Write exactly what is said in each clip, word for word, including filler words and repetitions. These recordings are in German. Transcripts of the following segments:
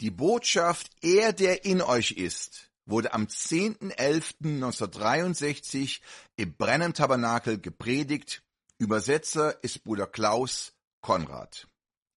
Die Botschaft, er, der in euch ist, wurde am zehnten elften neunzehnhundertdreiundsechzig im Brennem-Tabernakel gepredigt. Übersetzer ist Bruder Klaus Konrad.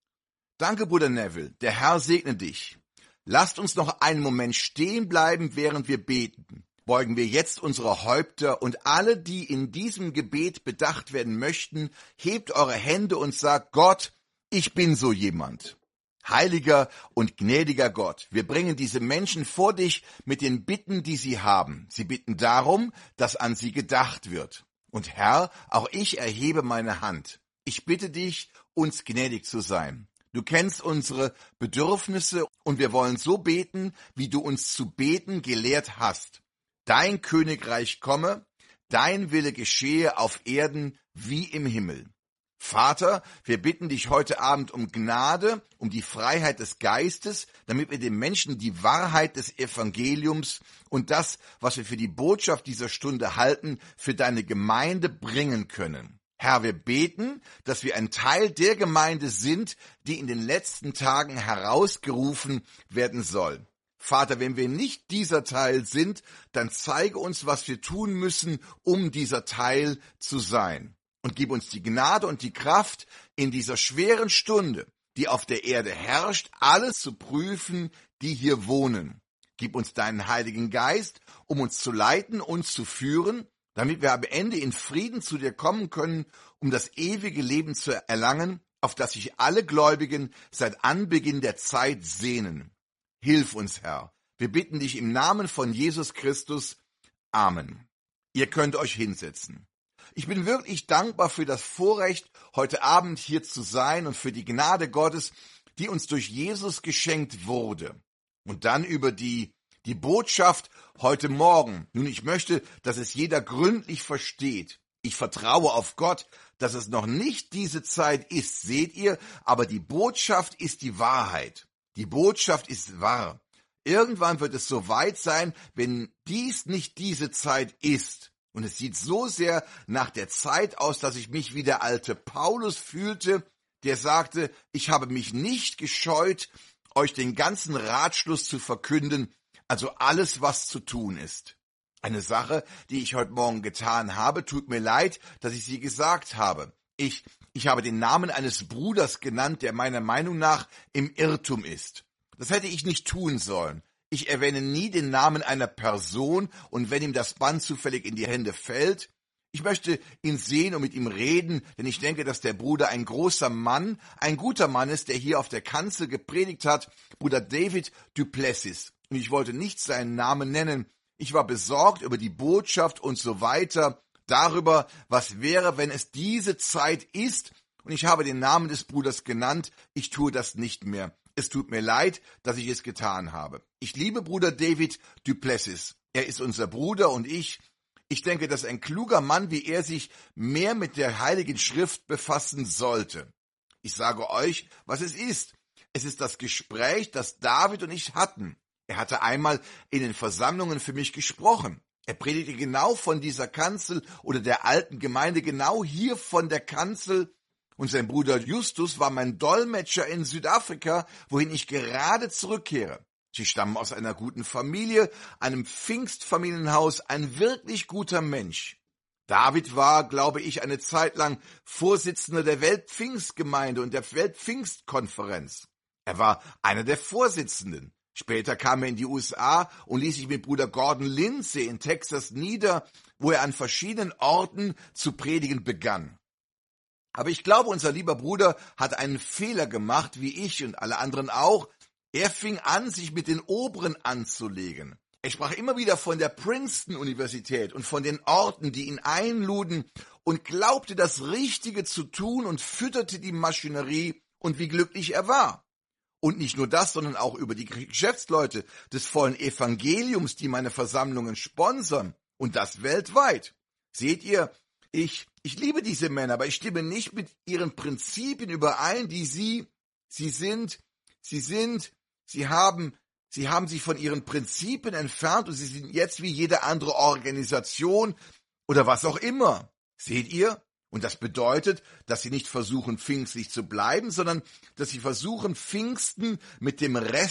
Danke, Bruder Neville. Der Herr segne dich. Lasst uns noch einen Moment stehen bleiben, während wir beten. Beugen wir jetzt unsere Häupter und alle, die in diesem Gebet bedacht werden möchten, hebt eure Hände und sagt: Gott, ich bin so jemand. Heiliger und gnädiger Gott, wir bringen diese Menschen vor dich mit den Bitten, die sie haben. Sie bitten darum, dass an sie gedacht wird. Und Herr, auch ich erhebe meine Hand. Ich bitte dich, uns gnädig zu sein. Du kennst unsere Bedürfnisse und wir wollen so beten, wie du uns zu beten gelehrt hast. Dein Königreich komme, dein Wille geschehe auf Erden wie im Himmel. Vater, wir bitten dich heute Abend um Gnade, um die Freiheit des Geistes, damit wir den Menschen die Wahrheit des Evangeliums und das, was wir für die Botschaft dieser Stunde halten, für deine Gemeinde bringen können. Herr, wir beten, dass wir ein Teil der Gemeinde sind, die in den letzten Tagen herausgerufen werden soll. Vater, wenn wir nicht dieser Teil sind, dann zeige uns, was wir tun müssen, um dieser Teil zu sein. Und gib uns die Gnade und die Kraft, in dieser schweren Stunde, die auf der Erde herrscht, alles zu prüfen, die hier wohnen. Gib uns deinen Heiligen Geist, um uns zu leiten und zu führen, damit wir am Ende in Frieden zu dir kommen können, um das ewige Leben zu erlangen, auf das sich alle Gläubigen seit Anbeginn der Zeit sehnen. Hilf uns, Herr. Wir bitten dich im Namen von Jesus Christus. Amen. Ihr könnt euch hinsetzen. Ich bin wirklich dankbar für das Vorrecht, heute Abend hier zu sein und für die Gnade Gottes, die uns durch Jesus geschenkt wurde. Und dann über die, die Botschaft heute Morgen. Nun, ich möchte, dass es jeder gründlich versteht. Ich vertraue auf Gott, dass es noch nicht diese Zeit ist, seht ihr, aber die Botschaft ist die Wahrheit. Die Botschaft ist wahr. Irgendwann wird es so weit sein, wenn dies nicht diese Zeit ist. Und es sieht so sehr nach der Zeit aus, dass ich mich wie der alte Paulus fühlte, der sagte, ich habe mich nicht gescheut, euch den ganzen Ratschluss zu verkünden, also alles, was zu tun ist. Eine Sache, die ich heute Morgen getan habe, tut mir leid, dass ich sie gesagt habe. Ich, ich habe den Namen eines Bruders genannt, der meiner Meinung nach im Irrtum ist. Das hätte ich nicht tun sollen. Ich erwähne nie den Namen einer Person und wenn ihm das Band zufällig in die Hände fällt, ich möchte ihn sehen und mit ihm reden, denn ich denke, dass der Bruder ein großer Mann, ein guter Mann ist, der hier auf der Kanzel gepredigt hat, Bruder David du Plessis. Und ich wollte nicht seinen Namen nennen. Ich war besorgt über die Botschaft und so weiter, darüber, was wäre, wenn es diese Zeit ist. Und ich habe den Namen des Bruders genannt. Ich tue das nicht mehr. Es tut mir leid, dass ich es getan habe. Ich liebe Bruder David du Plessis. Er ist unser Bruder und ich, ich denke, dass ein kluger Mann wie er sich mehr mit der Heiligen Schrift befassen sollte. Ich sage euch, was es ist. Es ist das Gespräch, das David und ich hatten. Er hatte einmal in den Versammlungen für mich gesprochen. Er predigte genau von dieser Kanzel oder der alten Gemeinde, genau hier von der Kanzel. Und sein Bruder Justus war mein Dolmetscher in Südafrika, wohin ich gerade zurückkehre. Sie stammen aus einer guten Familie, einem Pfingstfamilienhaus, ein wirklich guter Mensch. David war, glaube ich, eine Zeit lang Vorsitzender der Weltpfingstgemeinde und der Weltpfingstkonferenz. Er war einer der Vorsitzenden. Später kam er in die U S A und ließ sich mit Bruder Gordon Lindsay in Texas nieder, wo er an verschiedenen Orten zu predigen begann. Aber ich glaube, unser lieber Bruder hat einen Fehler gemacht, wie ich und alle anderen auch. Er fing an, sich mit den Oberen anzulegen. Er sprach immer wieder von der Princeton-Universität und von den Orten, die ihn einluden und glaubte, das Richtige zu tun und fütterte die Maschinerie und wie glücklich er war. Und nicht nur das, sondern auch über die Geschäftsleute des vollen Evangeliums, die meine Versammlungen sponsern und das weltweit. Seht ihr, ich, ich liebe diese Männer, aber ich stimme nicht mit ihren Prinzipien überein, die sie, sie sind, sie sind, sie haben, sie haben sich von ihren Prinzipien entfernt und sie sind jetzt wie jede andere Organisation oder was auch immer. Seht ihr? Und das bedeutet, dass sie nicht versuchen, pfingstlich zu bleiben, sondern dass sie versuchen, Pfingsten mit dem Rest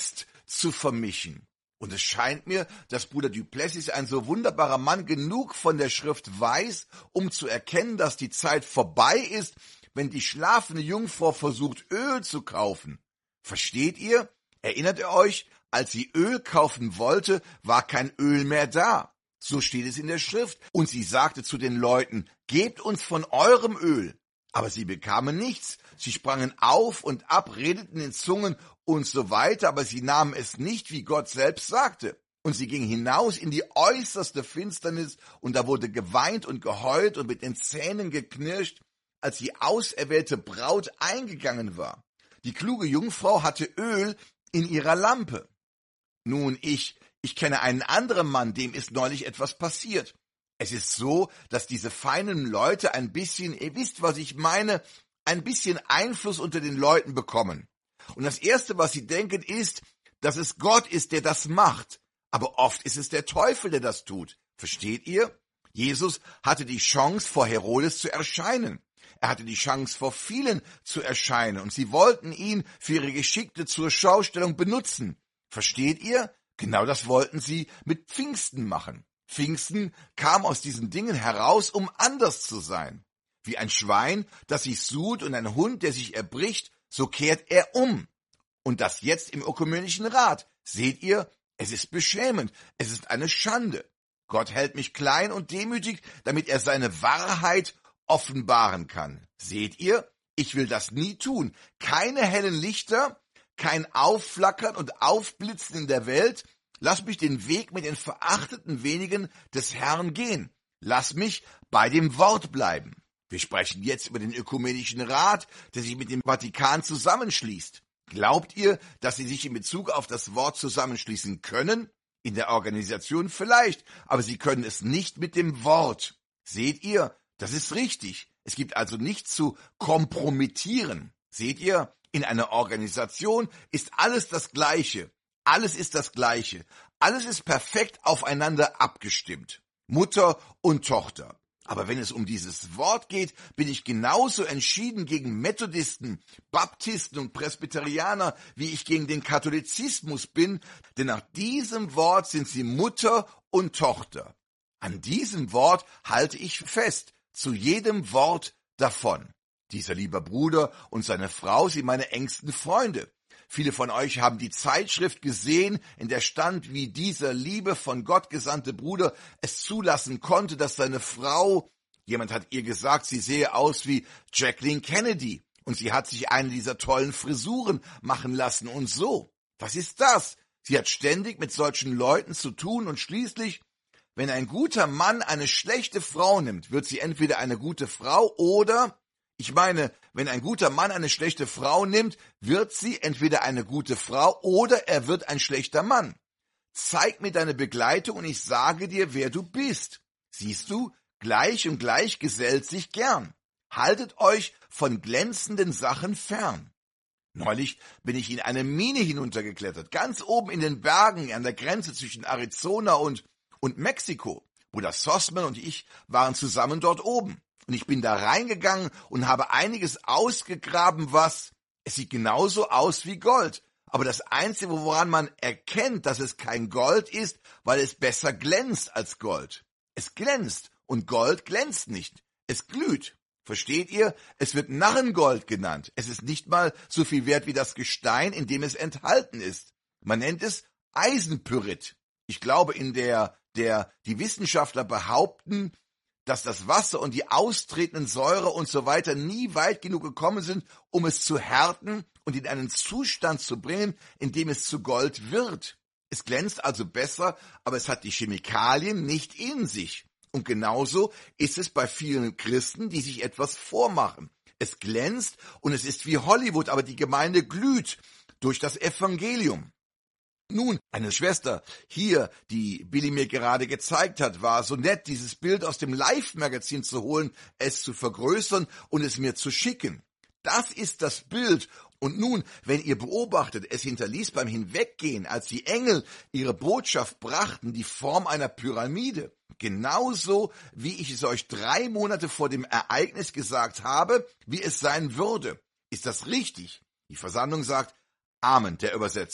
zu vermischen. Und es scheint mir, dass Bruder Du Plessis, ein so wunderbarer Mann, genug von der Schrift weiß, um zu erkennen, dass die Zeit vorbei ist, wenn die schlafende Jungfrau versucht, Öl zu kaufen. Versteht ihr? Erinnert ihr euch, als sie Öl kaufen wollte, war kein Öl mehr da. So steht es in der Schrift. Und sie sagte zu den Leuten, gebt uns von eurem Öl. Aber sie bekamen nichts. Sie sprangen auf und ab, redeten in Zungen und so weiter, aber sie nahmen es nicht, wie Gott selbst sagte. Und sie ging hinaus in die äußerste Finsternis, und da wurde geweint und geheult und mit den Zähnen geknirscht, als die auserwählte Braut eingegangen war. Die kluge Jungfrau hatte Öl in ihrer Lampe. Nun, ich, ich kenne einen anderen Mann, dem ist neulich etwas passiert. Es ist so, dass diese feinen Leute ein bisschen, ihr wisst, was ich meine, ein bisschen Einfluss unter den Leuten bekommen. Und das Erste, was sie denken, ist, dass es Gott ist, der das macht. Aber oft ist es der Teufel, der das tut. Versteht ihr? Jesus hatte die Chance, vor Herodes zu erscheinen. Er hatte die Chance, vor vielen zu erscheinen. Und sie wollten ihn für ihre Geschickte zur Schaustellung benutzen. Versteht ihr? Genau das wollten sie mit Pfingsten machen. Pfingsten kam aus diesen Dingen heraus, um anders zu sein. Wie ein Schwein, das sich suht, und ein Hund, der sich erbricht, so kehrt er um. Und das jetzt im Ökumenischen Rat. Seht ihr, es ist beschämend, es ist eine Schande. Gott hält mich klein und demütig, damit er seine Wahrheit offenbaren kann. Seht ihr, ich will das nie tun. Keine hellen Lichter, kein Aufflackern und Aufblitzen in der Welt. Lass mich den Weg mit den verachteten wenigen des Herrn gehen. Lass mich bei dem Wort bleiben. Wir sprechen jetzt über den Ökumenischen Rat, der sich mit dem Vatikan zusammenschließt. Glaubt ihr, dass sie sich in Bezug auf das Wort zusammenschließen können? In der Organisation vielleicht, aber sie können es nicht mit dem Wort. Seht ihr, das ist richtig. Es gibt also nichts zu kompromittieren. Seht ihr, in einer Organisation ist alles das Gleiche. Alles ist das Gleiche. Alles ist perfekt aufeinander abgestimmt. Mutter und Tochter. Aber wenn es um dieses Wort geht, bin ich genauso entschieden gegen Methodisten, Baptisten und Presbyterianer, wie ich gegen den Katholizismus bin, denn nach diesem Wort sind sie Mutter und Tochter. An diesem Wort halte ich fest, zu jedem Wort davon. Dieser lieber Bruder und seine Frau sind meine engsten Freunde. Viele von euch haben die Zeitschrift gesehen, in der stand, wie dieser liebe, von Gott gesandte Bruder es zulassen konnte, dass seine Frau, jemand hat ihr gesagt, sie sehe aus wie Jacqueline Kennedy, und sie hat sich eine dieser tollen Frisuren machen lassen und so. Was ist das? Sie hat ständig mit solchen Leuten zu tun, und schließlich, wenn ein guter Mann eine schlechte Frau nimmt, wird sie entweder eine gute Frau oder... Ich meine, wenn ein guter Mann eine schlechte Frau nimmt, wird sie entweder eine gute Frau oder er wird ein schlechter Mann. Zeig mir deine Begleitung und ich sage dir, wer du bist. Siehst du, gleich und gleich gesellt sich gern. Haltet euch von glänzenden Sachen fern. Neulich bin ich in eine Mine hinuntergeklettert, ganz oben in den Bergen an der Grenze zwischen Arizona und, und Mexiko. Bruder Sossman und ich waren zusammen dort oben. Und ich bin da reingegangen und habe einiges ausgegraben, was, es sieht genauso aus wie Gold. Aber das Einzige, woran man erkennt, dass es kein Gold ist, weil es besser glänzt als Gold. Es glänzt und Gold glänzt nicht. Es glüht. Versteht ihr? Es wird Narrengold genannt. Es ist nicht mal so viel wert wie das Gestein, in dem es enthalten ist. Man nennt es Eisenpyrit. Ich glaube, in der, der, die Wissenschaftler behaupten, dass das Wasser und die austretenden Säure und so weiter nie weit genug gekommen sind, um es zu härten und in einen Zustand zu bringen, in dem es zu Gold wird. Es glänzt also besser, aber es hat die Chemikalien nicht in sich. Und genauso ist es bei vielen Christen, die sich etwas vormachen. Es glänzt und es ist wie Hollywood, aber die Gemeinde glüht durch das Evangelium. Nun, eine Schwester hier, die Billy mir gerade gezeigt hat, war so nett, dieses Bild aus dem Live-Magazin zu holen, es zu vergrößern und es mir zu schicken. Das ist das Bild. Und nun, wenn ihr beobachtet, es hinterließ beim Hinweggehen, als die Engel ihre Botschaft brachten, die Form einer Pyramide. Genauso, wie ich es euch drei Monate vor dem Ereignis gesagt habe, wie es sein würde. Ist das richtig? Die Versammlung sagt, Amen, der Übersetzer.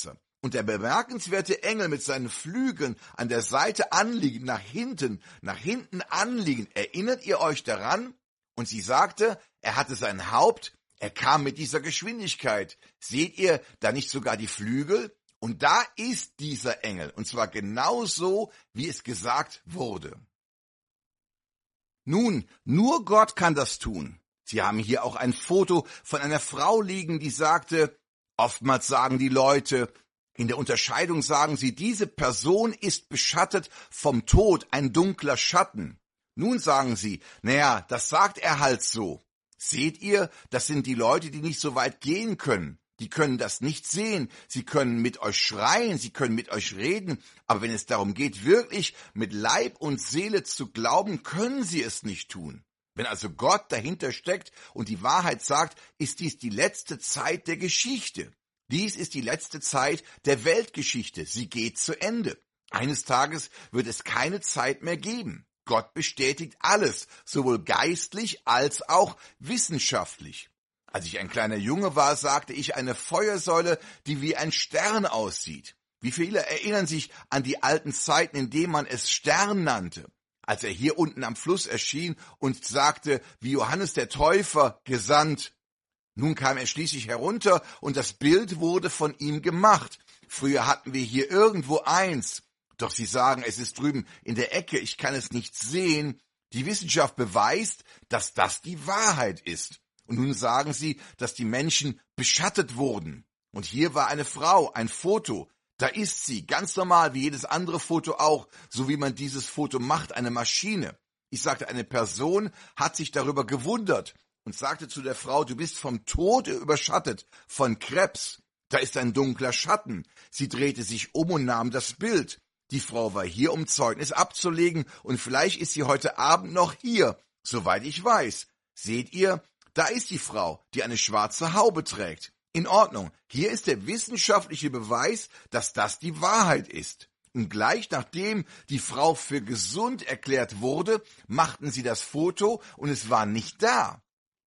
und der bemerkenswerte Engel mit seinen Flügeln an der Seite anliegend, nach hinten, nach hinten anliegend, erinnert ihr euch daran? Und sie sagte, er hatte sein Haupt, er kam mit dieser Geschwindigkeit. Seht ihr da nicht sogar die Flügel? Und da ist dieser Engel, und zwar genau so, wie es gesagt wurde. Nun, nur Gott kann das tun. Sie haben hier auch ein Foto von einer Frau liegen, die sagte, oftmals sagen die Leute, in der Unterscheidung sagen sie, diese Person ist beschattet vom Tod, ein dunkler Schatten. Nun sagen sie, naja, das sagt er halt so. Seht ihr, das sind die Leute, die nicht so weit gehen können. Die können das nicht sehen. Sie können mit euch schreien, sie können mit euch reden. Aber wenn es darum geht, wirklich mit Leib und Seele zu glauben, können sie es nicht tun. Wenn also Gott dahinter steckt und die Wahrheit sagt, ist dies die letzte Zeit der Geschichte. Dies ist die letzte Zeit der Weltgeschichte. Sie geht zu Ende. Eines Tages wird es keine Zeit mehr geben. Gott bestätigt alles, sowohl geistlich als auch wissenschaftlich. Als ich ein kleiner Junge war, sagte ich eine Feuersäule, die wie ein Stern aussieht. Wie viele erinnern sich an die alten Zeiten, in denen man es Stern nannte? Als er hier unten am Fluss erschien und sagte, wie Johannes der Täufer gesandt. Nun kam er schließlich herunter und das Bild wurde von ihm gemacht. Früher hatten wir hier irgendwo eins. Doch sie sagen, es ist drüben in der Ecke, ich kann es nicht sehen. Die Wissenschaft beweist, dass das die Wahrheit ist. Und nun sagen sie, dass die Menschen beschattet wurden. Und hier war eine Frau, ein Foto. Da ist sie, ganz normal wie jedes andere Foto auch, so wie man dieses Foto macht, eine Maschine. Ich sagte, eine Person hat sich darüber gewundert und sagte zu der Frau, du bist vom Tod überschattet, von Krebs. Da ist ein dunkler Schatten. Sie drehte sich um und nahm das Bild. Die Frau war hier, um Zeugnis abzulegen, und vielleicht ist sie heute Abend noch hier, soweit ich weiß. Seht ihr, da ist die Frau, die eine schwarze Haube trägt. In Ordnung, hier ist der wissenschaftliche Beweis, dass das die Wahrheit ist. Und gleich nachdem die Frau für gesund erklärt wurde, machten sie das Foto und es war nicht da.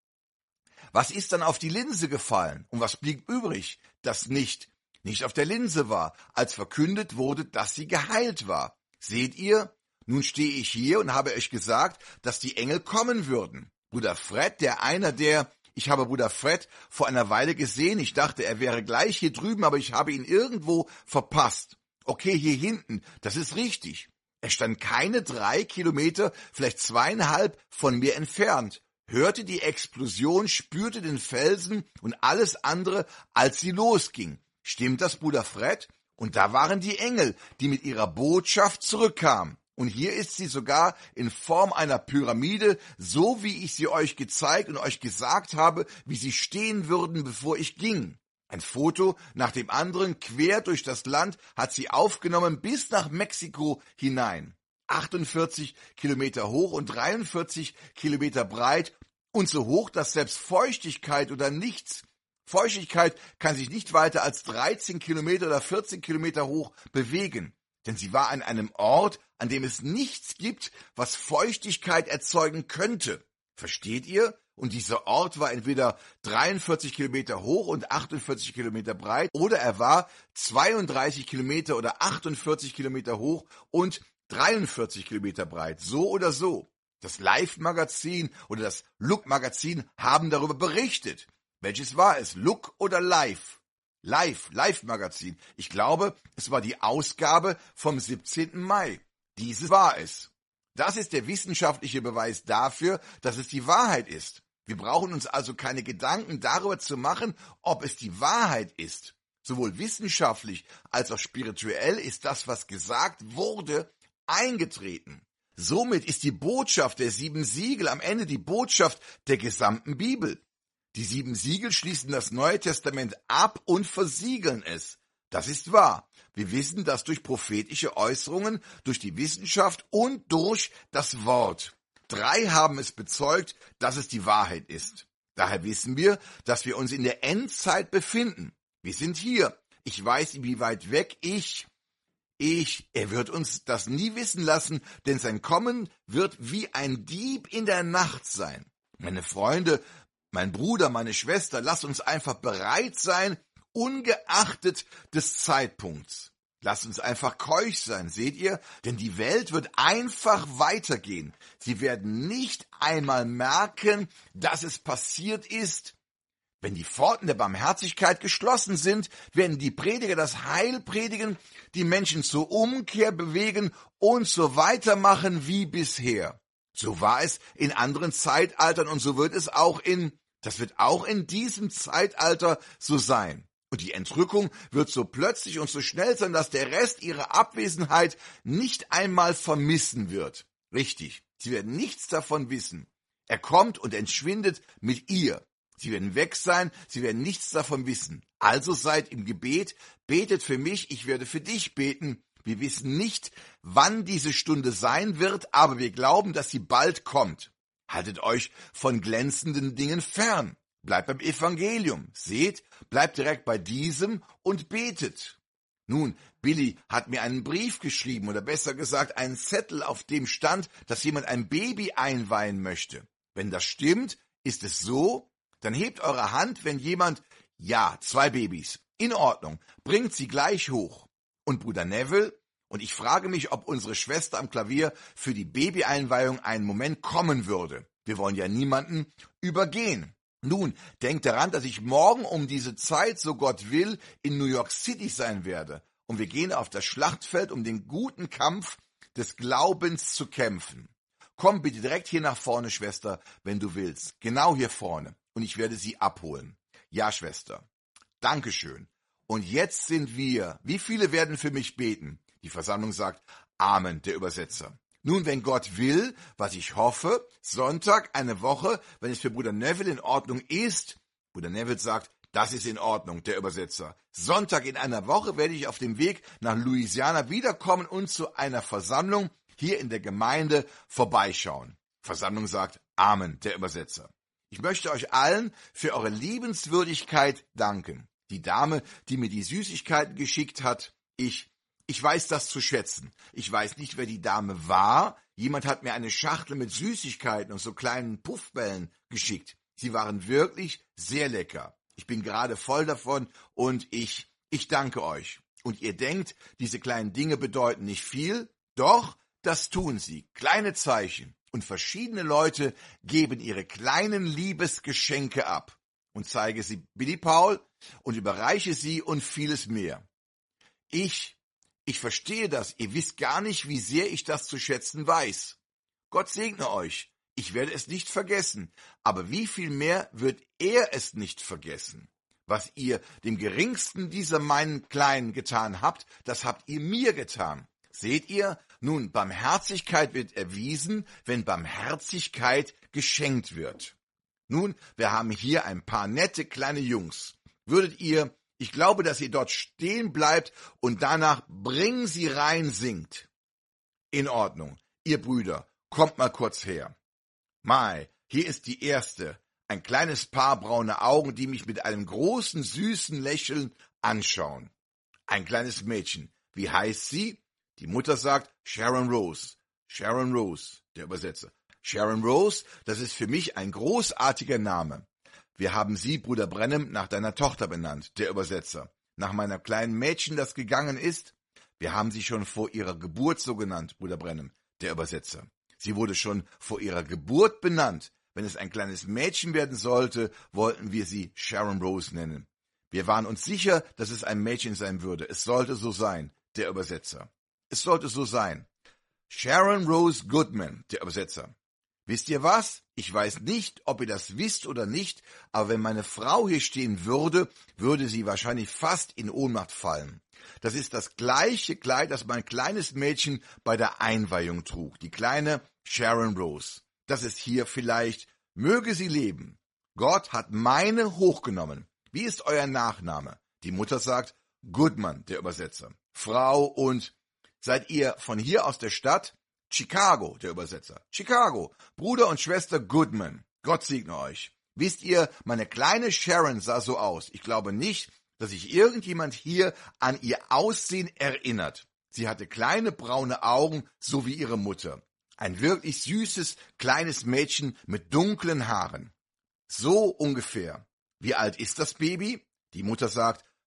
Was ist dann auf die Linse gefallen? Und was blieb übrig, das nicht, nicht auf der Linse war, als verkündet wurde, dass sie geheilt war? Seht ihr? Nun stehe ich hier und habe euch gesagt, dass die Engel kommen würden. Bruder Fred, der einer der, ich habe Bruder Fred vor einer Weile gesehen, ich dachte, er wäre gleich hier drüben, aber ich habe ihn irgendwo verpasst. Okay, hier hinten, das ist richtig. Er stand keine drei Kilometer, vielleicht zweieinhalb von mir entfernt, hörte die Explosion, spürte den Felsen und alles andere, als sie losging. Stimmt das, Bruder Fred? Und da waren die Engel, die mit ihrer Botschaft zurückkamen. Und hier ist sie sogar in Form einer Pyramide, so wie ich sie euch gezeigt und euch gesagt habe, wie sie stehen würden, bevor ich ging. Ein Foto nach dem anderen, quer durch das Land, hat sie aufgenommen bis nach Mexiko hinein. achtundvierzig Kilometer hoch und dreiundvierzig Kilometer breit und so hoch, dass selbst Feuchtigkeit oder nichts, Feuchtigkeit kann sich nicht weiter als dreizehn Kilometer oder vierzehn Kilometer hoch bewegen. Denn sie war an einem Ort, an dem es nichts gibt, was Feuchtigkeit erzeugen könnte. Versteht ihr? Und dieser Ort war entweder dreiundvierzig Kilometer hoch und achtundvierzig Kilometer breit, oder er war zweiunddreißig Kilometer oder achtundvierzig Kilometer hoch und dreiundvierzig Kilometer breit. So oder so. Das Live-Magazin oder das Look-Magazin haben darüber berichtet. Welches war es? Look oder Live? Live, Live-Magazin. Ich glaube, es war die Ausgabe vom siebzehnten Mai. Diese war es. Das ist der wissenschaftliche Beweis dafür, dass es die Wahrheit ist. Wir brauchen uns also keine Gedanken darüber zu machen, ob es die Wahrheit ist. Sowohl wissenschaftlich als auch spirituell ist das, was gesagt wurde, eingetreten. Somit ist die Botschaft der sieben Siegel am Ende die Botschaft der gesamten Bibel. Die sieben Siegel schließen das Neue Testament ab und versiegeln es. Das ist wahr. Wir wissen das durch prophetische Äußerungen, durch die Wissenschaft und durch das Wort. Drei haben es bezeugt, dass es die Wahrheit ist. Daher wissen wir, dass wir uns in der Endzeit befinden. Wir sind hier. Ich weiß, wie weit weg ich, ich, er wird uns das nie wissen lassen, denn sein Kommen wird wie ein Dieb in der Nacht sein. Meine Freunde, mein Bruder, meine Schwester, lasst uns einfach bereit sein, ungeachtet des Zeitpunkts. Lasst uns einfach keusch sein, seht ihr? Denn die Welt wird einfach weitergehen. Sie werden nicht einmal merken, dass es passiert ist. Wenn die Pforten der Barmherzigkeit geschlossen sind, werden die Prediger das Heil predigen, die Menschen zur Umkehr bewegen und so weitermachen wie bisher. So war es in anderen Zeitaltern und so wird es auch in, das wird auch in diesem Zeitalter so sein. Und die Entrückung wird so plötzlich und so schnell sein, dass der Rest ihre Abwesenheit nicht einmal vermissen wird. Richtig, sie werden nichts davon wissen. Er kommt und entschwindet mit ihr. Sie werden weg sein, sie werden nichts davon wissen. Also seid im Gebet, betet für mich, ich werde für dich beten. Wir wissen nicht, wann diese Stunde sein wird, aber wir glauben, dass sie bald kommt. Haltet euch von glänzenden Dingen fern. Bleibt beim Evangelium. Seht, bleibt direkt bei diesem und betet. Nun, Billy hat mir einen Brief geschrieben oder besser gesagt einen Zettel, auf dem stand, dass jemand ein Baby einweihen möchte. Wenn das stimmt, ist es so, dann hebt eure Hand, wenn jemand, ja, zwei Babys, in Ordnung, bringt sie gleich hoch. Und Bruder Neville, und ich frage mich, ob unsere Schwester am Klavier für die Babyeinweihung einen Moment kommen würde. Wir wollen ja niemanden übergehen. Nun, denkt daran, dass ich morgen um diese Zeit, so Gott will, in New York City sein werde. Und wir gehen auf das Schlachtfeld, um den guten Kampf des Glaubens zu kämpfen. Komm bitte direkt hier nach vorne, Schwester, wenn du willst. Genau hier vorne. Und ich werde sie abholen. Ja, Schwester. Dankeschön. Und jetzt sind wir. Wie viele werden für mich beten? Die Versammlung sagt Amen, der Übersetzer. Nun, wenn Gott will, was ich hoffe, Sonntag, eine Woche, wenn es für Bruder Neville in Ordnung ist, Bruder Neville sagt, das ist in Ordnung, der Übersetzer. Sonntag in einer Woche werde ich auf dem Weg nach Louisiana wiederkommen und zu einer Versammlung hier in der Gemeinde vorbeischauen. Versammlung sagt Amen, der Übersetzer. Ich möchte euch allen für eure Liebenswürdigkeit danken. Die Dame, die mir die Süßigkeiten geschickt hat, ich, ich weiß das zu schätzen. Ich weiß nicht, wer die Dame war. Jemand hat mir eine Schachtel mit Süßigkeiten und so kleinen Puffbällen geschickt. Sie waren wirklich sehr lecker. Ich bin gerade voll davon und ich, ich danke euch. Und ihr denkt, diese kleinen Dinge bedeuten nicht viel? Doch, das tun sie. Kleine Zeichen. Und verschiedene Leute geben ihre kleinen Liebesgeschenke ab. Und zeige sie Billy Paul und überreiche sie und vieles mehr. Ich, ich verstehe das. Ihr wisst gar nicht, wie sehr ich das zu schätzen weiß. Gott segne euch. Ich werde es nicht vergessen. Aber wie viel mehr wird er es nicht vergessen? Was ihr dem geringsten dieser meinen Kleinen getan habt, das habt ihr mir getan. Seht ihr? Nun, Barmherzigkeit wird erwiesen, wenn Barmherzigkeit geschenkt wird. Nun, wir haben hier ein paar nette kleine Jungs. Würdet ihr, ich glaube, dass ihr dort stehen bleibt und danach bring sie rein singt. In Ordnung. Ihr Brüder, kommt mal kurz her. Mai, hier ist die erste. Ein kleines Paar braune Augen, die mich mit einem großen, süßen Lächeln anschauen. Ein kleines Mädchen. Wie heißt sie? Die Mutter sagt Sharon Rose. Sharon Rose, der Übersetzer. Sharon Rose, das ist für mich ein großartiger Name. Wir haben sie, Bruder Branham, nach deiner Tochter benannt, der Übersetzer. Nach meiner kleinen Mädchen, das gegangen ist. Wir haben sie schon vor ihrer Geburt so genannt, Bruder Branham, der Übersetzer. Sie wurde schon vor ihrer Geburt benannt. Wenn es ein kleines Mädchen werden sollte, wollten wir sie Sharon Rose nennen. Wir waren uns sicher, dass es ein Mädchen sein würde. Es sollte so sein, der Übersetzer. Es sollte so sein. Sharon Rose Goodman, der Übersetzer. Wisst ihr was? Ich weiß nicht, ob ihr das wisst oder nicht, aber wenn meine Frau hier stehen würde, würde sie wahrscheinlich fast in Ohnmacht fallen. Das ist das gleiche Kleid, das mein kleines Mädchen bei der Einweihung trug, die kleine Sharon Rose. Das ist hier vielleicht, möge sie leben. Gott hat meine hochgenommen. Wie ist euer Nachname? Die Mutter sagt, Goodman, der Übersetzer. Frau und, seid ihr von hier aus der Stadt? Chicago, der Übersetzer. Chicago, Bruder und Schwester Goodman. Gott segne euch. Wisst ihr, meine kleine Sharon sah so aus. Ich glaube nicht, dass sich irgendjemand hier an ihr Aussehen erinnert. Sie hatte kleine braune Augen, so wie ihre Mutter. Ein wirklich süßes, kleines Mädchen mit dunklen Haaren. So ungefähr. Wie alt ist das Baby? Die Mutter sagt,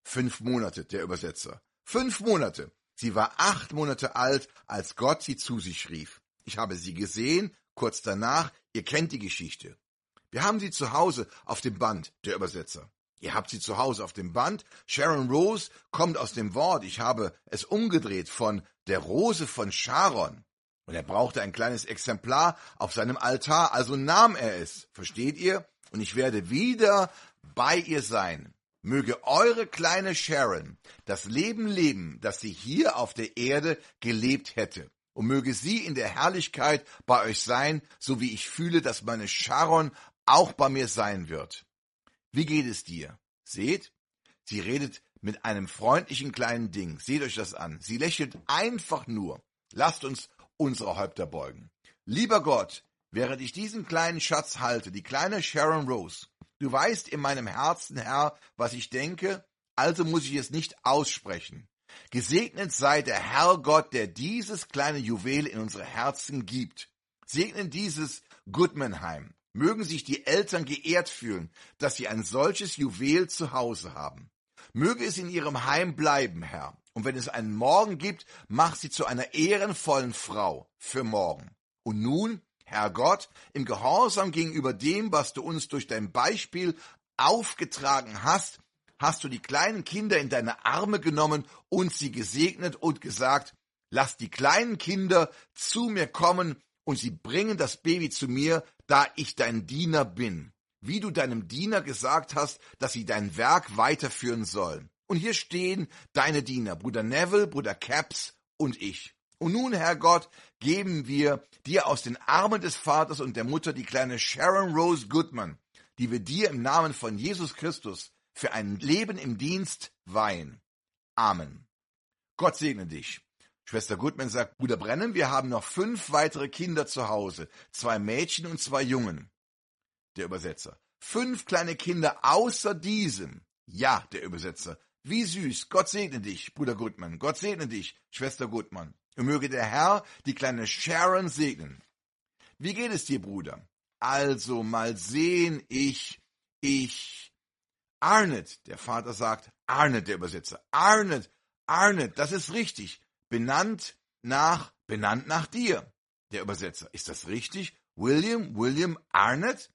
Fünf Monate, der Übersetzer. Fünf Monate. Sie war acht Monate alt, als Gott sie zu sich rief. Ich habe sie gesehen, kurz danach, ihr kennt die Geschichte. Wir haben sie zu Hause auf dem Band, der Übersetzer. Ihr habt sie zu Hause auf dem Band. Sharon Rose kommt aus dem Wort, ich habe es umgedreht, von der Rose von Sharon. Und er brauchte ein kleines Exemplar auf seinem Altar, also nahm er es. Versteht ihr? Und ich werde wieder bei ihr sein. Möge eure kleine Sharon das Leben leben, das sie hier auf der Erde gelebt hätte. Und möge sie in der Herrlichkeit bei euch sein, so wie ich fühle, dass meine Sharon auch bei mir sein wird. Wie geht es dir? Seht, sie redet mit einem freundlichen kleinen Ding. Seht euch das an. Sie lächelt einfach nur. Lasst uns unsere Häupter beugen. Lieber Gott, während ich diesen kleinen Schatz halte, die kleine Sharon Rose, du weißt in meinem Herzen, Herr, was ich denke, also muss ich es nicht aussprechen. Gesegnet sei der Herr Gott, der dieses kleine Juwel in unsere Herzen gibt. Segnen dieses Goodmanheim. Mögen sich die Eltern geehrt fühlen, dass sie ein solches Juwel zu Hause haben. Möge es in ihrem Heim bleiben, Herr. Und wenn es einen Morgen gibt, mach sie zu einer ehrenvollen Frau für morgen. Und nun, Herr Gott, im Gehorsam gegenüber dem, was du uns durch dein Beispiel aufgetragen hast, hast du die kleinen Kinder in deine Arme genommen und sie gesegnet und gesagt, lass die kleinen Kinder zu mir kommen und sie bringen das Baby zu mir, da ich dein Diener bin. Wie du deinem Diener gesagt hast, dass sie dein Werk weiterführen sollen. Und hier stehen deine Diener, Bruder Neville, Bruder Capps und ich. Und nun, Herr Gott, geben wir dir aus den Armen des Vaters und der Mutter die kleine Sharon Rose Goodman, die wir dir im Namen von Jesus Christus für ein Leben im Dienst weihen. Amen. Gott segne dich. Schwester Goodman sagt, Bruder Brennan, wir haben noch fünf weitere Kinder zu Hause, zwei Mädchen und zwei Jungen. Der Übersetzer. Fünf kleine Kinder außer diesem. Ja, der Übersetzer. Wie süß. Gott segne dich, Bruder Goodman. Gott segne dich, Schwester Goodman. Und möge der Herr die kleine Sharon segnen. Wie geht es dir, Bruder? Also, mal sehen, ich, ich, Arnett, der Vater sagt, Arnett, der Übersetzer. Arnett, Arnett, das ist richtig. Benannt nach, benannt nach dir, der Übersetzer. Ist das richtig? William, William Arnett?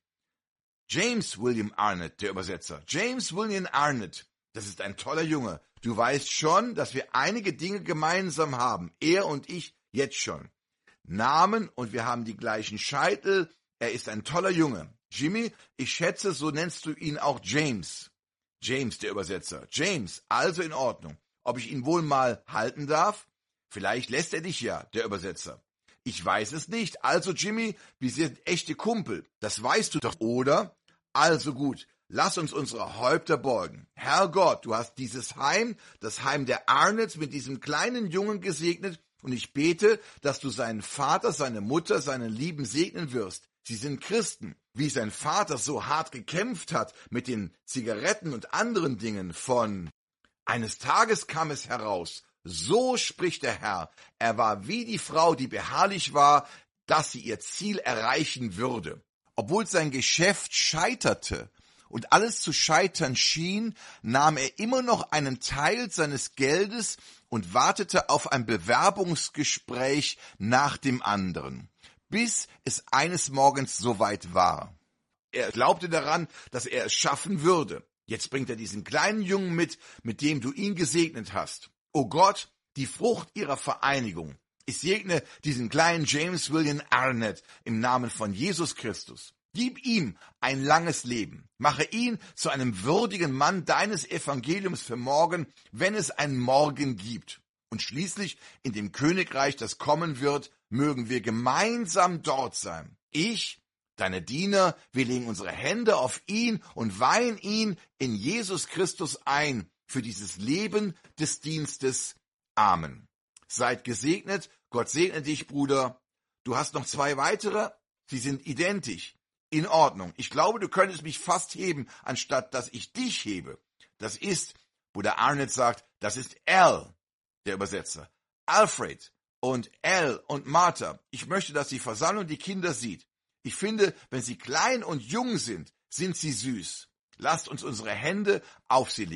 James William Arnett, der Übersetzer. James William Arnett, das ist ein toller Junge. Du weißt schon, dass wir einige Dinge gemeinsam haben. Er und ich jetzt schon. Namen und wir haben die gleichen Scheitel. Er ist ein toller Junge. Jimmy, ich schätze, so nennst du ihn auch James. James, der Übersetzer. James, also in Ordnung. Ob ich ihn wohl mal halten darf? Vielleicht lässt er dich ja, der Übersetzer. Ich weiß es nicht. Also Jimmy, wir sind echte Kumpel. Das weißt du doch, oder? Also gut, lass uns unsere Häupter beugen. Herr Gott, du hast dieses Heim, das Heim der Arnetts, mit diesem kleinen Jungen gesegnet und ich bete, dass du seinen Vater, seine Mutter, seinen Lieben segnen wirst. Sie sind Christen. Wie sein Vater so hart gekämpft hat mit den Zigaretten und anderen Dingen von... Eines Tages kam es heraus, so spricht der Herr, er war wie die Frau, die beharrlich war, dass sie ihr Ziel erreichen würde. Obwohl sein Geschäft scheiterte und alles zu scheitern schien, nahm er immer noch einen Teil seines Geldes und wartete auf ein Bewerbungsgespräch nach dem anderen, bis es eines Morgens soweit war. Er glaubte daran, dass er es schaffen würde. Jetzt bringt er diesen kleinen Jungen mit, mit dem du ihn gesegnet hast. O Gott, die Frucht ihrer Vereinigung. Ich segne diesen kleinen James William Arnett im Namen von Jesus Christus. Gib ihm ein langes Leben. Mache ihn zu einem würdigen Mann deines Evangeliums für morgen, wenn es einen Morgen gibt. Und schließlich in dem Königreich, das kommen wird, mögen wir gemeinsam dort sein. Ich, deine Diener, wir legen unsere Hände auf ihn und weihen ihn in Jesus Christus ein für dieses Leben des Dienstes. Amen. Seid gesegnet. Gott segne dich, Bruder. Du hast noch zwei weitere. Sie sind identisch. In Ordnung. Ich glaube, du könntest mich fast heben, anstatt dass ich dich hebe. Das ist, Bruder Arnett sagt, das ist Al, der Übersetzer. Alfred und Al und Martha. Ich möchte, dass die Versammlung die Kinder sieht. Ich finde, wenn sie klein und jung sind, sind sie süß. Lasst uns unsere Hände auf sie legen.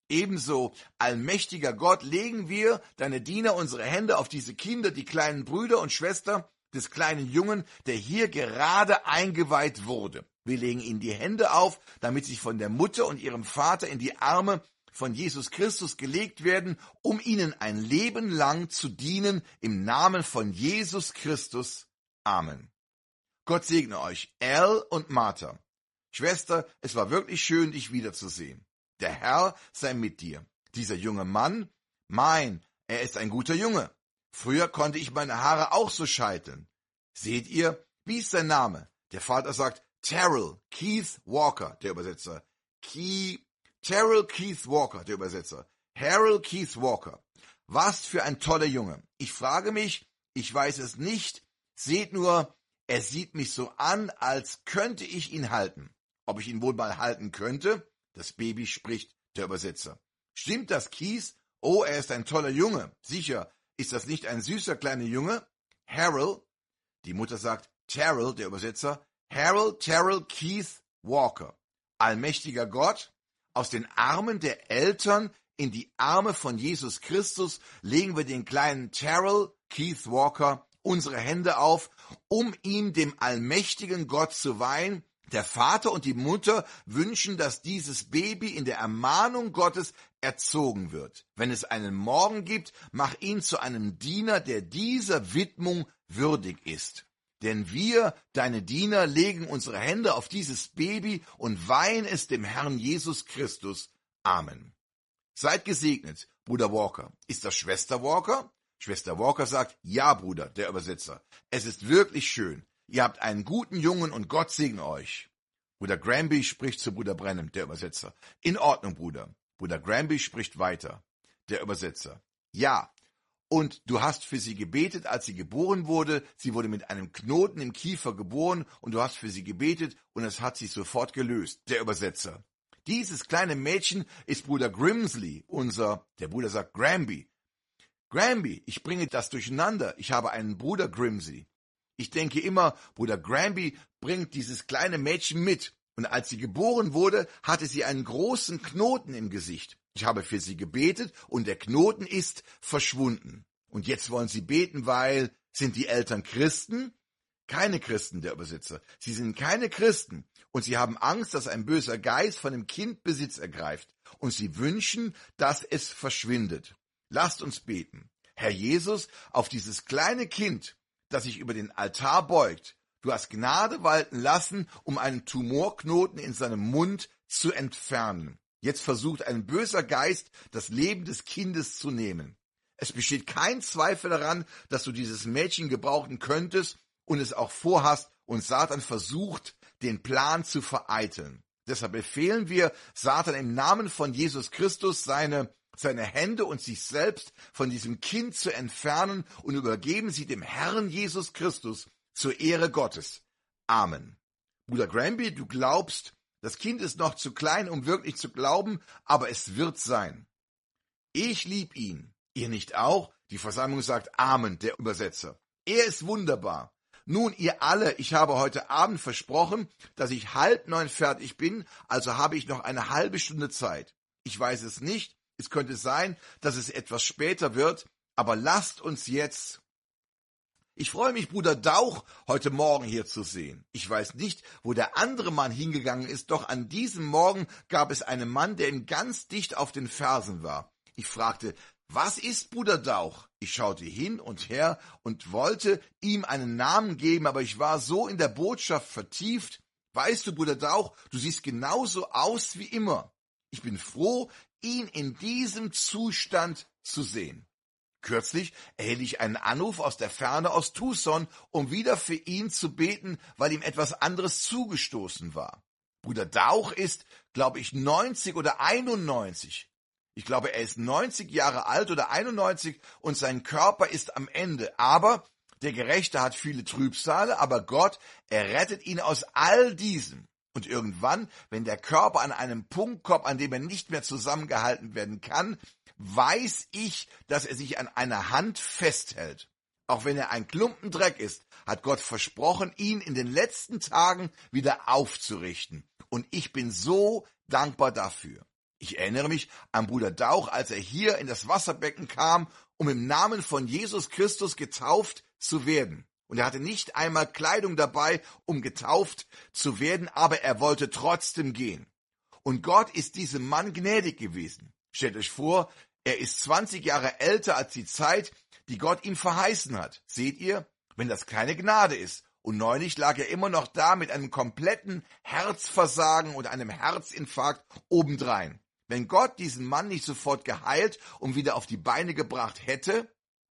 Ebenso, allmächtiger Gott, legen wir, deine Diener, unsere Hände auf diese Kinder, die kleinen Brüder und Schwestern des kleinen Jungen, der hier gerade eingeweiht wurde. Wir legen ihnen die Hände auf, damit sie von der Mutter und ihrem Vater in die Arme von Jesus Christus gelegt werden, um ihnen ein Leben lang zu dienen, im Namen von Jesus Christus. Amen. Gott segne euch, Al und Martha. Schwester, es war wirklich schön, dich wiederzusehen. Der Herr sei mit dir. Dieser junge Mann, mein, er ist ein guter Junge. Früher konnte ich meine Haare auch so scheiteln. Seht ihr, wie ist sein Name? Der Vater sagt, Terrell Keith Walker, der Übersetzer. Key, Terrell Keith Walker, der Übersetzer. Harold Keith Walker. Was für ein toller Junge. Ich frage mich, ich weiß es nicht, seht nur, er sieht mich so an, als könnte ich ihn halten. Ob ich ihn wohl mal halten könnte? Das Baby spricht, der Übersetzer. Stimmt das, Keith? Oh, er ist ein toller Junge. Sicher, ist das nicht ein süßer kleiner Junge? Harold? Die Mutter sagt, Terrell, der Übersetzer. Harold Terrell Keith Walker. Allmächtiger Gott, aus den Armen der Eltern in die Arme von Jesus Christus legen wir den kleinen Terrell Keith Walker unsere Hände auf, um ihm dem allmächtigen Gott zu weihen. Der Vater und die Mutter wünschen, dass dieses Baby in der Ermahnung Gottes erzogen wird. Wenn es einen Morgen gibt, mach ihn zu einem Diener, der dieser Widmung würdig ist. Denn wir, deine Diener, legen unsere Hände auf dieses Baby und weihen es dem Herrn Jesus Christus. Amen. Seid gesegnet, Bruder Walker. Ist das Schwester Walker? Schwester Walker sagt, ja, Bruder, der Übersetzer. Es ist wirklich schön. Ihr habt einen guten Jungen und Gott segne euch. Bruder Granby spricht zu Bruder Branham, der Übersetzer. In Ordnung, Bruder. Bruder Granby spricht weiter, der Übersetzer. Ja, und du hast für sie gebetet, als sie geboren wurde. Sie wurde mit einem Knoten im Kiefer geboren und du hast für sie gebetet und es hat sich sofort gelöst, der Übersetzer. Dieses kleine Mädchen ist Bruder Grimsley, unser, der Bruder sagt Granby. Granby, ich bringe das durcheinander. Ich habe einen Bruder Grimsley. Ich denke immer, Bruder Granby bringt dieses kleine Mädchen mit. Und als sie geboren wurde, hatte sie einen großen Knoten im Gesicht. Ich habe für sie gebetet und der Knoten ist verschwunden. Und jetzt wollen sie beten, weil, sind die Eltern Christen? Keine Christen, der Übersetzer. Sie sind keine Christen. Und sie haben Angst, dass ein böser Geist von dem Kind Besitz ergreift. Und sie wünschen, dass es verschwindet. Lasst uns beten. Herr Jesus, auf dieses kleine Kind, das sich über den Altar beugt. Du hast Gnade walten lassen, um einen Tumorknoten in seinem Mund zu entfernen. Jetzt versucht ein böser Geist, das Leben des Kindes zu nehmen. Es besteht kein Zweifel daran, dass du dieses Mädchen gebrauchen könntest und es auch vorhast, und Satan versucht, den Plan zu vereiteln. Deshalb befehlen wir Satan im Namen von Jesus Christus, seine seine Hände und sich selbst von diesem Kind zu entfernen und übergeben sie dem Herrn Jesus Christus zur Ehre Gottes. Amen. Bruder Granby, du glaubst, das Kind ist noch zu klein, um wirklich zu glauben, aber es wird sein. Ich lieb ihn. Ihr nicht auch? Die Versammlung sagt Amen, der Übersetzer. Er ist wunderbar. Nun, ihr alle, ich habe heute Abend versprochen, dass ich halb neun fertig bin, also habe ich noch eine halbe Stunde Zeit. Ich weiß es nicht. Es könnte sein, dass es etwas später wird, aber lasst uns jetzt. Ich freue mich, Bruder Dauch, heute Morgen hier zu sehen. Ich weiß nicht, wo der andere Mann hingegangen ist, doch an diesem Morgen gab es einen Mann, der ihm ganz dicht auf den Fersen war. Ich fragte, was ist Bruder Dauch? Ich schaute hin und her und wollte ihm einen Namen geben, aber ich war so in der Botschaft vertieft. Weißt du, Bruder Dauch, du siehst genauso aus wie immer. Ich bin froh, ihn in diesem Zustand zu sehen. Kürzlich erhielt ich einen Anruf aus der Ferne aus Tucson, um wieder für ihn zu beten, weil ihm etwas anderes zugestoßen war. Bruder Dauch ist, glaube ich, neunzig oder einundneunzig. Ich glaube, er ist neunzig Jahre alt oder einundneunzig und sein Körper ist am Ende. Aber der Gerechte hat viele Trübsale, aber Gott, er rettet ihn aus all diesem. Und irgendwann, wenn der Körper an einem Punkt kommt, an dem er nicht mehr zusammengehalten werden kann, weiß ich, dass er sich an einer Hand festhält. Auch wenn er ein Klumpen Dreck ist, hat Gott versprochen, ihn in den letzten Tagen wieder aufzurichten. Und ich bin so dankbar dafür. Ich erinnere mich an Bruder Dauch, als er hier in das Wasserbecken kam, um im Namen von Jesus Christus getauft zu werden. Und er hatte nicht einmal Kleidung dabei, um getauft zu werden, aber er wollte trotzdem gehen. Und Gott ist diesem Mann gnädig gewesen. Stellt euch vor, er ist zwanzig Jahre älter als die Zeit, die Gott ihm verheißen hat. Seht ihr, wenn das keine Gnade ist? Und neulich lag er immer noch da mit einem kompletten Herzversagen und einem Herzinfarkt obendrein. Wenn Gott diesen Mann nicht sofort geheilt und wieder auf die Beine gebracht hätte,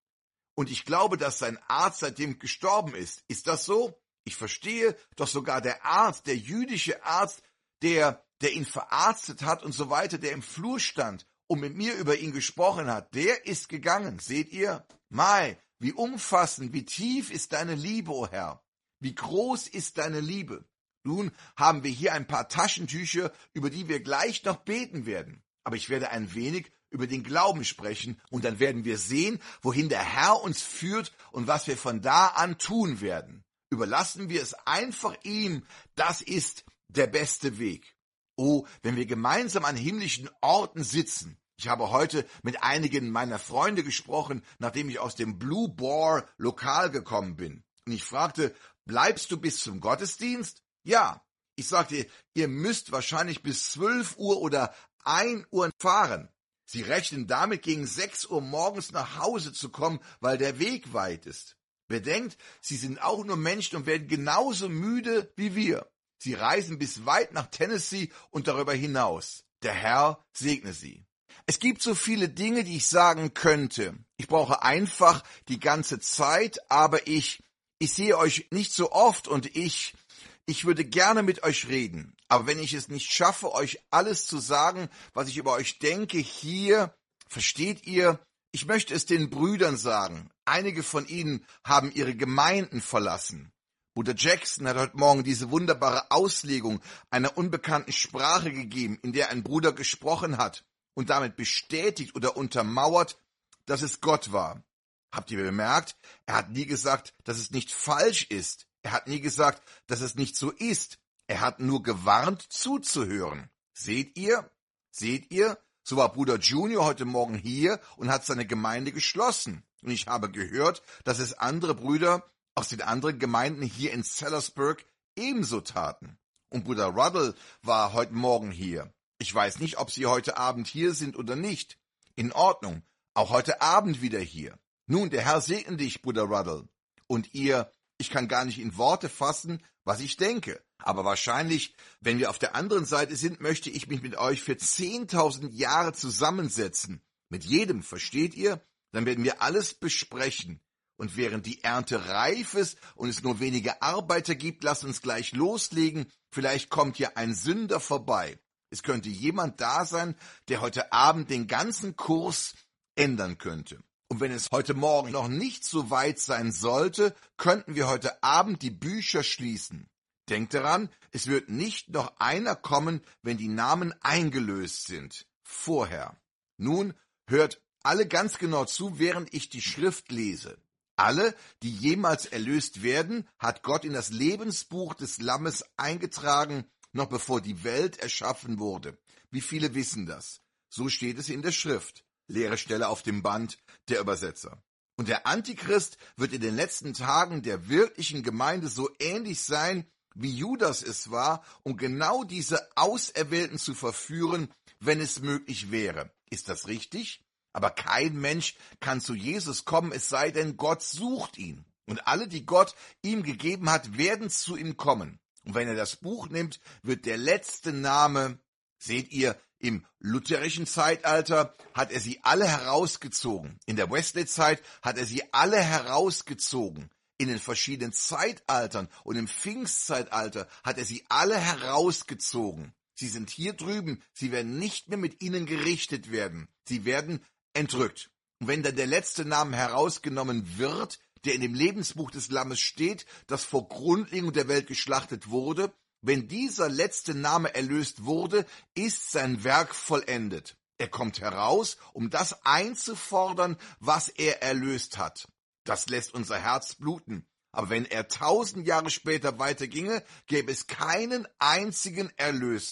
und ich glaube, dass sein Arzt seitdem gestorben ist, ist das so? Ich verstehe, doch sogar der Arzt, der jüdische Arzt, der, der ihn verarztet hat und so weiter, der im Flur stand und mit mir über ihn gesprochen hat, der ist gegangen. Seht ihr? Mai, wie umfassend, wie tief ist deine Liebe, o Herr? Wie groß ist deine Liebe? Nun haben wir hier ein paar Taschentücher, über die wir gleich noch beten werden. Aber ich werde ein wenig über den Glauben sprechen und dann werden wir sehen, wohin der Herr uns führt und was wir von da an tun werden. Überlassen wir es einfach ihm, das ist der beste Weg. Oh, wenn wir gemeinsam an himmlischen Orten sitzen. Ich habe heute mit einigen meiner Freunde gesprochen, nachdem ich aus dem Blue Boar Lokal gekommen bin. Und ich fragte, bleibst du bis zum Gottesdienst? Ja. Ich sagte, ihr müsst wahrscheinlich bis zwölf Uhr oder ein Uhr fahren. Sie rechnen damit, gegen sechs Uhr morgens nach Hause zu kommen, weil der Weg weit ist. Bedenkt, sie sind auch nur Menschen und werden genauso müde wie wir. Sie reisen bis weit nach Tennessee und darüber hinaus. Der Herr segne sie. Es gibt so viele Dinge, die ich sagen könnte. Ich brauche einfach die ganze Zeit, aber ich, ich sehe euch nicht so oft und ich, ich würde gerne mit euch reden. Aber wenn ich es nicht schaffe, euch alles zu sagen, was ich über euch denke, hier, versteht ihr, ich möchte es den Brüdern sagen. Einige von ihnen haben ihre Gemeinden verlassen. Bruder Jackson hat heute Morgen diese wunderbare Auslegung einer unbekannten Sprache gegeben, in der ein Bruder gesprochen hat und damit bestätigt oder untermauert, dass es Gott war. Habt ihr bemerkt? Er hat nie gesagt, dass es nicht falsch ist. Er hat nie gesagt, dass es nicht so ist. Er hat nur gewarnt, zuzuhören. Seht ihr? Seht ihr? So war Bruder Junior heute Morgen hier und hat seine Gemeinde geschlossen. Und ich habe gehört, dass es andere Brüder aus den anderen Gemeinden hier in Sellersburg ebenso taten. Und Bruder Ruddle war heute Morgen hier. Ich weiß nicht, ob Sie heute Abend hier sind oder nicht. In Ordnung, auch heute Abend wieder hier. Nun, der Herr segne dich, Bruder Ruddle. Und ihr, ich kann gar nicht in Worte fassen, was ich denke. Aber wahrscheinlich, wenn wir auf der anderen Seite sind, möchte ich mich mit euch für zehntausend Jahre zusammensetzen. Mit jedem, versteht ihr? Dann werden wir alles besprechen. Und während die Ernte reif ist und es nur wenige Arbeiter gibt, lasst uns gleich loslegen. Vielleicht kommt hier ein Sünder vorbei. Es könnte jemand da sein, der heute Abend den ganzen Kurs ändern könnte. Und wenn es heute Morgen noch nicht so weit sein sollte, könnten wir heute Abend die Bücher schließen. Denkt daran, es wird nicht noch einer kommen, wenn die Namen eingelöst sind. Vorher. Nun hört alle ganz genau zu, während ich die Schrift lese. Alle, die jemals erlöst werden, hat Gott in das Lebensbuch des Lammes eingetragen, noch bevor die Welt erschaffen wurde. Wie viele wissen das? So steht es in der Schrift. Leere Stelle auf dem Band der Übersetzer. Und der Antichrist wird in den letzten Tagen der wirklichen Gemeinde so ähnlich sein, wie Judas es war, um genau diese Auserwählten zu verführen, wenn es möglich wäre. Ist das richtig? Aber kein Mensch kann zu Jesus kommen, es sei denn, Gott sucht ihn. Und alle, die Gott ihm gegeben hat, werden zu ihm kommen. Und wenn er das Buch nimmt, wird der letzte Name, seht ihr, im lutherischen Zeitalter hat er sie alle herausgezogen. In der Wesley-Zeit hat er sie alle herausgezogen. In den verschiedenen Zeitaltern und im Pfingstzeitalter hat er sie alle herausgezogen. Sie sind hier drüben, sie werden nicht mehr mit ihnen gerichtet werden. Sie werden entrückt. Und wenn dann der letzte Name herausgenommen wird, der in dem Lebensbuch des Lammes steht, das vor Grundlegung der Welt geschlachtet wurde, wenn dieser letzte Name erlöst wurde, ist sein Werk vollendet. Er kommt heraus, um das einzufordern, was er erlöst hat. Das lässt unser Herz bluten. Aber wenn er tausend Jahre später weiterginge, gäbe es keinen einzigen Erlösten.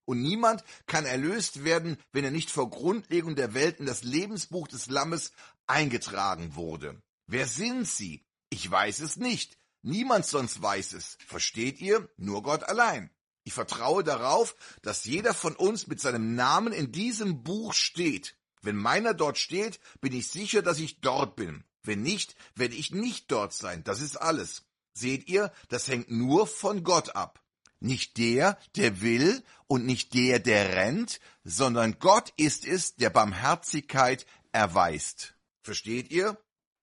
Und niemand kann erlöst werden, wenn er nicht vor Grundlegung der Welt in das Lebensbuch des Lammes eingetragen wurde. Wer sind sie? Ich weiß es nicht. Niemand sonst weiß es. Versteht ihr? Nur Gott allein. Ich vertraue darauf, dass jeder von uns mit seinem Namen in diesem Buch steht. Wenn meiner dort steht, bin ich sicher, dass ich dort bin. Wenn nicht, werde ich nicht dort sein. Das ist alles. Seht ihr, das hängt nur von Gott ab. Nicht der, der will und nicht der, der rennt, sondern Gott ist es, der Barmherzigkeit erweist. Versteht ihr?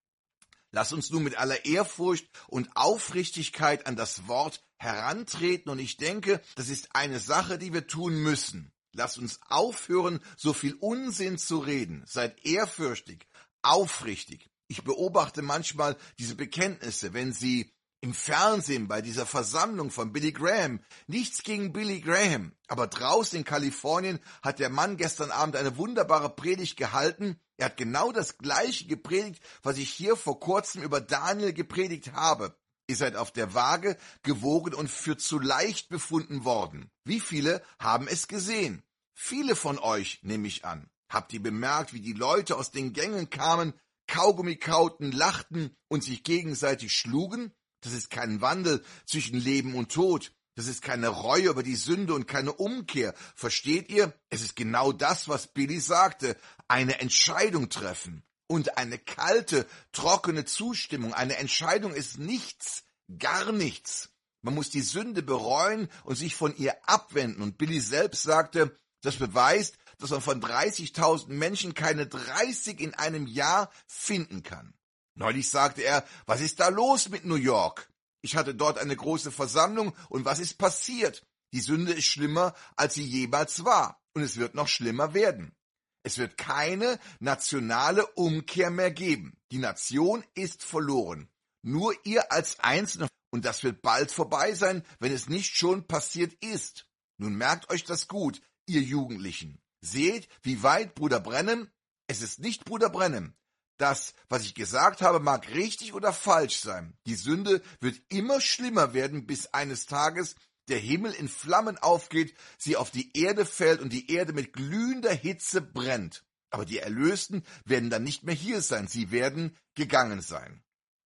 Lasst uns nun mit aller Ehrfurcht und Aufrichtigkeit an das Wort herantreten, und ich denke, das ist eine Sache, die wir tun müssen. Lasst uns aufhören, so viel Unsinn zu reden. Seid ehrfürchtig, aufrichtig. Ich beobachte manchmal diese Bekenntnisse, wenn sie im Fernsehen bei dieser Versammlung von Billy Graham, nichts gegen Billy Graham, aber draußen in Kalifornien hat der Mann gestern Abend eine wunderbare Predigt gehalten. Er hat genau das Gleiche gepredigt, was ich hier vor kurzem über Daniel gepredigt habe. Ihr seid auf der Waage gewogen und für zu leicht befunden worden. Wie viele haben es gesehen? Viele von euch, nehme ich an. Habt ihr bemerkt, wie die Leute aus den Gängen kamen, Kaugummi kauten, lachten und sich gegenseitig schlugen? Das ist kein Wandel zwischen Leben und Tod. Das ist keine Reue über die Sünde und keine Umkehr. Versteht ihr? Es ist genau das, was Billy sagte. Eine Entscheidung treffen. Und eine kalte, trockene Zustimmung. Eine Entscheidung ist nichts, gar nichts. Man muss die Sünde bereuen und sich von ihr abwenden. Und Billy selbst sagte, das beweist, dass man von dreißigtausend Menschen keine dreißig in einem Jahr finden kann. Neulich sagte er, was ist da los mit New York? Ich hatte dort eine große Versammlung und was ist passiert? Die Sünde ist schlimmer, als sie jemals war, und es wird noch schlimmer werden. Es wird keine nationale Umkehr mehr geben. Die Nation ist verloren. Nur ihr als Einzelne, und das wird bald vorbei sein, wenn es nicht schon passiert ist. Nun merkt euch das gut, ihr Jugendlichen. Seht, wie weit Bruder Branham, es ist nicht Bruder Branham. Das, was ich gesagt habe, mag richtig oder falsch sein. Die Sünde wird immer schlimmer werden, bis eines Tages der Himmel in Flammen aufgeht, sie auf die Erde fällt und die Erde mit glühender Hitze brennt. Aber die Erlösten werden dann nicht mehr hier sein, sie werden gegangen sein.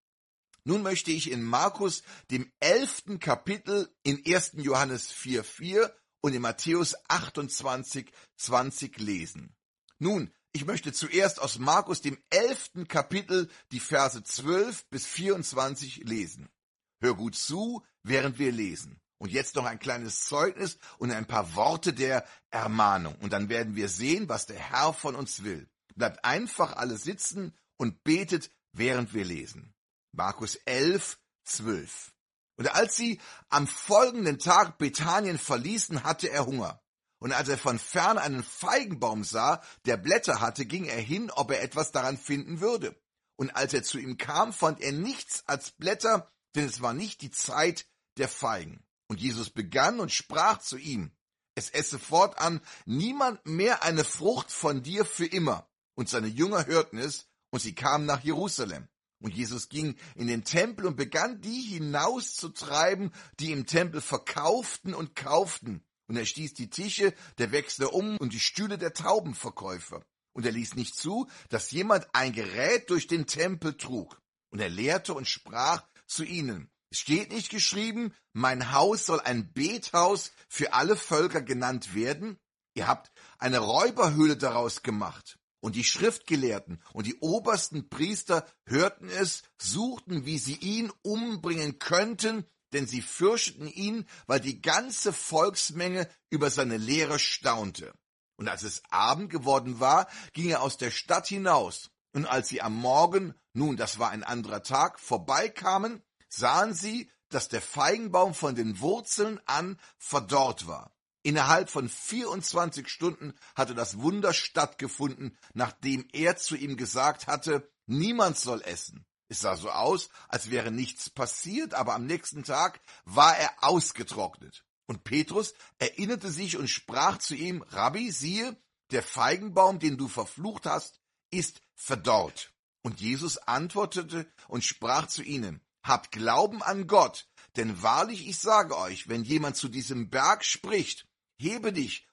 Nun möchte ich in Markus, dem elften Kapitel, in ersten Johannes vier vier und in Matthäus achtundzwanzig zwanzig lesen. Nun, ich möchte zuerst aus Markus, dem elften Kapitel, die Verse zwölf bis vierundzwanzig lesen. Hör gut zu, während wir lesen. Und jetzt noch ein kleines Zeugnis und ein paar Worte der Ermahnung. Und dann werden wir sehen, was der Herr von uns will. Bleibt einfach alle sitzen und betet, während wir lesen. Markus elf, zwölf. Und als sie am folgenden Tag Bethanien verließen, hatte er Hunger. Und als er von fern einen Feigenbaum sah, der Blätter hatte, ging er hin, ob er etwas daran finden würde. Und als er zu ihm kam, fand er nichts als Blätter, denn es war nicht die Zeit der Feigen. Und Jesus begann und sprach zu ihm, es esse fortan niemand mehr eine Frucht von dir für immer. Und seine Jünger hörten es, und sie kamen nach Jerusalem. Und Jesus ging in den Tempel und begann, die hinauszutreiben, die im Tempel verkauften und kauften. Und er stieß die Tische der Wechsler um und die Stühle der Taubenverkäufer. Und er ließ nicht zu, dass jemand ein Gerät durch den Tempel trug. Und er lehrte und sprach zu ihnen, es steht nicht geschrieben, mein Haus soll ein Bethaus für alle Völker genannt werden? Ihr habt eine Räuberhöhle daraus gemacht. Und die Schriftgelehrten und die obersten Priester hörten es, suchten, wie sie ihn umbringen könnten, denn sie fürchteten ihn, weil die ganze Volksmenge über seine Lehre staunte. Und als es Abend geworden war, ging er aus der Stadt hinaus. Und als sie am Morgen, nun, das war ein anderer Tag, vorbeikamen, sahen sie, dass der Feigenbaum von den Wurzeln an verdorrt war. Innerhalb von vierundzwanzig Stunden hatte das Wunder stattgefunden, nachdem er zu ihm gesagt hatte, niemand soll essen. Es sah so aus, als wäre nichts passiert, aber am nächsten Tag war er ausgetrocknet. Und Petrus erinnerte sich und sprach zu ihm, Rabbi, siehe, der Feigenbaum, den du verflucht hast, ist verdorrt. Und Jesus antwortete und sprach zu ihnen, habt Glauben an Gott, denn wahrlich ich sage euch, wenn jemand zu diesem Berg spricht, hebe dich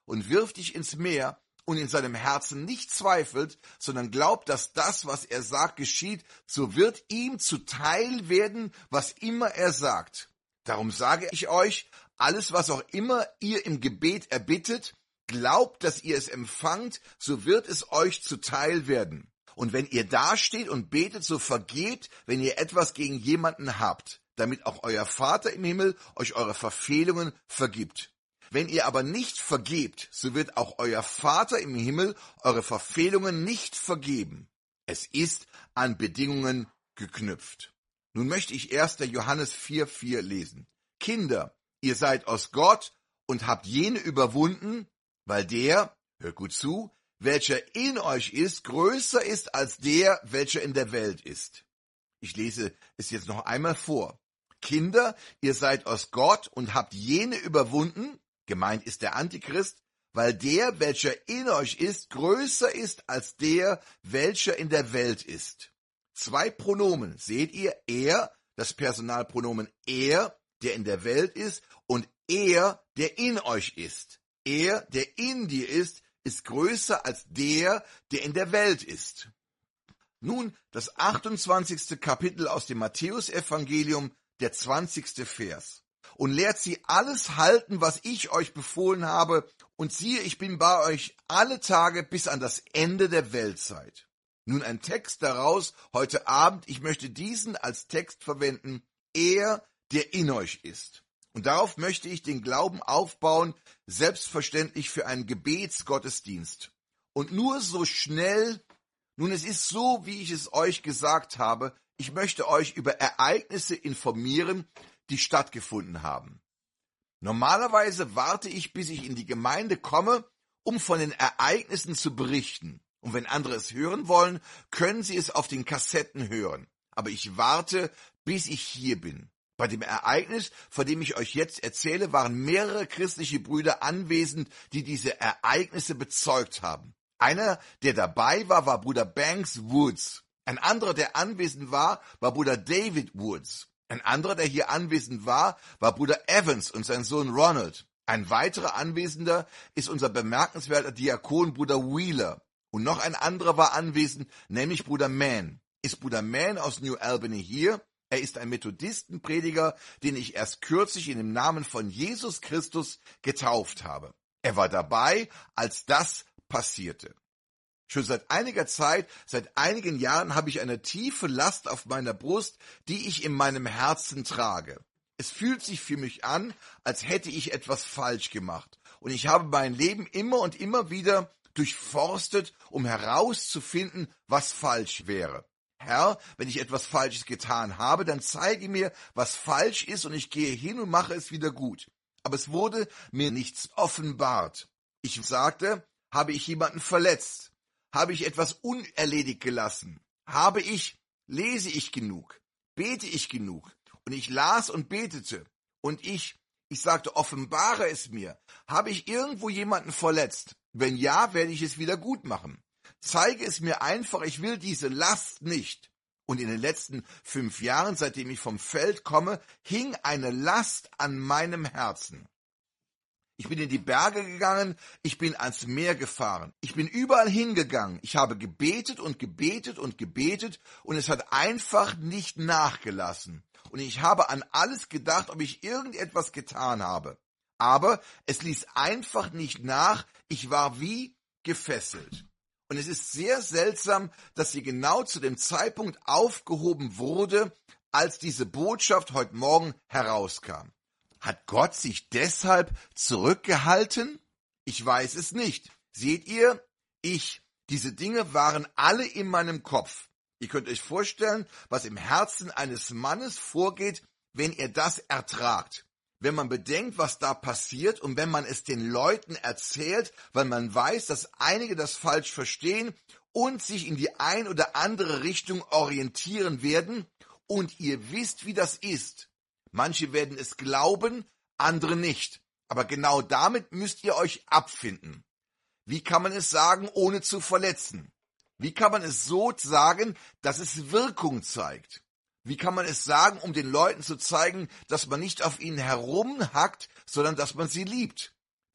und wirft dich ins Meer und in seinem Herzen nicht zweifelt, sondern glaubt, dass das, was er sagt, geschieht, so wird ihm zuteil werden, was immer er sagt. Darum sage ich euch, alles, was auch immer ihr im Gebet erbittet, glaubt, dass ihr es empfangt, so wird es euch zuteil werden. Und wenn ihr dasteht und betet, so vergebt, wenn ihr etwas gegen jemanden habt, damit auch euer Vater im Himmel euch eure Verfehlungen vergibt. Wenn ihr aber nicht vergebt, so wird auch euer Vater im Himmel eure Verfehlungen nicht vergeben. Es ist an Bedingungen geknüpft. Nun möchte ich erster Johannes vier vier lesen. Kinder, ihr seid aus Gott und habt jene überwunden, weil der, hört gut zu, welcher in euch ist, größer ist als der, welcher in der Welt ist. Ich lese es jetzt noch einmal vor. Kinder, ihr seid aus Gott und habt jene überwunden, gemeint ist der Antichrist, weil der, welcher in euch ist, größer ist als der, welcher in der Welt ist. Zwei Pronomen, seht ihr, er, das Personalpronomen er, der in der Welt ist, und er, der in euch ist. Er, der in dir ist, ist größer als der, der in der Welt ist. Nun das achtundzwanzigste Kapitel aus dem Matthäusevangelium, der zwanzigste Vers. Und lehrt sie alles halten, was ich euch befohlen habe, und siehe, ich bin bei euch alle Tage bis an das Ende der Weltzeit. Nun ein Text daraus heute Abend, ich möchte diesen als Text verwenden, er, der in euch ist. Und darauf möchte ich den Glauben aufbauen, selbstverständlich für einen Gebetsgottesdienst. Und nur so schnell, nun es ist so, wie ich es euch gesagt habe, ich möchte euch über Ereignisse informieren, die stattgefunden haben. Normalerweise warte ich, bis ich in die Gemeinde komme, um von den Ereignissen zu berichten. Und wenn andere es hören wollen, können sie es auf den Kassetten hören. Aber ich warte, bis ich hier bin. Bei dem Ereignis, von dem ich euch jetzt erzähle, waren mehrere christliche Brüder anwesend, die diese Ereignisse bezeugt haben. Einer, der dabei war, war Bruder Banks Woods. Ein anderer, der anwesend war, war Bruder David Woods. Ein anderer, der hier anwesend war, war Bruder Evans und sein Sohn Ronald. Ein weiterer Anwesender ist unser bemerkenswerter Diakon Bruder Wheeler. Und noch ein anderer war anwesend, nämlich Bruder Mann. Ist Bruder Mann aus New Albany hier? Er ist ein Methodistenprediger, den ich erst kürzlich in dem Namen von Jesus Christus getauft habe. Er war dabei, als das passierte. Schon seit einiger Zeit, seit einigen Jahren habe ich eine tiefe Last auf meiner Brust, die ich in meinem Herzen trage. Es fühlt sich für mich an, als hätte ich etwas falsch gemacht. Und ich habe mein Leben immer und immer wieder durchforstet, um herauszufinden, was falsch wäre. Herr, wenn ich etwas Falsches getan habe, dann zeige mir, was falsch ist, und ich gehe hin und mache es wieder gut. Aber es wurde mir nichts offenbart. Ich sagte, habe ich jemanden verletzt? Habe ich etwas unerledigt gelassen? Habe ich, lese ich genug? Bete ich genug? Und ich las und betete. Und ich, ich sagte, offenbare es mir. Habe ich irgendwo jemanden verletzt? Wenn ja, werde ich es wieder gut machen. Zeige es mir einfach, ich will diese Last nicht. Und in den letzten fünf Jahren, seitdem ich vom Feld komme, hing eine Last an meinem Herzen. Ich bin in die Berge gegangen, ich bin ans Meer gefahren, ich bin überall hingegangen, ich habe gebetet und gebetet und gebetet und es hat einfach nicht nachgelassen. Und ich habe an alles gedacht, ob ich irgendetwas getan habe. Aber es ließ einfach nicht nach, ich war wie gefesselt. Und es ist sehr seltsam, dass sie genau zu dem Zeitpunkt aufgehoben wurde, als diese Botschaft heute Morgen herauskam. Hat Gott sich deshalb zurückgehalten? Ich weiß es nicht. Seht ihr, ich, diese Dinge waren alle in meinem Kopf. Ihr könnt euch vorstellen, was im Herzen eines Mannes vorgeht, wenn er das ertragt. Wenn man bedenkt, was da passiert und wenn man es den Leuten erzählt, weil man weiß, dass einige das falsch verstehen und sich in die ein oder andere Richtung orientieren werden, und ihr wisst, wie das ist. Manche werden es glauben, andere nicht. Aber genau damit müsst ihr euch abfinden. Wie kann man es sagen, ohne zu verletzen? Wie kann man es so sagen, dass es Wirkung zeigt? Wie kann man es sagen, um den Leuten zu zeigen, dass man nicht auf ihnen herumhackt, sondern dass man sie liebt?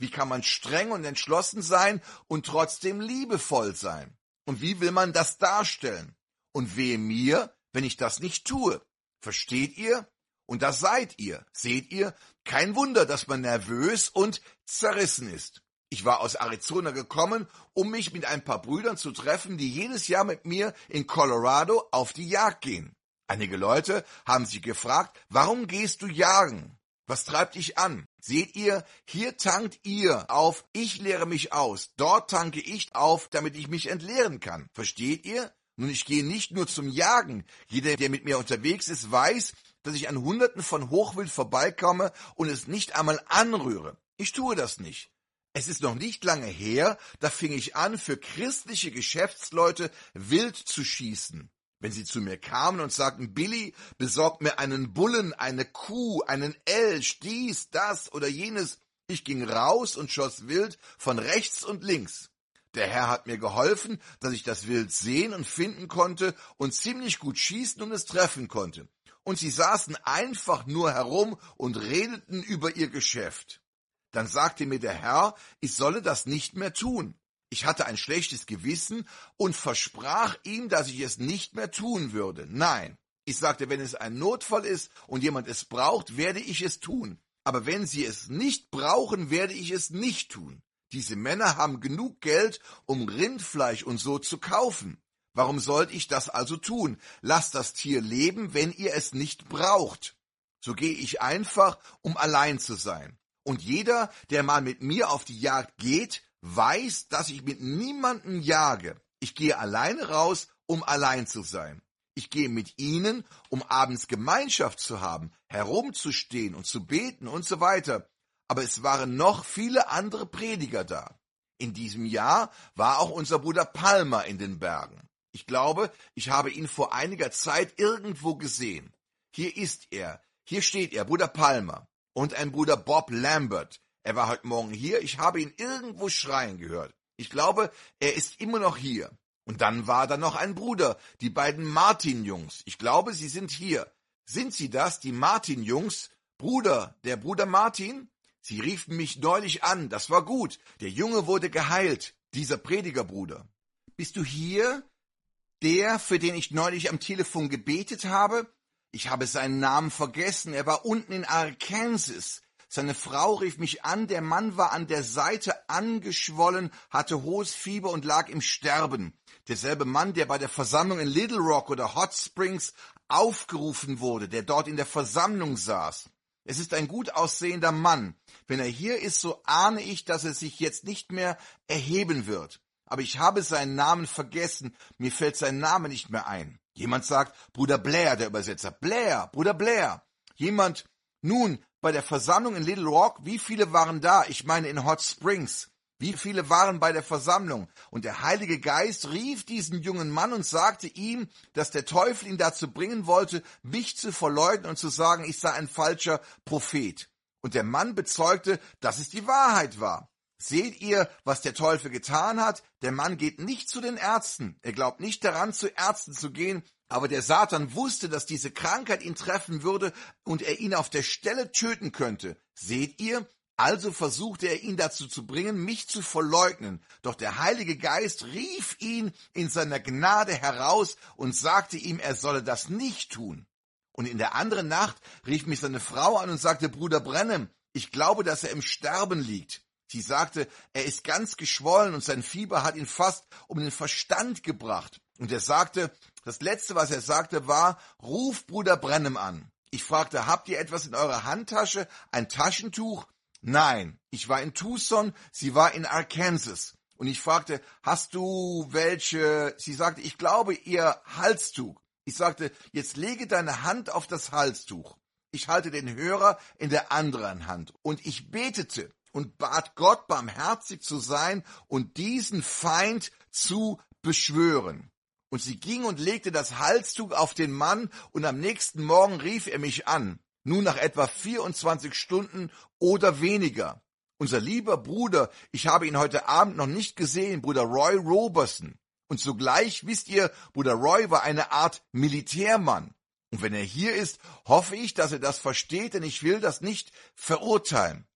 Wie kann man streng und entschlossen sein und trotzdem liebevoll sein? Und wie will man das darstellen? Und wehe mir, wenn ich das nicht tue. Versteht ihr? Und das seid ihr. Seht ihr? Kein Wunder, dass man nervös und zerrissen ist. Ich war aus Arizona gekommen, um mich mit ein paar Brüdern zu treffen, die jedes Jahr mit mir in Colorado auf die Jagd gehen. Einige Leute haben sich gefragt, warum gehst du jagen? Was treibt dich an? Seht ihr, hier tankt ihr auf, ich leere mich aus. Dort tanke ich auf, damit ich mich entleeren kann. Versteht ihr? Nun, ich gehe nicht nur zum Jagen. Jeder, der mit mir unterwegs ist, weiß, dass ich an Hunderten von Hochwild vorbeikomme und es nicht einmal anrühre. Ich tue das nicht. Es ist noch nicht lange her, da fing ich an, für christliche Geschäftsleute wild zu schießen. Wenn sie zu mir kamen und sagten, Billy, besorg mir einen Bullen, eine Kuh, einen Elch, dies, das oder jenes. Ich ging raus und schoss wild von rechts und links. Der Herr hat mir geholfen, dass ich das Wild sehen und finden konnte und ziemlich gut schießen und es treffen konnte. Und sie saßen einfach nur herum und redeten über ihr Geschäft. Dann sagte mir der Herr, ich solle das nicht mehr tun. Ich hatte ein schlechtes Gewissen und versprach ihm, dass ich es nicht mehr tun würde. Nein, ich sagte, wenn es ein Notfall ist und jemand es braucht, werde ich es tun. Aber wenn sie es nicht brauchen, werde ich es nicht tun. Diese Männer haben genug Geld, um Rindfleisch und so zu kaufen. Warum sollte ich das also tun? Lasst das Tier leben, wenn ihr es nicht braucht. So gehe ich einfach, um allein zu sein. Und jeder, der mal mit mir auf die Jagd geht, weiß, dass ich mit niemandem jage. Ich gehe alleine raus, um allein zu sein. Ich gehe mit ihnen, um abends Gemeinschaft zu haben, herumzustehen und zu beten und so weiter. Aber es waren noch viele andere Prediger da. In diesem Jahr war auch unser Bruder Palmer in den Bergen. Ich glaube, ich habe ihn vor einiger Zeit irgendwo gesehen. Hier ist er, hier steht er, Bruder Palmer. Und ein Bruder Bob Lambert. Er war heute Morgen hier, ich habe ihn irgendwo schreien gehört. Ich glaube, er ist immer noch hier. Und dann war da noch ein Bruder, die beiden Martin-Jungs. Ich glaube, sie sind hier. Sind sie das, die Martin-Jungs? Bruder, der Bruder Martin? Sie riefen mich neulich an, das war gut. Der Junge wurde geheilt, dieser Predigerbruder. Bist du hier? Der, für den ich neulich am Telefon gebetet habe? Ich habe seinen Namen vergessen, er war unten in Arkansas. Seine Frau rief mich an, der Mann war an der Seite angeschwollen, hatte hohes Fieber und lag im Sterben. Derselbe Mann, der bei der Versammlung in Little Rock oder Hot Springs aufgerufen wurde, der dort in der Versammlung saß. Es ist ein gut aussehender Mann. Wenn er hier ist, so ahne ich, dass er sich jetzt nicht mehr erheben wird. Aber ich habe seinen Namen vergessen, mir fällt sein Name nicht mehr ein. Jemand sagt, Bruder Blair, der Übersetzer. Blair, Bruder Blair. Jemand, nun, bei der Versammlung in Little Rock, wie viele waren da? Ich meine in Hot Springs. Wie viele waren bei der Versammlung? Und der Heilige Geist rief diesen jungen Mann und sagte ihm, dass der Teufel ihn dazu bringen wollte, mich zu verleugnen und zu sagen, ich sei ein falscher Prophet. Und der Mann bezeugte, dass es die Wahrheit war. Seht ihr, was der Teufel getan hat? Der Mann geht nicht zu den Ärzten. Er glaubt nicht daran, zu Ärzten zu gehen. Aber der Satan wusste, dass diese Krankheit ihn treffen würde und er ihn auf der Stelle töten könnte. Seht ihr? Also versuchte er ihn dazu zu bringen, mich zu verleugnen. Doch der Heilige Geist rief ihn in seiner Gnade heraus und sagte ihm, er solle das nicht tun. Und in der anderen Nacht rief mich seine Frau an und sagte, Bruder Branham, ich glaube, dass er im Sterben liegt. Sie sagte, er ist ganz geschwollen und sein Fieber hat ihn fast um den Verstand gebracht. Und er sagte, das Letzte, was er sagte, war, ruf Bruder Branham an. Ich fragte, habt ihr etwas in eurer Handtasche, ein Taschentuch? Nein, ich war in Tucson, sie war in Arkansas. Und ich fragte, hast du welche? Sie sagte, ich glaube, ihr Halstuch. Ich sagte, jetzt lege deine Hand auf das Halstuch. Ich halte den Hörer in der anderen Hand. Und ich betete und bat Gott, barmherzig zu sein und diesen Feind zu beschwören. Und sie ging und legte das Halstuch auf den Mann, und am nächsten Morgen rief er mich an. Nun nach etwa vierundzwanzig Stunden oder weniger. Unser lieber Bruder, ich habe ihn heute Abend noch nicht gesehen, Bruder Roy Roberson. Und zugleich, wisst ihr, Bruder Roy war eine Art Militärmann. Und wenn er hier ist, hoffe ich, dass er das versteht, denn ich will das nicht verurteilen.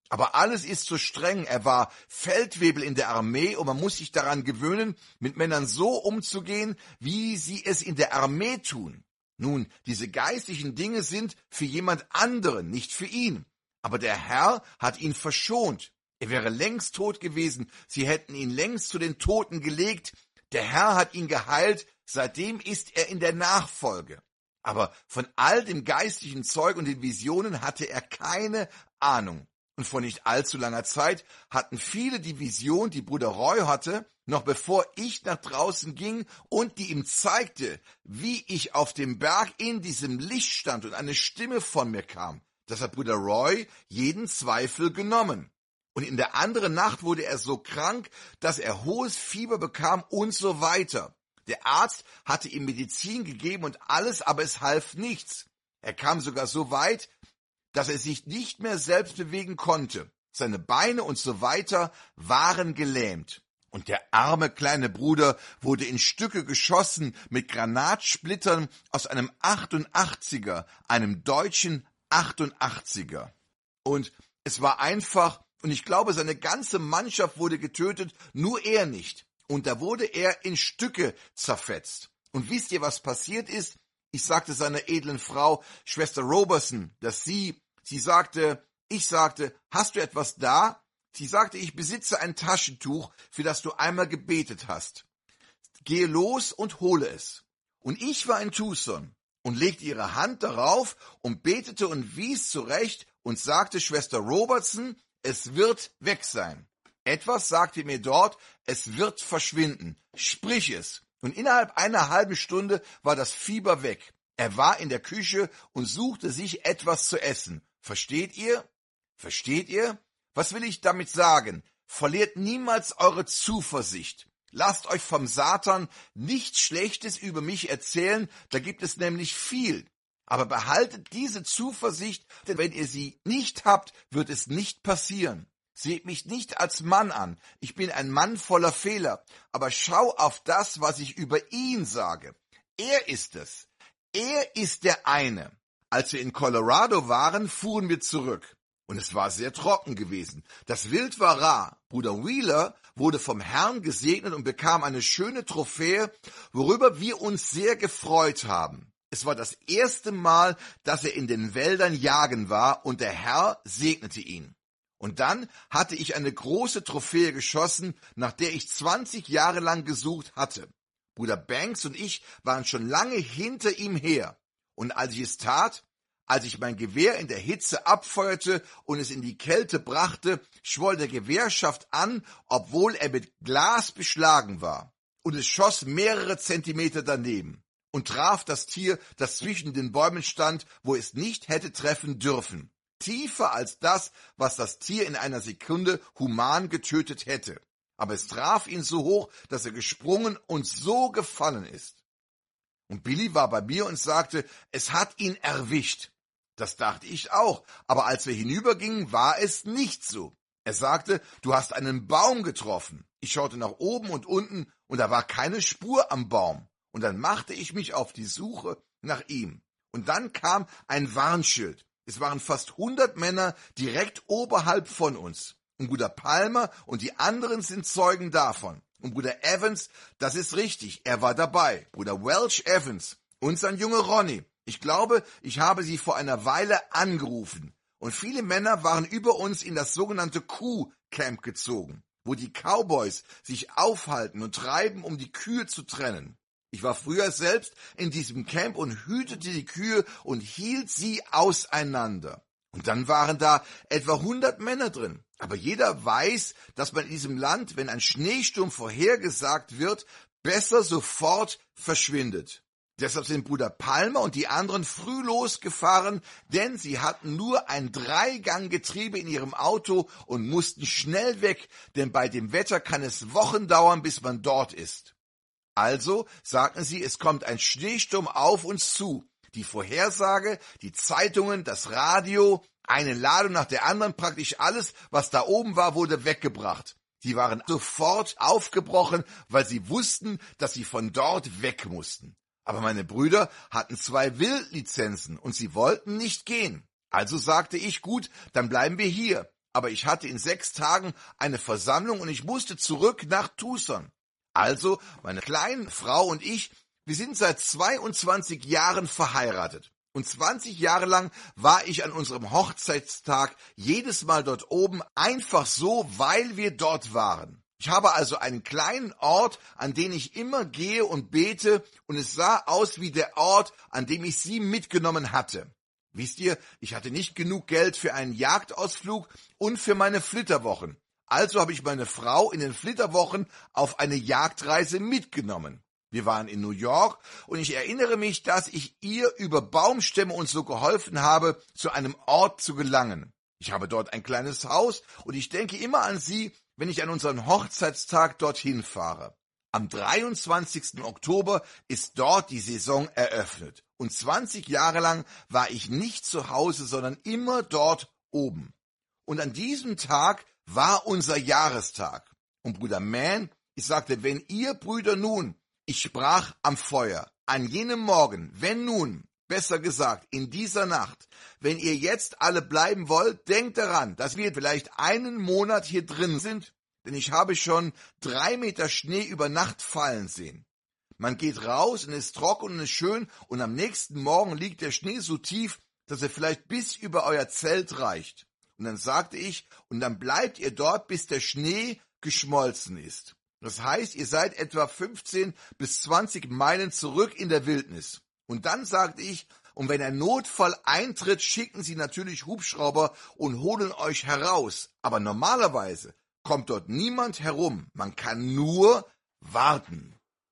Aber alles ist so streng. Er war Feldwebel in der Armee und man muss sich daran gewöhnen, mit Männern so umzugehen, wie sie es in der Armee tun. Nun, diese geistlichen Dinge sind für jemand anderen, nicht für ihn. Aber der Herr hat ihn verschont. Er wäre längst tot gewesen. Sie hätten ihn längst zu den Toten gelegt. Der Herr hat ihn geheilt. Seitdem ist er in der Nachfolge. Aber von all dem geistlichen Zeug und den Visionen hatte er keine Ahnung. Und vor nicht allzu langer Zeit hatten viele die Vision, die Bruder Roy hatte, noch bevor ich nach draußen ging und die ihm zeigte, wie ich auf dem Berg in diesem Licht stand und eine Stimme von mir kam. Das hat Bruder Roy jeden Zweifel genommen. Und in der anderen Nacht wurde er so krank, dass er hohes Fieber bekam und so weiter. Der Arzt hatte ihm Medizin gegeben und alles, aber es half nichts. Er kam sogar so weit, dass er sich nicht mehr selbst bewegen konnte. Seine Beine und so weiter waren gelähmt. Und der arme kleine Bruder wurde in Stücke geschossen mit Granatsplittern aus einem achtundachtziger, einem deutschen achtundachtziger. Und es war einfach, und ich glaube, seine ganze Mannschaft wurde getötet, nur er nicht. Und da wurde er in Stücke zerfetzt. Und wisst ihr, was passiert ist? Ich sagte seiner edlen Frau, Schwester Robertson, dass sie, sie sagte, ich sagte, hast du etwas da? Sie sagte, ich besitze ein Taschentuch, für das du einmal gebetet hast. Gehe los und hole es. Und ich war in Tucson und legte ihre Hand darauf und betete und wies zurecht und sagte, Schwester Robertson, es wird weg sein. Etwas sagte mir dort, es wird verschwinden. Sprich es. Und innerhalb einer halben Stunde war das Fieber weg. Er war in der Küche und suchte sich etwas zu essen. Versteht ihr? Versteht ihr? Was will ich damit sagen? Verliert niemals eure Zuversicht. Lasst euch vom Satan nichts Schlechtes über mich erzählen, da gibt es nämlich viel. Aber behaltet diese Zuversicht, denn wenn ihr sie nicht habt, wird es nicht passieren. Seht mich nicht als Mann an, ich bin ein Mann voller Fehler, aber schau auf das, was ich über ihn sage. Er ist es. Er ist der eine. Als wir in Colorado waren, fuhren wir zurück. Und es war sehr trocken gewesen. Das Wild war rar. Bruder Wheeler wurde vom Herrn gesegnet und bekam eine schöne Trophäe, worüber wir uns sehr gefreut haben. Es war das erste Mal, dass er in den Wäldern jagen war und der Herr segnete ihn. Und dann hatte ich eine große Trophäe geschossen, nach der ich zwanzig Jahre lang gesucht hatte. Bruder Banks und ich waren schon lange hinter ihm her. Und als ich es tat, als ich mein Gewehr in der Hitze abfeuerte und es in die Kälte brachte, schwoll der Gewehrschaft an, obwohl er mit Glas beschlagen war. Und es schoss mehrere Zentimeter daneben und traf das Tier, das zwischen den Bäumen stand, wo es nicht hätte treffen dürfen. Tiefer als das, was das Tier in einer Sekunde human getötet hätte. Aber es traf ihn so hoch, dass er gesprungen und so gefallen ist. Und Billy war bei mir und sagte, es hat ihn erwischt. Das dachte ich auch, aber als wir hinübergingen, war es nicht so. Er sagte, du hast einen Baum getroffen. Ich schaute nach oben und unten und da war keine Spur am Baum. Und dann machte ich mich auf die Suche nach ihm. Und dann kam ein Warnschild. Es waren fast hundert Männer direkt oberhalb von uns. Und Bruder Palmer und die anderen sind Zeugen davon. Und Bruder Evans, das ist richtig, er war dabei. Bruder Welch Evans und sein Junge Ronny. Ich glaube, ich habe sie vor einer Weile angerufen. Und viele Männer waren über uns in das sogenannte Kuh-Camp gezogen, wo die Cowboys sich aufhalten und treiben, um die Kühe zu trennen. Ich war früher selbst in diesem Camp und hütete die Kühe und hielt sie auseinander. Und dann waren da etwa hundert Männer drin. Aber jeder weiß, dass man in diesem Land, wenn ein Schneesturm vorhergesagt wird, besser sofort verschwindet. Deshalb sind Bruder Palmer und die anderen früh losgefahren, denn sie hatten nur ein Dreiganggetriebe in ihrem Auto und mussten schnell weg, denn bei dem Wetter kann es Wochen dauern, bis man dort ist. Also sagten sie, es kommt ein Schneesturm auf uns zu. Die Vorhersage, die Zeitungen, das Radio, eine Ladung nach der anderen, praktisch alles, was da oben war, wurde weggebracht. Die waren sofort aufgebrochen, weil sie wussten, dass sie von dort weg mussten. Aber meine Brüder hatten zwei Wildlizenzen und sie wollten nicht gehen. Also sagte ich, gut, dann bleiben wir hier. aber ich hatte in sechs Tagen eine Versammlung und ich musste zurück nach Tucson. Also, meine kleine Frau und ich, wir sind seit zweiundzwanzig Jahren verheiratet. Und zwanzig Jahre lang war ich an unserem Hochzeitstag jedes Mal dort oben, einfach so, weil wir dort waren. Ich habe also einen kleinen Ort, an den ich immer gehe und bete, und es sah aus wie der Ort, an dem ich sie mitgenommen hatte. Wisst ihr, ich hatte nicht genug Geld für einen Jagdausflug und für meine Flitterwochen. Also habe ich meine Frau in den Flitterwochen auf eine Jagdreise mitgenommen. Wir waren in New York und ich erinnere mich, dass ich ihr über Baumstämme und so geholfen habe, zu einem Ort zu gelangen. Ich habe dort ein kleines Haus und ich denke immer an sie, wenn ich an unseren Hochzeitstag dorthin fahre. Am dreiundzwanzigsten Oktober ist dort die Saison eröffnet. Und zwanzig Jahre lang war ich nicht zu Hause, sondern immer dort oben. Und an diesem Tag war unser Jahrestag. Und Bruder Mann, ich sagte, wenn ihr Brüder nun, ich sprach am Feuer, an jenem Morgen, wenn nun, besser gesagt, in dieser Nacht, wenn ihr jetzt alle bleiben wollt, denkt daran, dass wir vielleicht einen Monat hier drin sind, denn ich habe schon drei Meter Schnee über Nacht fallen sehen. Man geht raus und es ist trocken und es ist schön und am nächsten Morgen liegt der Schnee so tief, dass er vielleicht bis über euer Zelt reicht. Und dann sagte ich, und dann bleibt ihr dort, bis der Schnee geschmolzen ist. Das heißt, ihr seid etwa fünfzehn bis zwanzig Meilen zurück in der Wildnis. Und dann sagte ich, und wenn ein Notfall eintritt, schicken sie natürlich Hubschrauber und holen euch heraus. Aber normalerweise kommt dort niemand herum. Man kann nur warten.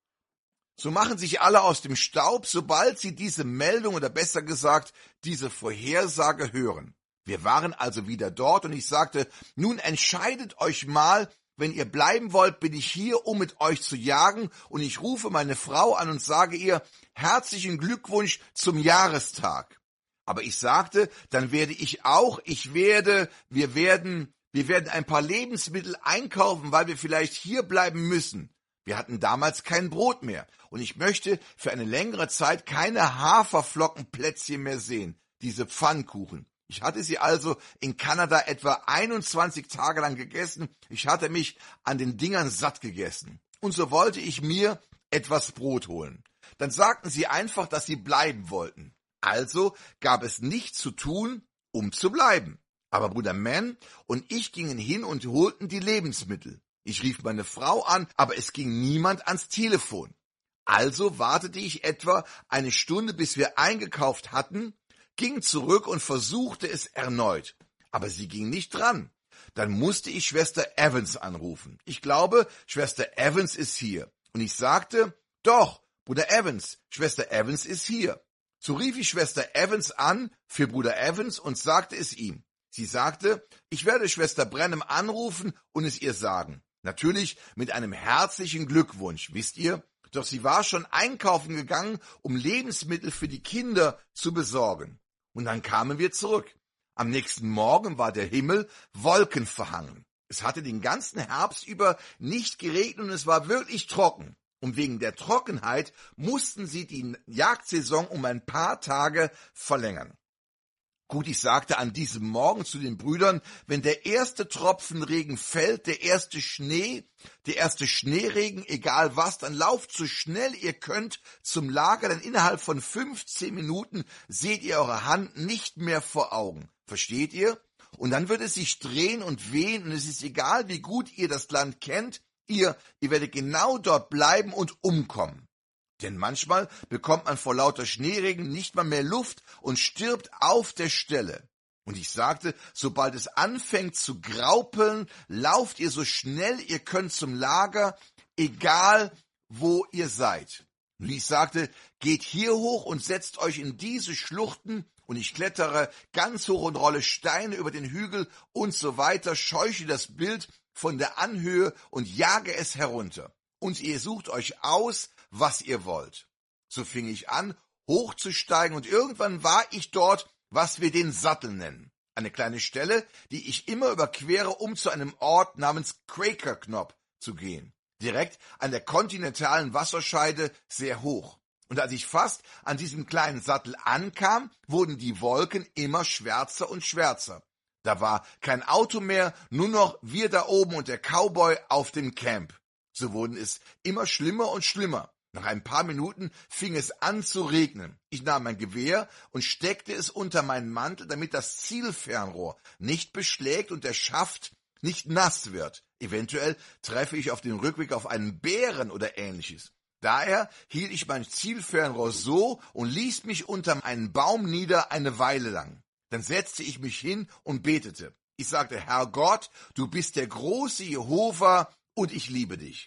So machen sich alle aus dem Staub, sobald sie diese Meldung oder besser gesagt diese Vorhersage hören. Wir waren also wieder dort und ich sagte, nun entscheidet euch mal, wenn ihr bleiben wollt, bin ich hier, um mit euch zu jagen, und ich rufe meine Frau an und sage ihr, herzlichen Glückwunsch zum Jahrestag. Aber ich sagte, dann werde ich auch, ich werde, wir werden, wir werden ein paar Lebensmittel einkaufen, weil wir vielleicht hier bleiben müssen. Wir hatten damals kein Brot mehr und ich möchte für eine längere Zeit keine Haferflockenplätzchen mehr sehen, diese Pfannkuchen. Ich hatte sie also in Kanada etwa einundzwanzig Tage lang gegessen. Ich hatte mich an den Dingern satt gegessen. Und so wollte ich mir etwas Brot holen. Dann sagten sie einfach, dass sie bleiben wollten. Also gab es nichts zu tun, um zu bleiben. Aber Bruder Mann und ich gingen hin und holten die Lebensmittel. Ich rief meine Frau an, aber es ging niemand ans Telefon. Also wartete ich etwa eine Stunde, bis wir eingekauft hatten, ging zurück und versuchte es erneut. Aber sie ging nicht dran. Dann musste ich Schwester Evans anrufen. Ich glaube, Schwester Evans ist hier. Und ich sagte, doch, Bruder Evans, Schwester Evans ist hier. So rief ich Schwester Evans an für Bruder Evans und sagte es ihm. Sie sagte, ich werde Schwester Branham anrufen und es ihr sagen. Natürlich mit einem herzlichen Glückwunsch, wisst ihr? Doch sie war schon einkaufen gegangen, um Lebensmittel für die Kinder zu besorgen. Und dann kamen wir zurück. Am nächsten Morgen war der Himmel wolkenverhangen. Es hatte den ganzen Herbst über nicht geregnet und es war wirklich trocken. Und wegen der Trockenheit mussten sie die Jagdsaison um ein paar Tage verlängern. Gut, ich sagte an diesem Morgen zu den Brüdern, wenn der erste Tropfen Regen fällt, der erste Schnee, der erste Schneeregen, egal was, dann lauft so schnell ihr könnt zum Lager, denn innerhalb von fünfzehn Minuten seht ihr eure Hand nicht mehr vor Augen. Versteht ihr? Und dann wird es sich drehen und wehen und es ist egal, wie gut ihr das Land kennt, ihr, ihr werdet genau dort bleiben und umkommen. Denn manchmal bekommt man vor lauter Schneeregen nicht mal mehr Luft und stirbt auf der Stelle. Und ich sagte, sobald es anfängt zu graupeln, lauft ihr so schnell ihr könnt zum Lager, egal wo ihr seid. Und ich sagte, geht hier hoch und setzt euch in diese Schluchten, und ich klettere ganz hoch und rolle Steine über den Hügel und so weiter, scheuche das Bild von der Anhöhe und jage es herunter. Und ihr sucht euch aus, was ihr wollt. So fing ich an, hochzusteigen, und irgendwann war ich dort, was wir den Sattel nennen. Eine kleine Stelle, die ich immer überquere, um zu einem Ort namens Quaker Knob zu gehen. Direkt an der kontinentalen Wasserscheide sehr hoch. Und als ich fast an diesem kleinen Sattel ankam, wurden die Wolken immer schwärzer und schwärzer. Da war kein Auto mehr, nur noch wir da oben und der Cowboy auf dem Camp. So wurden es immer schlimmer und schlimmer. Nach ein paar Minuten fing es an zu regnen. Ich nahm mein Gewehr und steckte es unter meinen Mantel, damit das Zielfernrohr nicht beschlägt und der Schaft nicht nass wird. Eventuell treffe ich auf dem Rückweg auf einen Bären oder ähnliches. Daher hielt ich mein Zielfernrohr so und ließ mich unter einen Baum nieder eine Weile lang. Dann setzte ich mich hin und betete. Ich sagte, Herr Gott, du bist der große Jehova und ich liebe dich.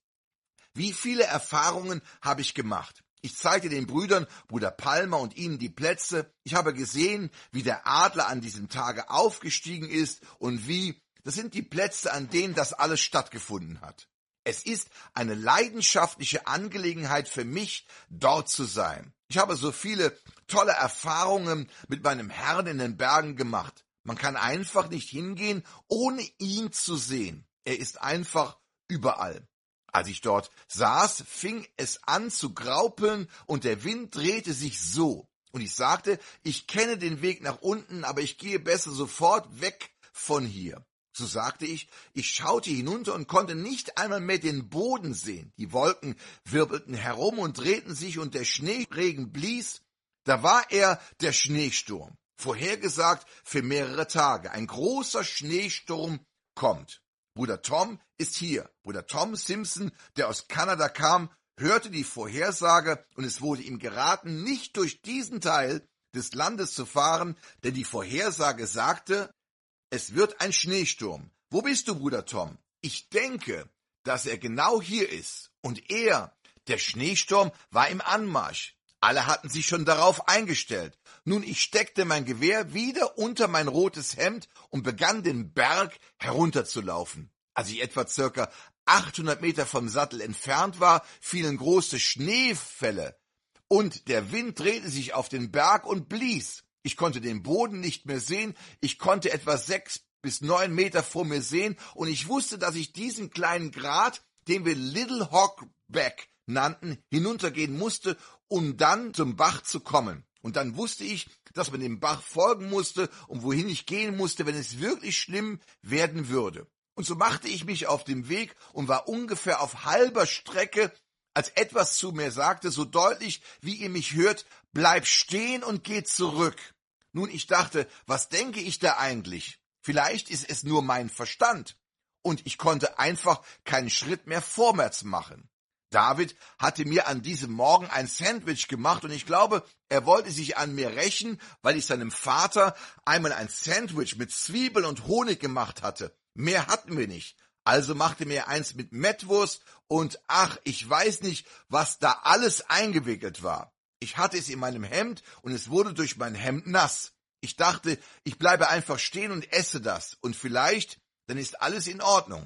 Wie viele Erfahrungen habe ich gemacht? Ich zeigte den Brüdern, Bruder Palmer und ihnen die Plätze. Ich habe gesehen, wie der Adler an diesem Tage aufgestiegen ist und wie, das sind die Plätze, an denen das alles stattgefunden hat. Es ist eine leidenschaftliche Angelegenheit für mich, dort zu sein. Ich habe so viele tolle Erfahrungen mit meinem Herrn in den Bergen gemacht. Man kann einfach nicht hingehen, ohne ihn zu sehen. Er ist einfach überall. Als ich dort saß, fing es an zu graupeln und der Wind drehte sich so. Und ich sagte, ich kenne den Weg nach unten, aber ich gehe besser sofort weg von hier. So sagte ich, ich schaute hinunter und konnte nicht einmal mehr den Boden sehen. Die Wolken wirbelten herum und drehten sich und der Schneeregen blies. Da war er der Schneesturm. Vorhergesagt für mehrere Tage. Ein großer Schneesturm kommt. Bruder Tom ist hier. Bruder Tom Simpson, der aus Kanada kam, hörte die Vorhersage und es wurde ihm geraten, nicht durch diesen Teil des Landes zu fahren, denn die Vorhersage sagte, es wird ein Schneesturm. Wo bist du, Bruder Tom? Ich denke, dass er genau hier ist. Und er, der Schneesturm, war im Anmarsch. Alle hatten sich schon darauf eingestellt. Nun, ich steckte mein Gewehr wieder unter mein rotes Hemd und begann den Berg herunterzulaufen. Als ich etwa circa achthundert Meter vom Sattel entfernt war, fielen große Schneefälle und der Wind drehte sich auf den Berg und blies. Ich konnte den Boden nicht mehr sehen, ich konnte etwa sechs bis neun Meter vor mir sehen und ich wusste, dass ich diesen kleinen Grat, den wir Little Hog Back nannten, hinuntergehen musste, um dann zum Bach zu kommen. Und dann wusste ich, dass man dem Bach folgen musste und wohin ich gehen musste, wenn es wirklich schlimm werden würde. Und so machte ich mich auf den Weg und war ungefähr auf halber Strecke, als etwas zu mir sagte, so deutlich, wie ihr mich hört, bleib stehen und geh zurück. Nun, ich dachte, was denke ich da eigentlich? Vielleicht ist es nur mein Verstand. Und ich konnte einfach keinen Schritt mehr vorwärts machen. David hatte mir an diesem Morgen ein Sandwich gemacht und ich glaube, er wollte sich an mir rächen, weil ich seinem Vater einmal ein Sandwich mit Zwiebeln und Honig gemacht hatte. Mehr hatten wir nicht. Also machte mir eins mit Mettwurst und ach, ich weiß nicht, was da alles eingewickelt war. Ich hatte es in meinem Hemd und es wurde durch mein Hemd nass. Ich dachte, ich bleibe einfach stehen und esse das und vielleicht, dann ist alles in Ordnung.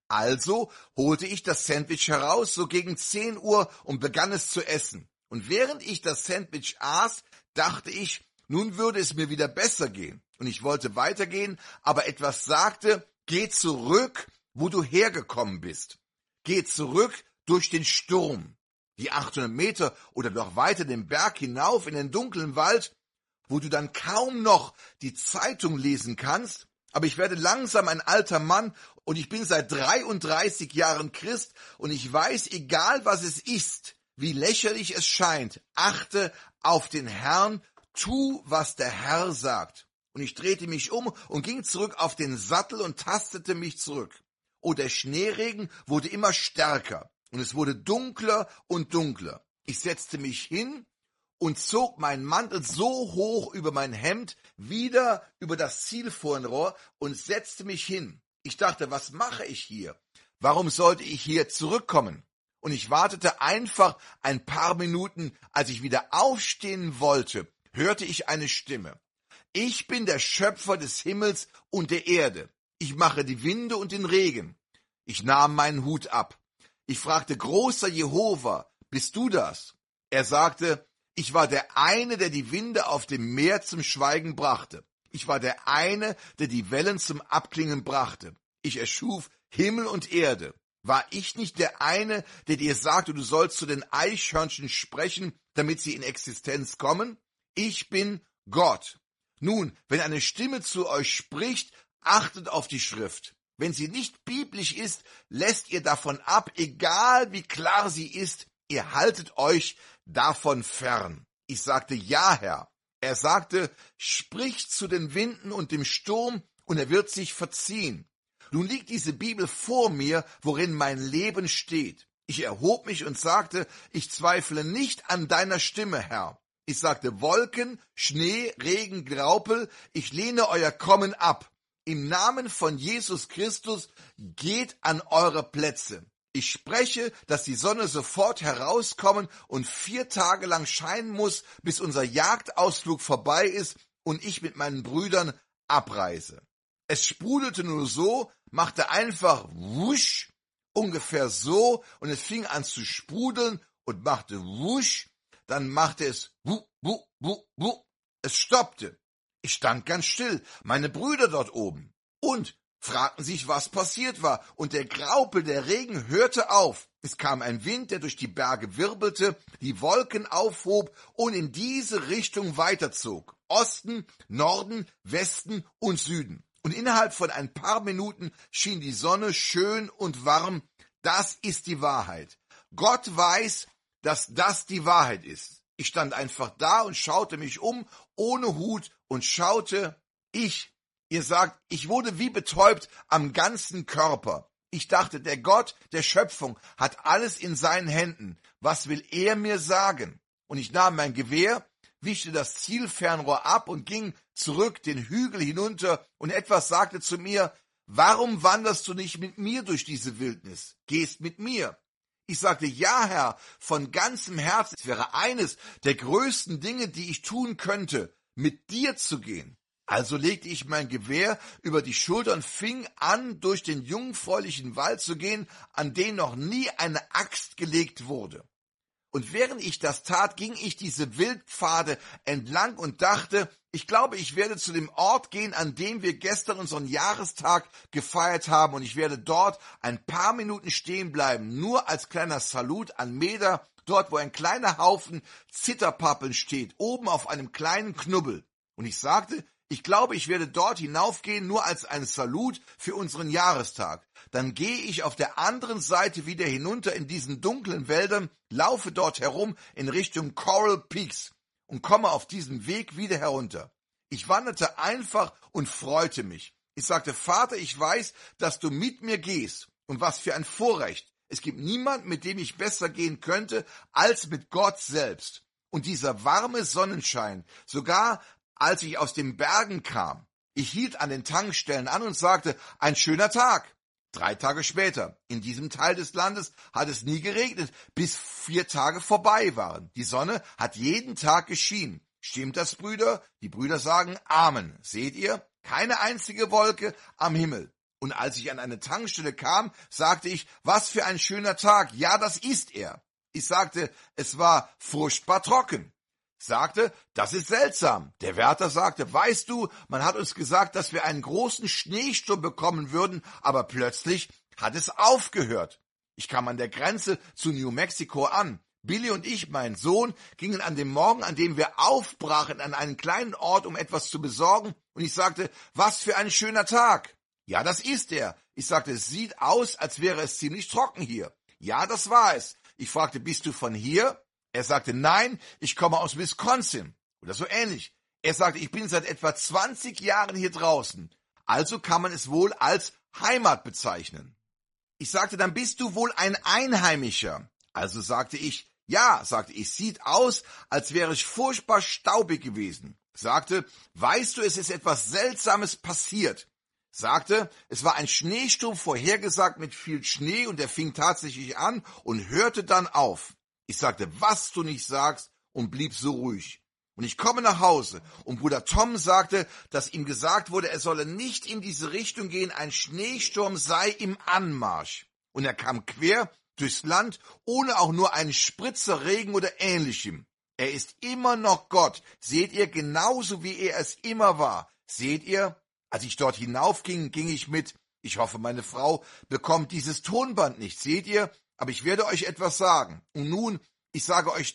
Also holte ich das Sandwich heraus, so gegen zehn Uhr, und begann es zu essen. Und während ich das Sandwich aß, dachte ich, nun würde es mir wieder besser gehen. Und ich wollte weitergehen, aber etwas sagte, geh zurück, wo du hergekommen bist. Geh zurück durch den Sturm. Die achthundert Meter oder noch weiter den Berg hinauf in den dunklen Wald, wo du dann kaum noch die Zeitung lesen kannst. Aber ich werde langsam ein alter Mann und ich bin seit dreiunddreißig Jahren Christ und ich weiß, egal was es ist, wie lächerlich es scheint, achte auf den Herrn, tu, was der Herr sagt. Und ich drehte mich um und ging zurück auf den Sattel und tastete mich zurück. Oh, der Schneeregen wurde immer stärker und es wurde dunkler und dunkler. Ich setzte mich hin und zog meinen Mantel so hoch über mein Hemd, wieder über das Zielfernrohr und setzte mich hin. Ich dachte, was mache ich hier? Warum sollte ich hier zurückkommen? Und ich wartete einfach ein paar Minuten. Als ich wieder aufstehen wollte, hörte ich eine Stimme. Ich bin der Schöpfer des Himmels und der Erde. Ich mache die Winde und den Regen. Ich nahm meinen Hut ab. Ich fragte, großer Jehova, bist du das? Er sagte, ich war der eine, der die Winde auf dem Meer zum Schweigen brachte. Ich war der eine, der die Wellen zum Abklingen brachte. Ich erschuf Himmel und Erde. War ich nicht der eine, der dir sagte, du sollst zu den Eichhörnchen sprechen, damit sie in Existenz kommen? Ich bin Gott. Nun, wenn eine Stimme zu euch spricht, achtet auf die Schrift. Wenn sie nicht biblisch ist, lässt ihr davon ab, egal wie klar sie ist, ihr haltet euch davon fern. Ich sagte, ja, Herr. Er sagte, sprich zu den Winden und dem Sturm, und er wird sich verziehen. Nun liegt diese Bibel vor mir, worin mein Leben steht. Ich erhob mich und sagte, ich zweifle nicht an deiner Stimme, Herr. Ich sagte, Wolken, Schnee, Regen, Graupel, ich lehne euer Kommen ab. Im Namen von Jesus Christus geht an eure Plätze. Ich spreche, dass die Sonne sofort herauskommen und vier Tage lang scheinen muss, bis unser Jagdausflug vorbei ist und ich mit meinen Brüdern abreise. Es sprudelte nur so, machte einfach wusch, ungefähr so, und es fing an zu sprudeln und machte wusch, dann machte es wu, wu, wu, wu. Es stoppte. Ich stand ganz still, meine Brüder dort oben, und fragten sich, was passiert war, und der Graupel, der Regen hörte auf. Es kam ein Wind, der durch die Berge wirbelte, die Wolken aufhob und in diese Richtung weiterzog. Osten, Norden, Westen und Süden. Und innerhalb von ein paar Minuten schien die Sonne schön und warm. Das ist die Wahrheit. Gott weiß, dass das die Wahrheit ist. Ich stand einfach da und schaute mich um, ohne Hut, und schaute, ich, ihr sagt, ich wurde wie betäubt am ganzen Körper. Ich dachte, der Gott der Schöpfung hat alles in seinen Händen. Was will er mir sagen? Und ich nahm mein Gewehr, wischte das Zielfernrohr ab und ging zurück den Hügel hinunter, und etwas sagte zu mir, warum wanderst du nicht mit mir durch diese Wildnis? Gehst mit mir. Ich sagte, ja, Herr, von ganzem Herzen. Es wäre eines der größten Dinge, die ich tun könnte, mit dir zu gehen. Also legte ich mein Gewehr über die Schulter und fing an, durch den jungfräulichen Wald zu gehen, an den noch nie eine Axt gelegt wurde. Und während ich das tat, ging ich diese Wildpfade entlang und dachte, ich glaube, ich werde zu dem Ort gehen, an dem wir gestern unseren Jahrestag gefeiert haben, und ich werde dort ein paar Minuten stehen bleiben, nur als kleiner Salut an Meda, dort wo ein kleiner Haufen Zitterpappeln steht, oben auf einem kleinen Knubbel. Und ich sagte, ich glaube, ich werde dort hinaufgehen, nur als ein Salut für unseren Jahrestag. Dann gehe ich auf der anderen Seite wieder hinunter in diesen dunklen Wäldern, laufe dort herum in Richtung Coral Peaks und komme auf diesem Weg wieder herunter. Ich wanderte einfach und freute mich. Ich sagte, Vater, ich weiß, dass du mit mir gehst. Und was für ein Vorrecht. Es gibt niemanden, mit dem ich besser gehen könnte, als mit Gott selbst. Und dieser warme Sonnenschein, sogar als ich aus den Bergen kam. Ich hielt an den Tankstellen an und sagte, ein schöner Tag. Drei Tage später, in diesem Teil des Landes, hat es nie geregnet, bis vier Tage vorbei waren. Die Sonne hat jeden Tag geschienen. Stimmt das, Brüder? Die Brüder sagen Amen. Seht ihr? Keine einzige Wolke am Himmel. Und als ich an eine Tankstelle kam, sagte ich, was für ein schöner Tag. Ja, das ist er. Ich sagte, es war furchtbar trocken. Sagte, das ist seltsam. Der Wärter sagte, weißt du, man hat uns gesagt, dass wir einen großen Schneesturm bekommen würden, aber plötzlich hat es aufgehört. Ich kam an der Grenze zu New Mexico an. Billy und ich, mein Sohn, gingen an dem Morgen, an dem wir aufbrachen, an einen kleinen Ort, um etwas zu besorgen, und ich sagte, was für ein schöner Tag. Ja, das ist er. Ich sagte, es sieht aus, als wäre es ziemlich trocken hier. Ja, das war es. Ich fragte, bist du von hier? Er sagte, nein, ich komme aus Wisconsin oder so ähnlich. Er sagte, ich bin seit etwa zwanzig Jahren hier draußen. Also kann man es wohl als Heimat bezeichnen. Ich sagte, dann bist du wohl ein Einheimischer. Also sagte ich, ja, sagte ich, sieht aus, als wäre ich furchtbar staubig gewesen. Sagte, weißt du, es ist etwas Seltsames passiert. Sagte, es war ein Schneesturm vorhergesagt mit viel Schnee, und der fing tatsächlich an und hörte dann auf. Ich sagte, was du nicht sagst, und blieb so ruhig. Und ich komme nach Hause, und Bruder Tom sagte, dass ihm gesagt wurde, er solle nicht in diese Richtung gehen, ein Schneesturm sei im Anmarsch. Und er kam quer durchs Land, ohne auch nur einen Spritzer Regen oder ähnlichem. Er ist immer noch Gott. Seht ihr, genauso wie er es immer war. Seht ihr, als ich dort hinaufging, ging ich mit. Ich hoffe, meine Frau bekommt dieses Tonband nicht. Seht ihr? Aber ich werde euch etwas sagen. Und nun, ich sage euch nicht,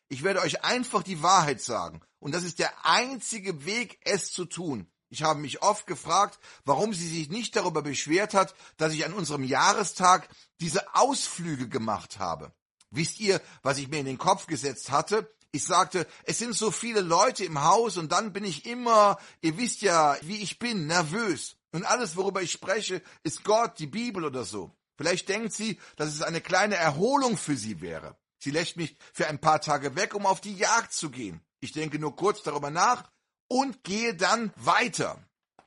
Ich werde euch einfach die Wahrheit sagen. Und das ist der einzige Weg, es zu tun. Ich habe mich oft gefragt, warum sie sich nicht darüber beschwert hat, dass ich an unserem Jahrestag diese Ausflüge gemacht habe. Wisst ihr, was ich mir in den Kopf gesetzt hatte? Ich sagte, es sind so viele Leute im Haus und dann bin ich immer, ihr wisst ja, wie ich bin, nervös. Und alles, worüber ich spreche, ist Gott, die Bibel oder so. Vielleicht denkt sie, dass es eine kleine Erholung für sie wäre. Sie lässt mich für ein paar Tage weg, um auf die Jagd zu gehen. Ich denke nur kurz darüber nach und gehe dann weiter.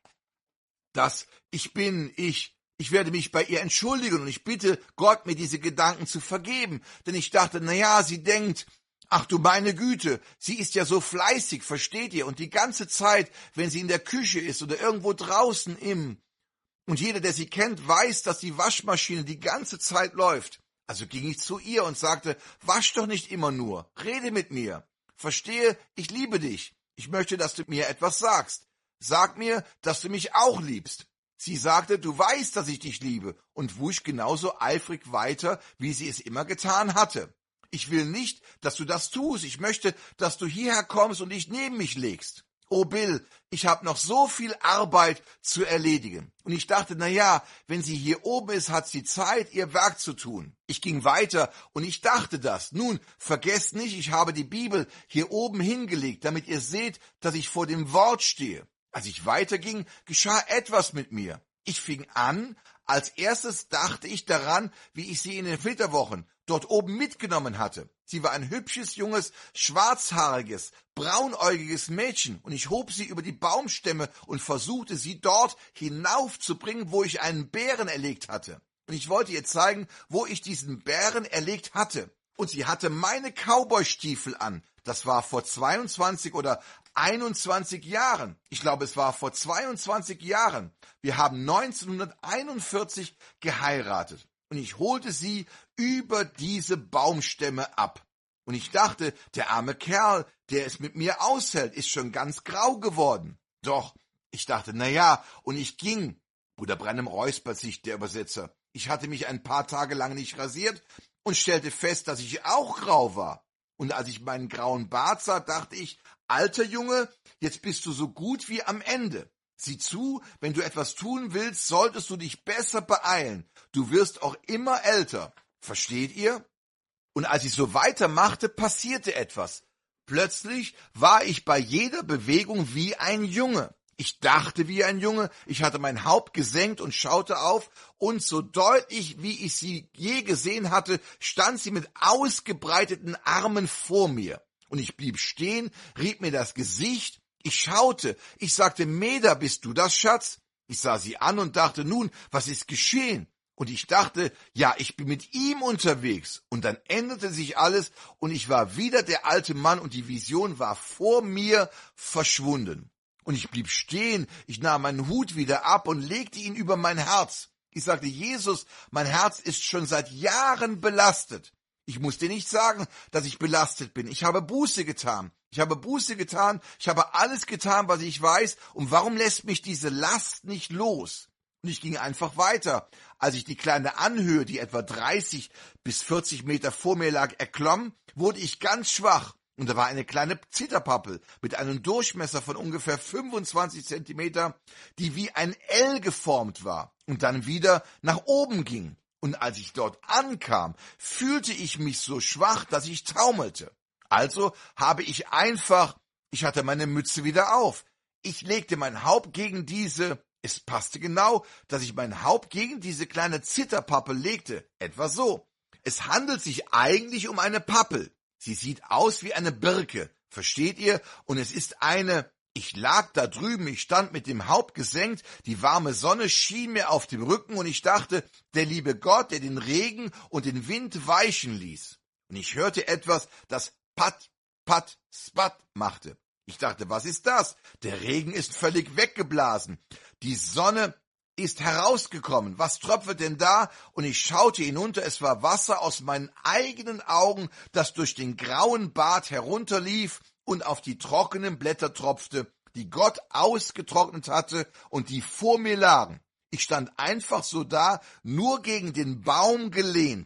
Das Ich bin, ich, ich werde mich bei ihr entschuldigen und ich bitte Gott, mir diese Gedanken zu vergeben. Denn ich dachte, na ja, sie denkt, ach du meine Güte, sie ist ja so fleißig, versteht ihr? Und die ganze Zeit, wenn sie in der Küche ist oder irgendwo draußen im, und jeder, der sie kennt, weiß, dass die Waschmaschine die ganze Zeit läuft. Also ging ich zu ihr und sagte, wasch doch nicht immer nur, rede mit mir. Verstehe, ich liebe dich. Ich möchte, dass du mir etwas sagst. Sag mir, dass du mich auch liebst. Sie sagte, du weißt, dass ich dich liebe, und wusch genauso eifrig weiter, wie sie es immer getan hatte. Ich will nicht, dass du das tust. Ich möchte, dass du hierher kommst und dich neben mich legst. Oh Bill, ich habe noch so viel Arbeit zu erledigen. Und ich dachte, na ja, wenn sie hier oben ist, hat sie Zeit, ihr Werk zu tun. Ich ging weiter und ich dachte das. Nun, vergesst nicht, ich habe die Bibel hier oben hingelegt, damit ihr seht, dass ich vor dem Wort stehe. Als ich weiterging, geschah etwas mit mir. Ich fing an, als erstes dachte ich daran, wie ich sie in den Flitterwochen dort oben mitgenommen hatte. Sie war ein hübsches, junges, schwarzhaariges, braunäugiges Mädchen, und ich hob sie über die Baumstämme und versuchte, sie dort hinaufzubringen, wo ich einen Bären erlegt hatte. Und ich wollte ihr zeigen, wo ich diesen Bären erlegt hatte. Und sie hatte meine Cowboystiefel an. Das war vor zweiundzwanzig oder einundzwanzig Jahren. Ich glaube, es war vor zweiundzwanzig Jahren. Wir haben neunzehnhunderteinundvierzig geheiratet. Und ich holte sie über diese Baumstämme ab. Und ich dachte, der arme Kerl, der es mit mir aushält, ist schon ganz grau geworden. Doch, ich dachte, na ja, und ich ging. Bruder Branham räuspert sich, der Übersetzer. Ich hatte mich ein paar Tage lang nicht rasiert und stellte fest, dass ich auch grau war. Und als ich meinen grauen Bart sah, dachte ich, alter Junge, jetzt bist du so gut wie am Ende. Sieh zu, wenn du etwas tun willst, solltest du dich besser beeilen. Du wirst auch immer älter. Versteht ihr? Und als ich so weitermachte, passierte etwas. Plötzlich war ich bei jeder Bewegung wie ein Junge. Ich dachte wie ein Junge, ich hatte mein Haupt gesenkt und schaute auf, und so deutlich, wie ich sie je gesehen hatte, stand sie mit ausgebreiteten Armen vor mir. Und ich blieb stehen, rieb mir das Gesicht, ich schaute, ich sagte, Meda, bist du das, Schatz? Ich sah sie an und dachte, nun, was ist geschehen? Und ich dachte, ja, ich bin mit ihm unterwegs. Und dann änderte sich alles und ich war wieder der alte Mann und die Vision war vor mir verschwunden. Und ich blieb stehen, ich nahm meinen Hut wieder ab und legte ihn über mein Herz. Ich sagte, Jesus, mein Herz ist schon seit Jahren belastet. Ich muss dir nicht sagen, dass ich belastet bin. Ich habe Buße getan. Ich habe Buße getan. Ich habe alles getan, was ich weiß. Und warum lässt mich diese Last nicht los? Und ich ging einfach weiter. Als ich die kleine Anhöhe, die etwa dreißig bis vierzig Meter vor mir lag, erklomm, wurde ich ganz schwach. Und da war eine kleine Zitterpappel mit einem Durchmesser von ungefähr fünfundzwanzig Zentimeter, die wie ein L geformt war und dann wieder nach oben ging. Und als ich dort ankam, fühlte ich mich so schwach, dass ich taumelte. Also habe ich einfach, ich hatte meine Mütze wieder auf. Ich legte mein Haupt gegen diese, es passte genau, dass ich mein Haupt gegen diese kleine Zitterpappel legte. Etwa so. Es handelt sich eigentlich um eine Pappel. Sie sieht aus wie eine Birke, versteht ihr? Und es ist eine, ich lag da drüben, ich stand mit dem Haupt gesenkt, die warme Sonne schien mir auf dem Rücken und ich dachte, der liebe Gott, der den Regen und den Wind weichen ließ. Und ich hörte etwas, das Pat, Pat, Spat machte. Ich dachte, was ist das? Der Regen ist völlig weggeblasen. Die Sonne ist herausgekommen. Was tröpfelt denn da? Und ich schaute hinunter, es war Wasser aus meinen eigenen Augen, das durch den grauen Bart herunterlief und auf die trockenen Blätter tropfte, die Gott ausgetrocknet hatte und die vor mir lagen. Ich stand einfach so da, nur gegen den Baum gelehnt.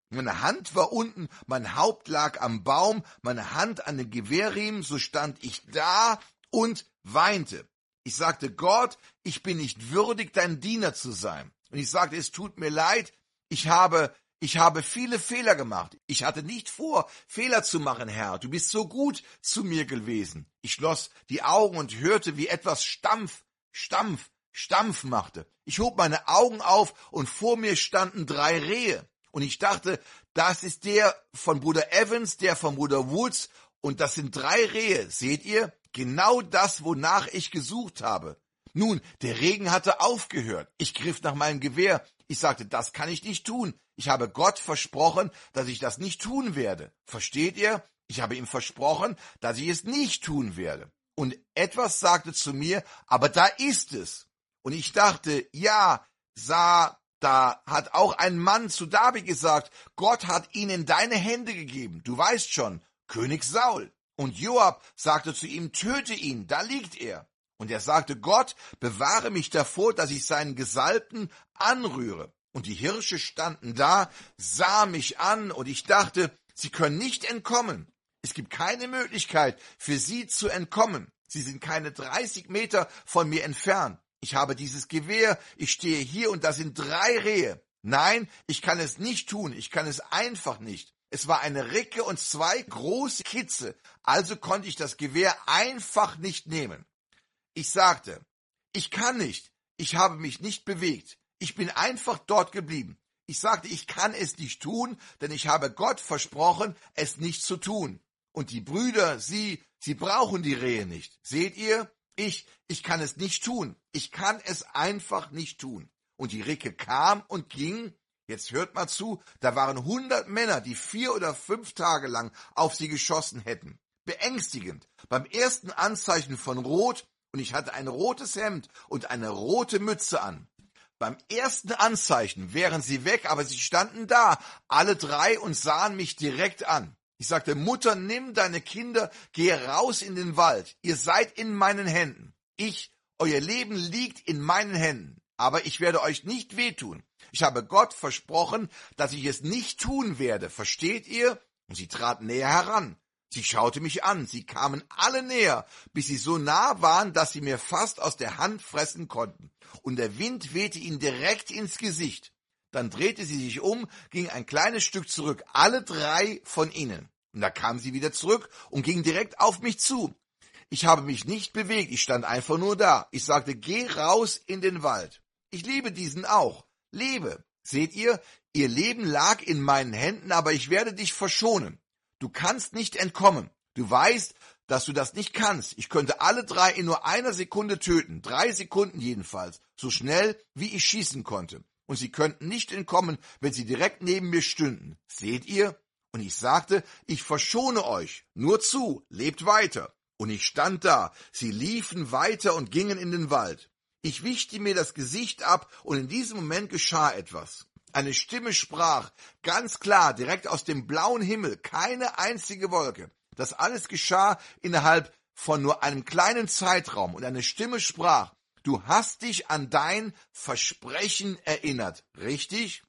Meine Hand war unten, mein Haupt lag am Baum, meine Hand an den Gewehrriemen, so stand ich da und weinte. Ich sagte, Gott, ich bin nicht würdig, dein Diener zu sein. Und ich sagte, es tut mir leid, ich habe, ich habe viele Fehler gemacht. Ich hatte nicht vor, Fehler zu machen, Herr. Du bist so gut zu mir gewesen. Ich schloss die Augen und hörte, wie etwas Stampf, Stampf, Stampf machte. Ich hob meine Augen auf und vor mir standen drei Rehe. Und ich dachte, das ist der von Bruder Evans, der von Bruder Woods. Und das sind drei Rehe, seht ihr? Genau das, wonach ich gesucht habe. Nun, der Regen hatte aufgehört. Ich griff nach meinem Gewehr. Ich sagte, das kann ich nicht tun. Ich habe Gott versprochen, dass ich das nicht tun werde. Versteht ihr? Ich habe ihm versprochen, dass ich es nicht tun werde. Und etwas sagte zu mir, aber da ist es. Und ich dachte, ja, sah, da hat auch ein Mann zu David gesagt, Gott hat ihn in deine Hände gegeben. Du weißt schon, König Saul. Und Joab sagte zu ihm, töte ihn, da liegt er. Und er sagte, Gott, bewahre mich davor, dass ich seinen Gesalbten anrühre. Und die Hirsche standen da, sahen mich an, und ich dachte, sie können nicht entkommen. Es gibt keine Möglichkeit, für sie zu entkommen. Sie sind keine dreißig Meter von mir entfernt. Ich habe dieses Gewehr, ich stehe hier und da sind drei Rehe. Nein, ich kann es nicht tun, ich kann es einfach nicht. Es war eine Ricke und zwei große Kitze, also konnte ich das Gewehr einfach nicht nehmen. Ich sagte, ich kann nicht, ich habe mich nicht bewegt, ich bin einfach dort geblieben. Ich sagte, ich kann es nicht tun, denn ich habe Gott versprochen, es nicht zu tun. Und die Brüder, sie, sie brauchen die Rehe nicht. Seht ihr? Ich, ich kann es nicht tun. Ich kann es einfach nicht tun. Und die Ricke kam und ging. Jetzt hört mal zu, da waren hundert Männer, die vier oder fünf Tage lang auf sie geschossen hätten. Beängstigend. Beim ersten Anzeichen von Rot, und ich hatte ein rotes Hemd und eine rote Mütze an. Beim ersten Anzeichen wären sie weg, aber sie standen da, alle drei, und sahen mich direkt an. Ich sagte, Mutter, nimm deine Kinder, gehe raus in den Wald. Ihr seid in meinen Händen. Ich, euer Leben liegt in meinen Händen. Aber ich werde euch nicht wehtun. Ich habe Gott versprochen, dass ich es nicht tun werde. Versteht ihr? Und sie traten näher heran. Sie schaute mich an. Sie kamen alle näher, bis sie so nah waren, dass sie mir fast aus der Hand fressen konnten. Und der Wind wehte ihnen direkt ins Gesicht. Dann drehte sie sich um, ging ein kleines Stück zurück, alle drei von ihnen. Und da kam sie wieder zurück und ging direkt auf mich zu. Ich habe mich nicht bewegt, ich stand einfach nur da. Ich sagte, geh raus in den Wald. Ich liebe diesen auch. Lebe. Seht ihr, ihr Leben lag in meinen Händen, aber ich werde dich verschonen. Du kannst nicht entkommen. Du weißt, dass du das nicht kannst. Ich könnte alle drei in nur einer Sekunde töten. Drei Sekunden jedenfalls. So schnell, wie ich schießen konnte. Und sie könnten nicht entkommen, wenn sie direkt neben mir stünden. Seht ihr? Und ich sagte, ich verschone euch. Nur zu, lebt weiter. Und ich stand da. Sie liefen weiter und gingen in den Wald. Ich wischte mir das Gesicht ab, und in diesem Moment geschah etwas. Eine Stimme sprach, ganz klar, direkt aus dem blauen Himmel, keine einzige Wolke. Das alles geschah innerhalb von nur einem kleinen Zeitraum. Und eine Stimme sprach, du hast dich an dein Versprechen erinnert, richtig?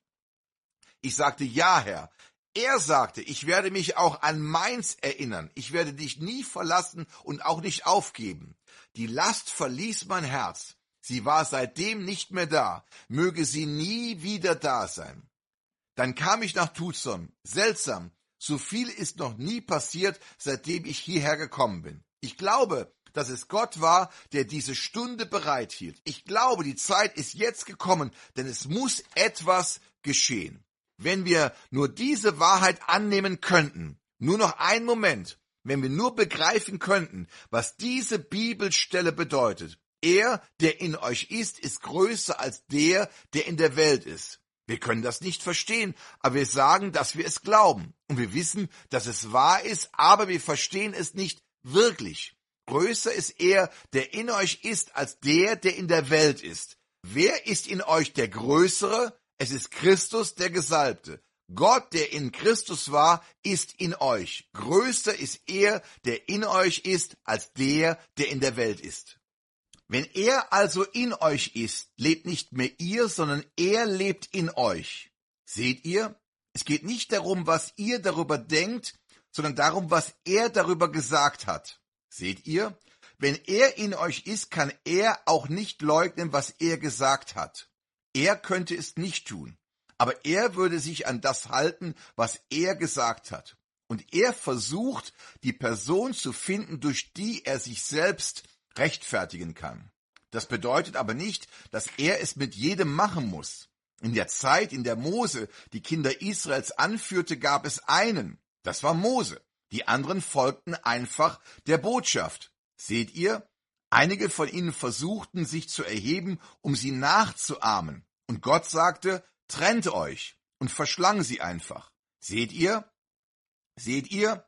Ich sagte, ja, Herr. Er sagte, ich werde mich auch an meins erinnern. Ich werde dich nie verlassen und auch nicht aufgeben. Die Last verließ mein Herz. Sie war seitdem nicht mehr da. Möge sie nie wieder da sein. Dann kam ich nach Tucson. Seltsam. So viel ist noch nie passiert, seitdem ich hierher gekommen bin. Ich glaube, dass es Gott war, der diese Stunde bereithielt. Ich glaube, die Zeit ist jetzt gekommen, denn es muss etwas geschehen. Wenn wir nur diese Wahrheit annehmen könnten, nur noch einen Moment, wenn wir nur begreifen könnten, was diese Bibelstelle bedeutet. Er, der in euch ist, ist größer als der, der in der Welt ist. Wir können das nicht verstehen, aber wir sagen, dass wir es glauben. Und wir wissen, dass es wahr ist, aber wir verstehen es nicht wirklich. Größer ist er, der in euch ist, als der, der in der Welt ist. Wer ist in euch der Größere? Es ist Christus, der Gesalbte. Gott, der in Christus war, ist in euch. Größer ist er, der in euch ist, als der, der in der Welt ist. Wenn er also in euch ist, lebt nicht mehr ihr, sondern er lebt in euch. Seht ihr? Es geht nicht darum, was ihr darüber denkt, sondern darum, was er darüber gesagt hat. Seht ihr? Wenn er in euch ist, kann er auch nicht leugnen, was er gesagt hat. Er könnte es nicht tun, aber er würde sich an das halten, was er gesagt hat. Und er versucht, die Person zu finden, durch die er sich selbst rechtfertigen kann. Das bedeutet aber nicht, dass er es mit jedem machen muss. In der Zeit, in der Mose die Kinder Israels anführte, gab es einen, das war Mose. Die anderen folgten einfach der Botschaft. Seht ihr? Einige von ihnen versuchten, sich zu erheben, um sie nachzuahmen. Und Gott sagte, trennt euch und verschlang sie einfach. Seht ihr? Seht ihr?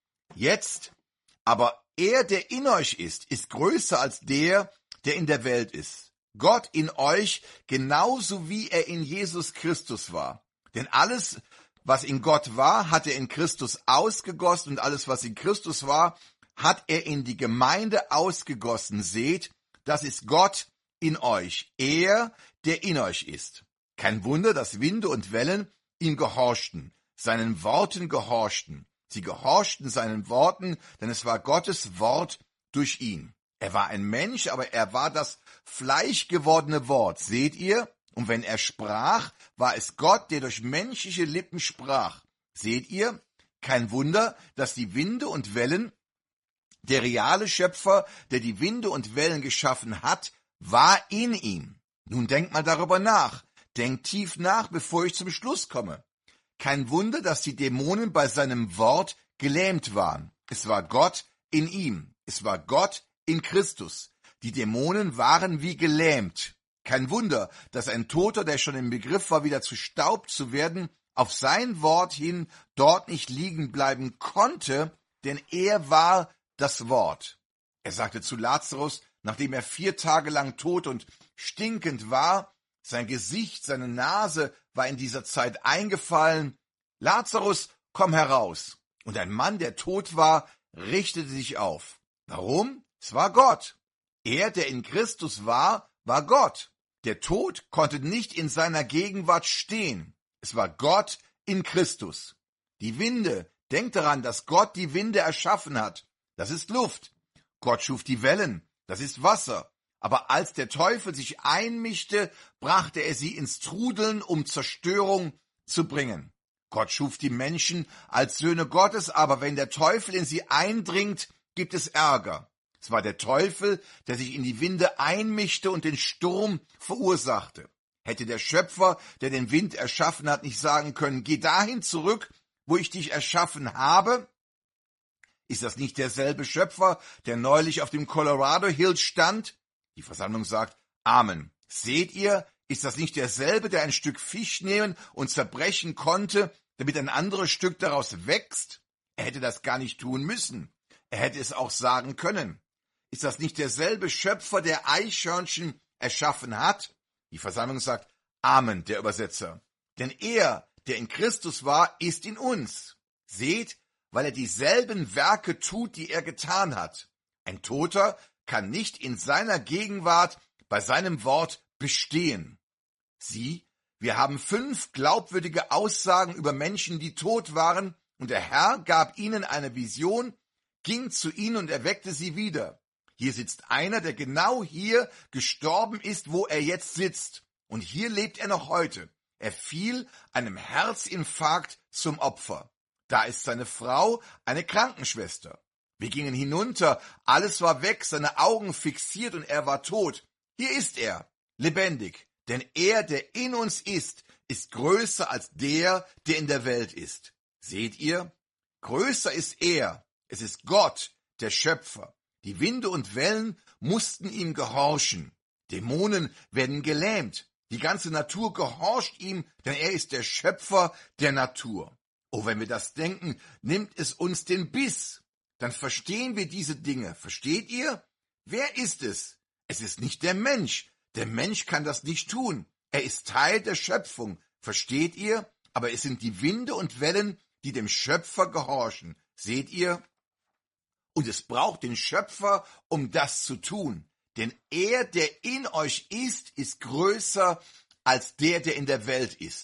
Jetzt, aber er, der in euch ist, ist größer als der, der in der Welt ist. Gott in euch, genauso wie er in Jesus Christus war. Denn alles, was in Gott war, hat er in Christus ausgegossen, und alles, was in Christus war, hat er in die Gemeinde ausgegossen. Seht, das ist Gott in euch, er, der in euch ist. Kein Wunder, dass Winde und Wellen ihm gehorchten, seinen Worten gehorchten. Sie gehorchten seinen Worten, denn es war Gottes Wort durch ihn. Er war ein Mensch, aber er war das fleischgewordene Wort. Seht ihr? Und wenn er sprach, war es Gott, der durch menschliche Lippen sprach. Seht ihr? Kein Wunder, dass die Winde und Wellen, der reale Schöpfer, der die Winde und Wellen geschaffen hat, war in ihm. Nun denkt mal darüber nach. Denkt tief nach, bevor ich zum Schluss komme. Kein Wunder, dass die Dämonen bei seinem Wort gelähmt waren. Es war Gott in ihm. Es war Gott in Christus. Die Dämonen waren wie gelähmt. Kein Wunder, dass ein Toter, der schon im Begriff war, wieder zu Staub zu werden, auf sein Wort hin dort nicht liegen bleiben konnte, denn er war das Wort. Er sagte zu Lazarus, nachdem er vier Tage lang tot und stinkend war, sein Gesicht, seine Nase war in dieser Zeit eingefallen. Lazarus, komm heraus. Und ein Mann, der tot war, richtete sich auf. Warum? Es war Gott. Er, der in Christus war, war Gott. Der Tod konnte nicht in seiner Gegenwart stehen. Es war Gott in Christus. Die Winde, denkt daran, dass Gott die Winde erschaffen hat. Das ist Luft. Gott schuf die Wellen. Das ist Wasser. Aber als der Teufel sich einmischte, brachte er sie ins Trudeln, um Zerstörung zu bringen. Gott schuf die Menschen als Söhne Gottes, aber wenn der Teufel in sie eindringt, gibt es Ärger. Es war der Teufel, der sich in die Winde einmischte und den Sturm verursachte. Hätte der Schöpfer, der den Wind erschaffen hat, nicht sagen können, geh dahin zurück, wo ich dich erschaffen habe? Ist das nicht derselbe Schöpfer, der neulich auf dem Colorado Hills stand? Die Versammlung sagt, Amen. Seht ihr, ist das nicht derselbe, der ein Stück Fisch nehmen und zerbrechen konnte, damit ein anderes Stück daraus wächst? Er hätte das gar nicht tun müssen. Er hätte es auch sagen können. Ist das nicht derselbe Schöpfer, der Eichhörnchen erschaffen hat? Die Versammlung sagt, Amen, der Übersetzer. Denn er, der in Christus war, ist in uns. Seht, weil er dieselben Werke tut, die er getan hat. Ein Toter kann nicht in seiner Gegenwart bei seinem Wort bestehen. Sieh, wir haben fünf glaubwürdige Aussagen über Menschen, die tot waren, und der Herr gab ihnen eine Vision, ging zu ihnen und erweckte sie wieder. Hier sitzt einer, der genau hier gestorben ist, wo er jetzt sitzt. Und hier lebt er noch heute. Er fiel einem Herzinfarkt zum Opfer. Da ist seine Frau, eine Krankenschwester. Wir gingen hinunter, alles war weg, seine Augen fixiert und er war tot. Hier ist er, lebendig. Denn er, der in uns ist, ist größer als der, der in der Welt ist. Seht ihr? Größer ist er. Es ist Gott, der Schöpfer. Die Winde und Wellen mussten ihm gehorchen. Dämonen werden gelähmt. Die ganze Natur gehorcht ihm, denn er ist der Schöpfer der Natur. Oh, wenn wir das denken, nimmt es uns den Biss. Dann verstehen wir diese Dinge. Versteht ihr? Wer ist es? Es ist nicht der Mensch. Der Mensch kann das nicht tun. Er ist Teil der Schöpfung. Versteht ihr? Aber es sind die Winde und Wellen, die dem Schöpfer gehorchen. Seht ihr? Und es braucht den Schöpfer, um das zu tun. Denn er, der in euch ist, ist größer als der, der in der Welt ist.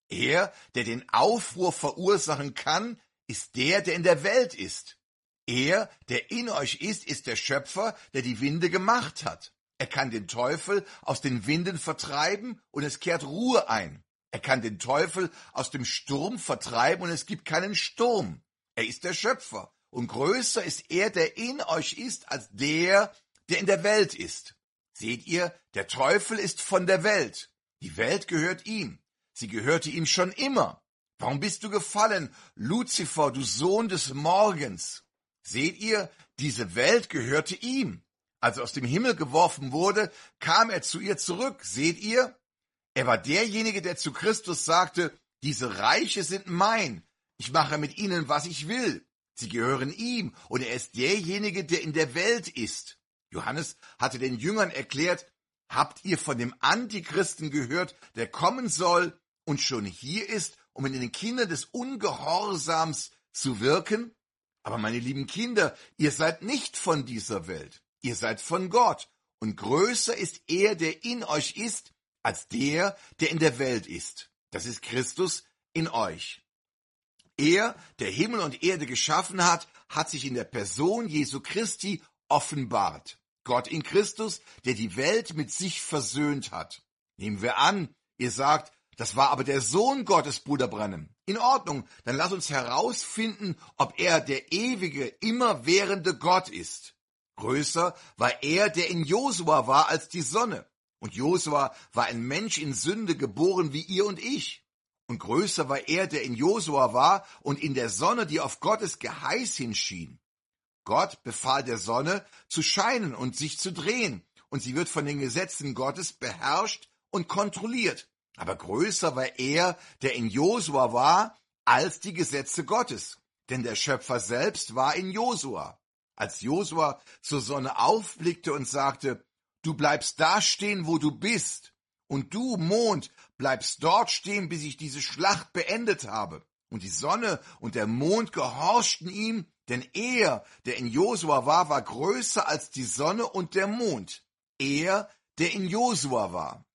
Er, der den Aufruhr verursachen kann, ist der, der in der Welt ist. Er, der in euch ist, ist der Schöpfer, der die Winde gemacht hat. Er kann den Teufel aus den Winden vertreiben und es kehrt Ruhe ein. Er kann den Teufel aus dem Sturm vertreiben und es gibt keinen Sturm. Er ist der Schöpfer und größer ist er, der in euch ist, als der, der in der Welt ist. Seht ihr, der Teufel ist von der Welt. Die Welt gehört ihm. Sie gehörte ihm schon immer. Warum bist du gefallen, Luzifer, du Sohn des Morgens? Seht ihr, diese Welt gehörte ihm. Als er aus dem Himmel geworfen wurde, kam er zu ihr zurück. Seht ihr? Er war derjenige, der zu Christus sagte, diese Reiche sind mein. Ich mache mit ihnen, was ich will. Sie gehören ihm und er ist derjenige, der in der Welt ist. Johannes hatte den Jüngern erklärt, habt ihr von dem Antichristen gehört, der kommen soll und schon hier ist, um in den Kindern des Ungehorsams zu wirken? Aber meine lieben Kinder, ihr seid nicht von dieser Welt. Ihr seid von Gott. Und größer ist er, der in euch ist, als der, der in der Welt ist. Das ist Christus in euch. Er, der Himmel und Erde geschaffen hat, hat sich in der Person Jesu Christi offenbart. Gott in Christus, der die Welt mit sich versöhnt hat. Nehmen wir an, ihr sagt, das war aber der Sohn Gottes, Bruder Branham. In Ordnung, dann lass uns herausfinden, ob er der ewige, immerwährende Gott ist. Größer war er, der in Josua war, als die Sonne. Und Josua war ein Mensch in Sünde geboren wie ihr und ich. Und größer war er, der in Josua war und in der Sonne, die auf Gottes Geheiß hinschien. Gott befahl der Sonne zu scheinen und sich zu drehen, und sie wird von den Gesetzen Gottes beherrscht und kontrolliert. Aber größer war er, der in Josua war, als die Gesetze Gottes. Denn der Schöpfer selbst war in Josua. Als Josua zur Sonne aufblickte und sagte, du bleibst da stehen, wo du bist, und du, Mond, bleibst dort stehen, bis ich diese Schlacht beendet habe. Und die Sonne und der Mond gehorchten ihm, denn er, der in Josua war, war größer als die Sonne und der Mond. Er, der in Josua war.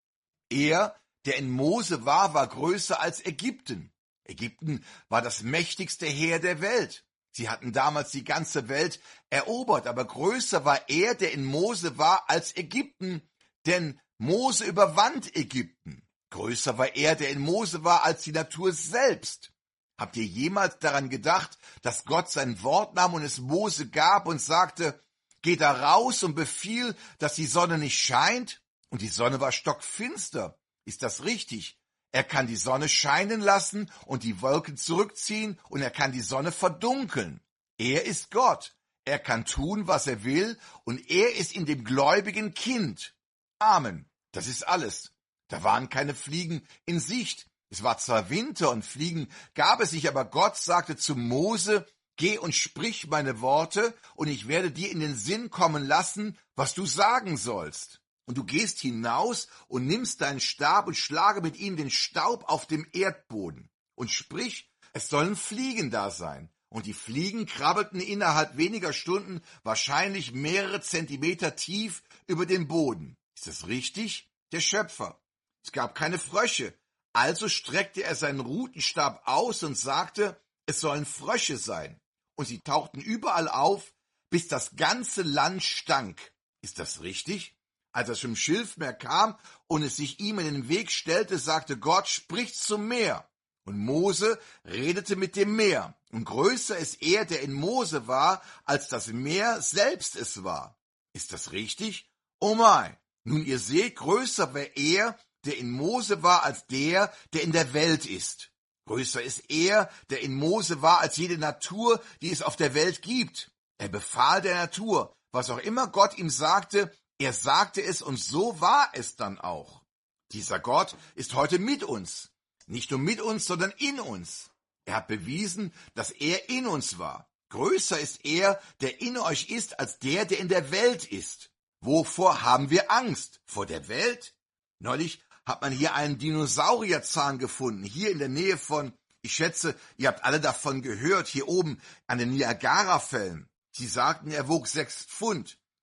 Er, der in Mose war, war größer als Ägypten. Ägypten war das mächtigste Heer der Welt. Sie hatten damals die ganze Welt erobert, aber größer war er, der in Mose war, als Ägypten, denn Mose überwand Ägypten. Größer war er, der in Mose war, als die Natur selbst. Habt ihr jemals daran gedacht, dass Gott sein Wort nahm und es Mose gab und sagte, geh da raus und befiehl, dass die Sonne nicht scheint? Und die Sonne war stockfinster. Ist das richtig? Er kann die Sonne scheinen lassen und die Wolken zurückziehen und er kann die Sonne verdunkeln. Er ist Gott. Er kann tun, was er will und er ist in dem gläubigen Kind. Amen. Das ist alles. Da waren keine Fliegen in Sicht. Es war zwar Winter und Fliegen gab es nicht, aber Gott sagte zu Mose, geh und sprich meine Worte und ich werde dir in den Sinn kommen lassen, was du sagen sollst. Und du gehst hinaus und nimmst deinen Stab und schlage mit ihm den Staub auf dem Erdboden. Und sprich, es sollen Fliegen da sein. Und die Fliegen krabbelten innerhalb weniger Stunden wahrscheinlich mehrere Zentimeter tief über den Boden. Ist das richtig? Der Schöpfer. Es gab keine Frösche. Also streckte er seinen Rutenstab aus und sagte, es sollen Frösche sein. Und sie tauchten überall auf, bis das ganze Land stank. Ist das richtig? Als er zum Schilfmeer kam und es sich ihm in den Weg stellte, sagte Gott, sprich zum Meer. Und Mose redete mit dem Meer. Und größer ist er, der in Mose war, als das Meer selbst es war. Ist das richtig? Oh mein! Nun ihr seht, größer war er, der in Mose war, als der, der in der Welt ist. Größer ist er, der in Mose war, als jede Natur, die es auf der Welt gibt. Er befahl der Natur, was auch immer Gott ihm sagte, er sagte es und so war es dann auch. Dieser Gott ist heute mit uns. Nicht nur mit uns, sondern in uns. Er hat bewiesen, dass er in uns war. Größer ist er, der in euch ist, als der, der in der Welt ist. Wovor haben wir Angst? Vor der Welt? Neulich hat man hier einen Dinosaurierzahn gefunden, hier in der Nähe von, ich schätze, ihr habt alle davon gehört, hier oben an den Niagarafällen. Sie sagten, er wog sechs Pfund.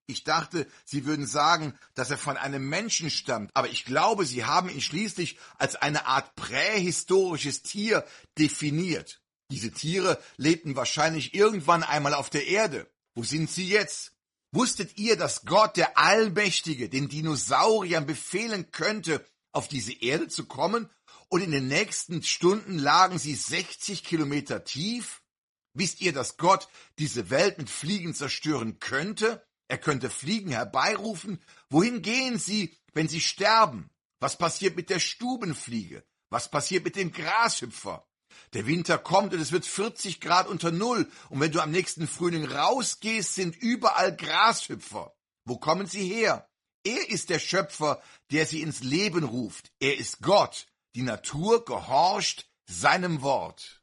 Ich dachte, Sie würden sagen, dass er von einem Menschen stammt, aber ich glaube, Sie haben ihn schließlich als eine Art prähistorisches Tier definiert. Diese Tiere lebten wahrscheinlich irgendwann einmal auf der Erde. Wo sind sie jetzt? Wusstet ihr, dass Gott, der Allmächtige, den Dinosauriern befehlen könnte, auf diese Erde zu kommen? Und in den nächsten Stunden lagen sie sechzig Kilometer tief? Wisst ihr, dass Gott diese Welt mit Fliegen zerstören könnte? Er könnte Fliegen herbeirufen. Wohin gehen sie, wenn sie sterben? Was passiert mit der Stubenfliege? Was passiert mit dem Grashüpfer? Der Winter kommt und es wird vierzig Grad unter Null. Und wenn du am nächsten Frühling rausgehst, sind überall Grashüpfer. Wo kommen sie her? Er ist der Schöpfer, der sie ins Leben ruft. Er ist Gott. Die Natur gehorcht seinem Wort.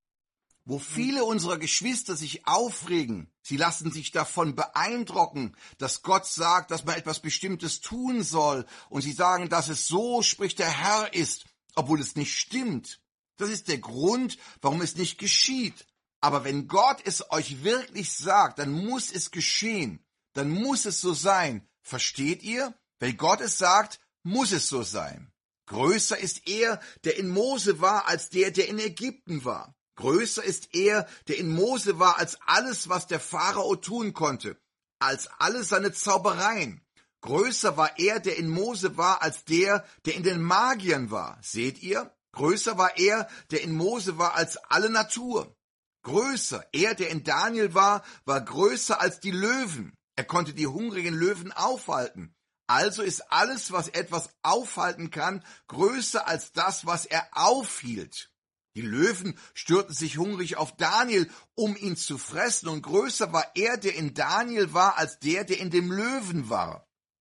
Wo viele unserer Geschwister sich aufregen, sie lassen sich davon beeindrucken, dass Gott sagt, dass man etwas Bestimmtes tun soll, und sie sagen, dass es so, spricht der Herr, ist, obwohl es nicht stimmt. Das ist der Grund, warum es nicht geschieht. Aber wenn Gott es euch wirklich sagt, dann muss es geschehen. Dann muss es so sein. Versteht ihr? Wenn Gott es sagt, muss es so sein. Größer ist er, der in Mose war, als der, der in Ägypten war. Größer ist er, der in Mose war, als alles, was der Pharao tun konnte, als alle seine Zaubereien. Größer war er, der in Mose war, als der, der in den Magiern war. Seht ihr? Größer war er, der in Mose war, als alle Natur. Größer, er, der in Daniel war, war größer als die Löwen. Er konnte die hungrigen Löwen aufhalten. Also ist alles, was etwas aufhalten kann, größer als das, was er aufhielt. Die Löwen stürzen sich hungrig auf Daniel, um ihn zu fressen, und größer war er, der in Daniel war, als der, der in dem Löwen war.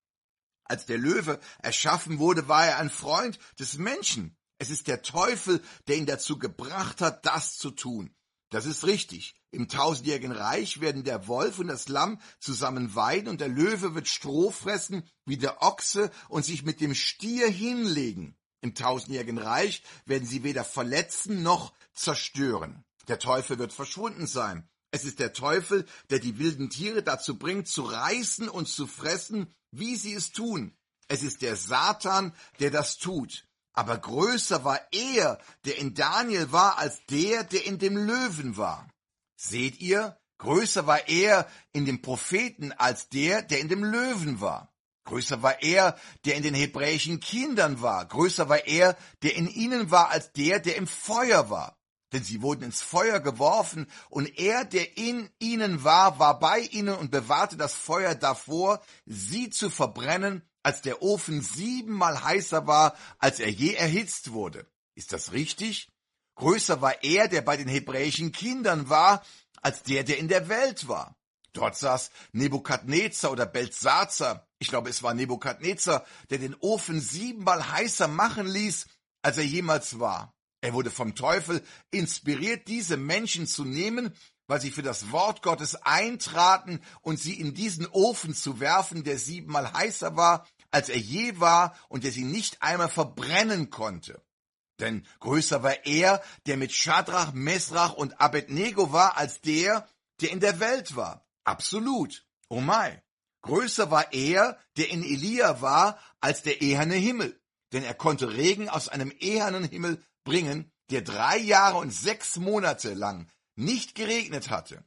Als der Löwe erschaffen wurde, war er ein Freund des Menschen. Es ist der Teufel, der ihn dazu gebracht hat, das zu tun. Das ist richtig. Im tausendjährigen Reich werden der Wolf und das Lamm zusammen weiden, und der Löwe wird Stroh fressen wie der Ochse und sich mit dem Stier hinlegen. Im tausendjährigen Reich werden sie weder verletzen noch zerstören. Der Teufel wird verschwunden sein. Es ist der Teufel, der die wilden Tiere dazu bringt, zu reißen und zu fressen, wie sie es tun. Es ist der Satan, der das tut. Aber größer war er, der in Daniel war, als der, der in dem Löwen war. Seht ihr? Größer war er in dem Propheten, als der, der in dem Löwen war. Größer war er, der in den hebräischen Kindern war. Größer war er, der in ihnen war, als der, der im Feuer war. Denn sie wurden ins Feuer geworfen, und er, der in ihnen war, war bei ihnen und bewahrte das Feuer davor, sie zu verbrennen, als der Ofen siebenmal heißer war, als er je erhitzt wurde. Ist das richtig? Größer war er, der bei den hebräischen Kindern war, als der, der in der Welt war. Dort saß Nebukadnezar oder Beltsatzar, ich glaube, es war Nebukadnezar, der den Ofen siebenmal heißer machen ließ, als er jemals war. Er wurde vom Teufel inspiriert, diese Menschen zu nehmen, weil sie für das Wort Gottes eintraten, und sie in diesen Ofen zu werfen, der siebenmal heißer war, als er je war, und der sie nicht einmal verbrennen konnte. Denn größer war er, der mit Schadrach, Mesrach und Abednego war, als der, der in der Welt war. Absolut. Oh mein. Größer war er, der in Elia war, als der eherne Himmel. Denn er konnte Regen aus einem ehernen Himmel bringen, der drei Jahre und sechs Monate lang nicht geregnet hatte.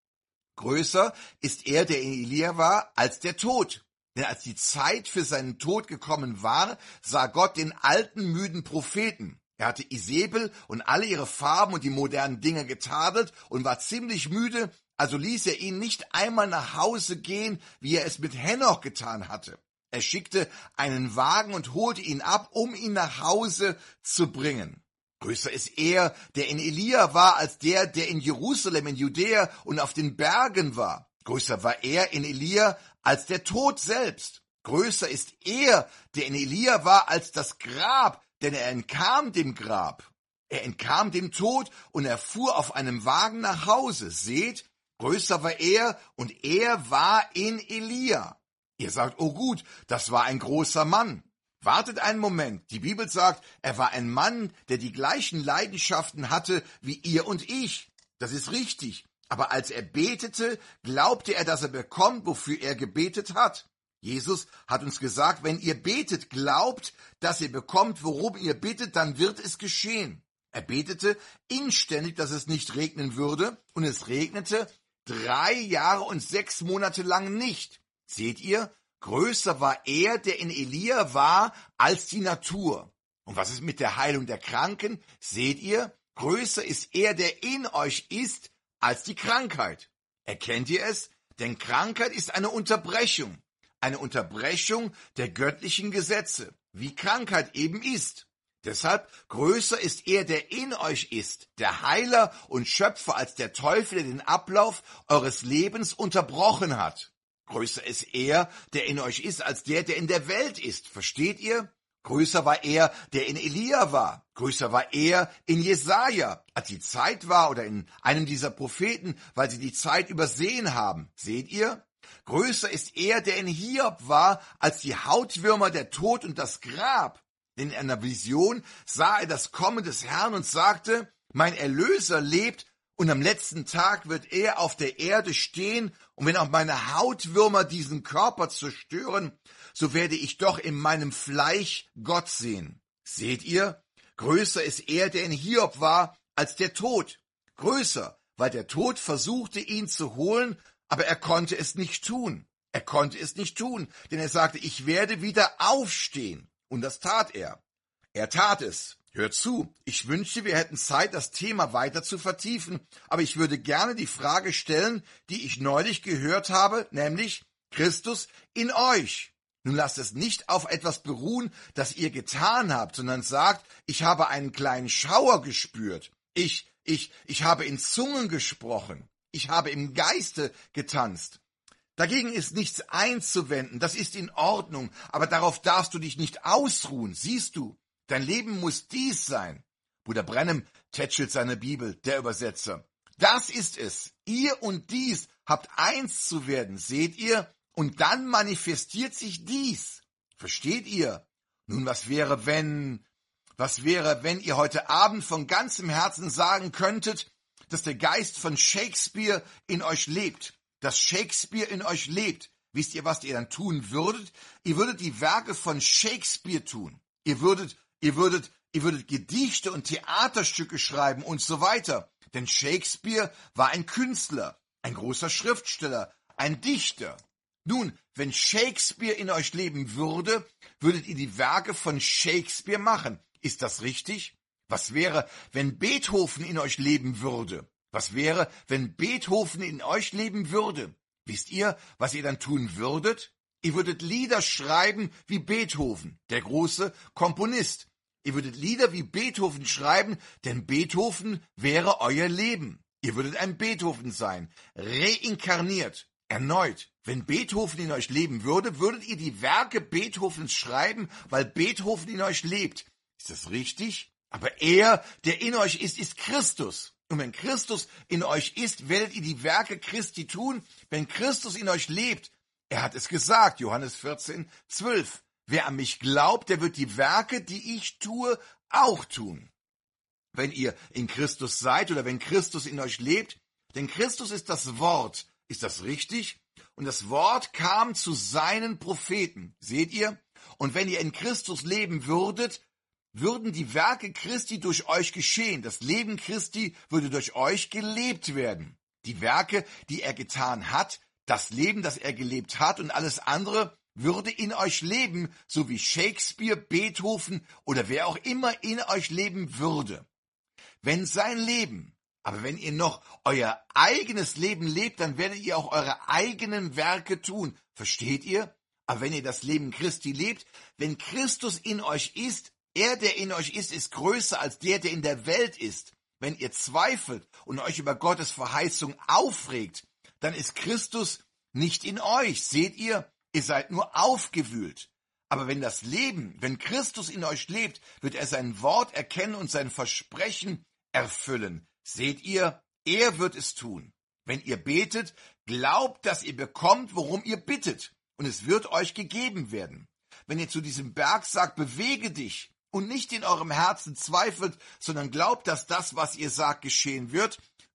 Größer ist er, der in Elia war, als der Tod. Denn als die Zeit für seinen Tod gekommen war, sah Gott den alten, müden Propheten. Er hatte Isabel und alle ihre Farben und die modernen Dinge getadelt und war ziemlich müde, also ließ er ihn nicht einmal nach Hause gehen, wie er es mit Henoch getan hatte. Er schickte einen Wagen und holte ihn ab, um ihn nach Hause zu bringen. Größer ist er, der in Elia war, als der, der in Jerusalem, in Judäa und auf den Bergen war. Größer war er in Elia als der Tod selbst. Größer ist er, der in Elia war, als das Grab, denn er entkam dem Grab. Er entkam dem Tod und er fuhr auf einem Wagen nach Hause. Seht, größer war er und er war in Elia. Ihr sagt, oh gut, das war ein großer Mann. Wartet einen Moment, die Bibel sagt, er war ein Mann, der die gleichen Leidenschaften hatte wie ihr und ich. Das ist richtig. Aber als er betete, glaubte er, dass er bekommt, wofür er gebetet hat. Jesus hat uns gesagt, wenn ihr betet, glaubt, dass ihr bekommt, worum ihr bittet, dann wird es geschehen. Er betete inständig, dass es nicht regnen würde, und es regnete drei Jahre und sechs Monate lang nicht. Seht ihr, größer war er, der in Elia war, als die Natur. Und was ist mit der Heilung der Kranken? Seht ihr, größer ist er, der in euch ist, als die Krankheit. Erkennt ihr es? Denn Krankheit ist eine Unterbrechung. Eine Unterbrechung der göttlichen Gesetze, wie Krankheit eben ist. Deshalb größer ist er, der in euch ist, der Heiler und Schöpfer, als der Teufel, der den Ablauf eures Lebens unterbrochen hat. Größer ist er, der in euch ist, als der, der in der Welt ist. Versteht ihr? Größer war er, der in Elia war. Größer war er in Jesaja, als die Zeit war, oder in einem dieser Propheten, weil sie die Zeit übersehen haben. Seht ihr? Größer ist er, der in Hiob war, als die Hautwürmer, der Tod und das Grab. Denn in einer Vision sah er das Kommen des Herrn und sagte, mein Erlöser lebt, und am letzten Tag wird er auf der Erde stehen, und wenn auch meine Hautwürmer diesen Körper zerstören, so werde ich doch in meinem Fleisch Gott sehen. Seht ihr? Größer ist er, der in Hiob war, als der Tod. Größer, weil der Tod versuchte, ihn zu holen, aber er konnte es nicht tun. Er konnte es nicht tun, denn er sagte, ich werde wieder aufstehen. Und das tat er. Er tat es. Hört zu, ich wünschte, wir hätten Zeit, das Thema weiter zu vertiefen, aber ich würde gerne die Frage stellen, die ich neulich gehört habe, nämlich Christus in euch. Nun lasst es nicht auf etwas beruhen, das ihr getan habt, sondern sagt, ich habe einen kleinen Schauer gespürt. Ich, ich, ich habe in Zungen gesprochen. Ich habe im Geiste getanzt. Dagegen ist nichts einzuwenden, das ist in Ordnung, aber darauf darfst du dich nicht ausruhen, siehst du? Dein Leben muss dies sein. Bruder Branham tätschelt seine Bibel, der Übersetzer. Das ist es. Ihr und dies habt eins zu werden, seht ihr? Und dann manifestiert sich dies. Versteht ihr? Nun, was wäre, wenn, was wäre, wenn ihr heute Abend von ganzem Herzen sagen könntet, dass der Geist von Shakespeare in euch lebt, dass Shakespeare in euch lebt. Wisst ihr, was ihr dann tun würdet? Ihr würdet die Werke von Shakespeare tun. Ihr würdet Ihr würdet, ihr würdet Gedichte und Theaterstücke schreiben und so weiter. Denn Shakespeare war ein Künstler, ein großer Schriftsteller, ein Dichter. Nun, wenn Shakespeare in euch leben würde, würdet ihr die Werke von Shakespeare machen. Ist das richtig? Was wäre, wenn Beethoven in euch leben würde? Was wäre, wenn Beethoven in euch leben würde? Wisst ihr, was ihr dann tun würdet? Ihr würdet Lieder schreiben wie Beethoven, der große Komponist. Ihr würdet Lieder wie Beethoven schreiben, denn Beethoven wäre euer Leben. Ihr würdet ein Beethoven sein, reinkarniert, erneut. Wenn Beethoven in euch leben würde, würdet ihr die Werke Beethovens schreiben, weil Beethoven in euch lebt. Ist das richtig? Aber er, der in euch ist, ist Christus. Und wenn Christus in euch ist, werdet ihr die Werke Christi tun, wenn Christus in euch lebt. Er hat es gesagt, Johannes vierzehn, zwölf. Wer an mich glaubt, der wird die Werke, die ich tue, auch tun. Wenn ihr in Christus seid oder wenn Christus in euch lebt, denn Christus ist das Wort. Ist das richtig? Und das Wort kam zu seinen Propheten. Seht ihr? Und wenn ihr in Christus leben würdet, würden die Werke Christi durch euch geschehen. Das Leben Christi würde durch euch gelebt werden. Die Werke, die er getan hat, das Leben, das er gelebt hat und alles andere würde in euch leben, so wie Shakespeare, Beethoven oder wer auch immer in euch leben würde. Wenn sein Leben, aber wenn ihr noch euer eigenes Leben lebt, dann werdet ihr auch eure eigenen Werke tun. Versteht ihr? Aber wenn ihr das Leben Christi lebt, wenn Christus in euch ist, er, der in euch ist, ist größer als der, der in der Welt ist. Wenn ihr zweifelt und euch über Gottes Verheißung aufregt, dann ist Christus nicht in euch. Seht ihr? Ihr seid nur aufgewühlt. Aber wenn das Leben, wenn Christus in euch lebt, wird er sein Wort erkennen und sein Versprechen erfüllen. Seht ihr? Er wird es tun. Wenn ihr betet, glaubt, dass ihr bekommt, worum ihr bittet. Und es wird euch gegeben werden. Wenn ihr zu diesem Berg sagt, bewege dich und nicht in eurem Herzen zweifelt, sondern glaubt, dass das, was ihr sagt, geschehen wird,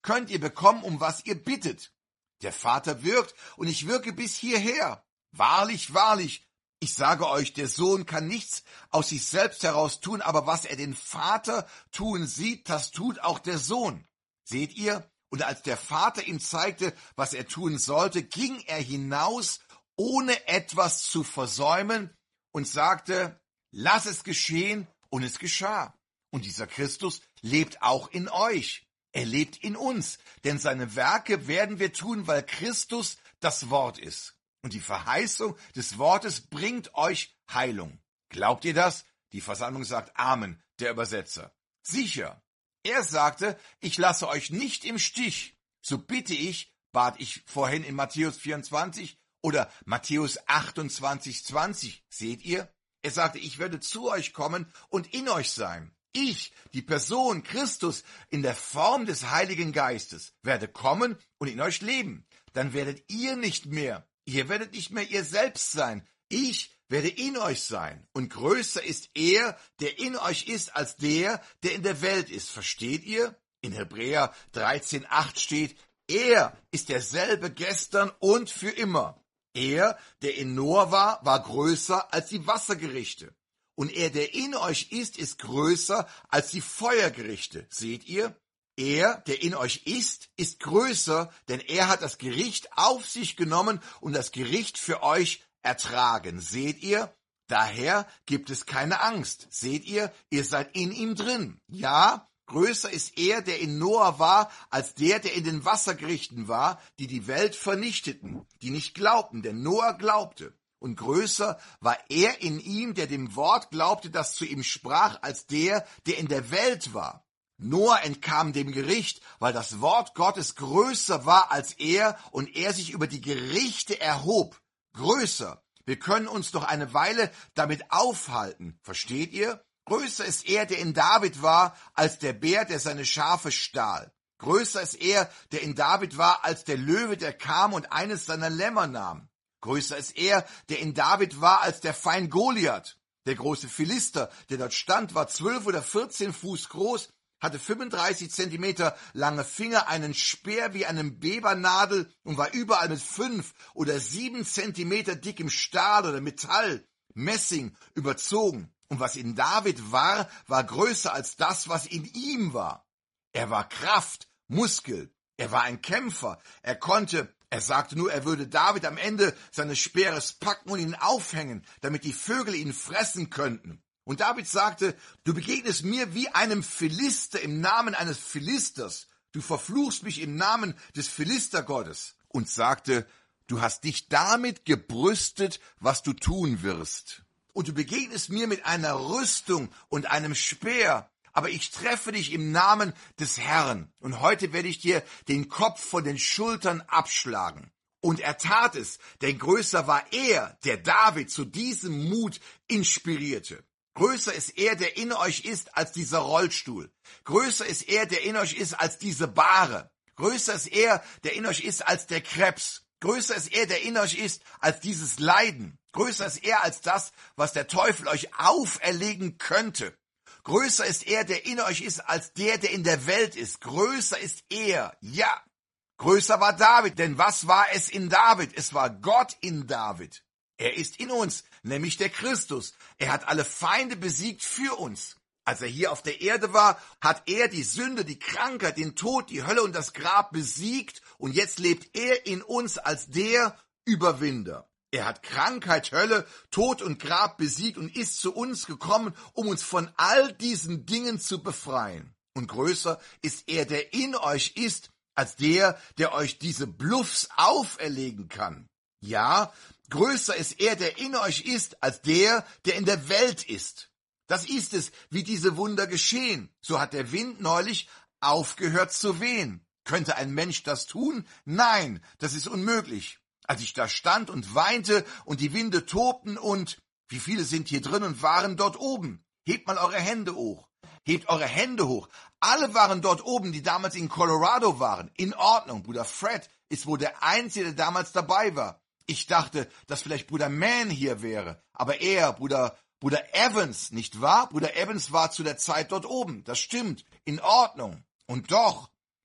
könnt ihr bekommen, um was ihr bittet. Der Vater wirkt, und ich wirke bis hierher. Wahrlich, wahrlich, ich sage euch, der Sohn kann nichts aus sich selbst heraus tun, aber was er den Vater tun sieht, das tut auch der Sohn. Seht ihr? Und als der Vater ihm zeigte, was er tun sollte, ging er hinaus, ohne etwas zu versäumen, und sagte, lass es geschehen, und es geschah. Und dieser Christus lebt auch in euch. Er lebt in uns, denn seine Werke werden wir tun, weil Christus das Wort ist. Und die Verheißung des Wortes bringt euch Heilung. Glaubt ihr das? Die Versammlung sagt Amen, der Übersetzer. Sicher. Er sagte, ich lasse euch nicht im Stich. So bitte ich, bat ich vorhin in Matthäus vierundzwanzig oder Matthäus achtundzwanzig, zwanzig. Seht ihr? Er sagte, ich werde zu euch kommen und in euch sein. Ich, die Person Christus in der Form des Heiligen Geistes, werde kommen und in euch leben. Dann werdet ihr nicht mehr, ihr werdet nicht mehr ihr selbst sein. Ich werde in euch sein. Und größer ist er, der in euch ist, als der, der in der Welt ist. Versteht ihr? In Hebräer dreizehn, acht steht, er ist derselbe gestern und für immer. Er, der in Noah war, war größer als die Wassergerichte. Und er, der in euch ist, ist größer als die Feuergerichte. Seht ihr? Er, der in euch ist, ist größer, denn er hat das Gericht auf sich genommen und das Gericht für euch ertragen. Seht ihr? Daher gibt es keine Angst. Seht ihr? Ihr seid in ihm drin. Ja, größer ist er, der in Noah war, als der, der in den Wassergerichten war, die die Welt vernichteten, die nicht glaubten, denn Noah glaubte. Und größer war er in ihm, der dem Wort glaubte, das zu ihm sprach, als der, der in der Welt war. Noah entkam dem Gericht, weil das Wort Gottes größer war als er und er sich über die Gerichte erhob. Größer. Wir können uns doch eine Weile damit aufhalten. Versteht ihr? Größer ist er, der in David war, als der Bär, der seine Schafe stahl. Größer ist er, der in David war, als der Löwe, der kam und eines seiner Lämmer nahm. Größer ist er, der in David war, als der Feind Goliath. Der große Philister, der dort stand, war zwölf oder vierzehn Fuß groß, hatte fünfunddreißig Zentimeter lange Finger, einen Speer wie eine Bebernadel und war überall mit fünf oder sieben Zentimeter dickem Stahl oder Metall, Messing überzogen. Und was in David war, war größer als das, was in ihm war. Er war Kraft, Muskel, er war ein Kämpfer, er konnte... Er sagte nur, er würde David am Ende seines Speeres packen und ihn aufhängen, damit die Vögel ihn fressen könnten. Und David sagte, du begegnest mir wie einem Philister im Namen eines Philisters. Du verfluchst mich im Namen des Philistergottes. Und sagte, du hast dich damit gebrüstet, was du tun wirst. Und du begegnest mir mit einer Rüstung und einem Speer. Aber ich treffe dich im Namen des Herrn, und heute werde ich dir den Kopf von den Schultern abschlagen. Und er tat es, denn größer war er, der David zu diesem Mut inspirierte. Größer ist er, der in euch ist, als dieser Rollstuhl. Größer ist er, der in euch ist, als diese Bahre. Größer ist er, der in euch ist, als der Krebs. Größer ist er, der in euch ist, als dieses Leiden. Größer ist er als das, was der Teufel euch auferlegen könnte. Größer ist er, der in euch ist, als der, der in der Welt ist. Größer ist er, ja. Größer war David, denn was war es in David? Es war Gott in David. Er ist in uns, nämlich der Christus. Er hat alle Feinde besiegt für uns. Als er hier auf der Erde war, hat er die Sünde, die Krankheit, den Tod, die Hölle und das Grab besiegt. Und jetzt lebt er in uns als der Überwinder. Er hat Krankheit, Hölle, Tod und Grab besiegt und ist zu uns gekommen, um uns von all diesen Dingen zu befreien. Und größer ist er, der in euch ist, als der, der euch diese Bluffs auferlegen kann. Ja, größer ist er, der in euch ist, als der, der in der Welt ist. Das ist es, wie diese Wunder geschehen. So hat der Wind neulich aufgehört zu wehen. Könnte ein Mensch das tun? Nein, das ist unmöglich. Als ich da stand und weinte und die Winde tobten und, wie viele sind hier drin und waren dort oben? Hebt mal eure Hände hoch. Hebt eure Hände hoch. Alle waren dort oben, die damals in Colorado waren. In Ordnung. Bruder Fred ist wohl der Einzige, der damals dabei war. Ich dachte, dass vielleicht Bruder Mann hier wäre. Aber er, Bruder, Bruder Evans, nicht wahr? Bruder Evans war zu der Zeit dort oben. Das stimmt. In Ordnung. Und doch,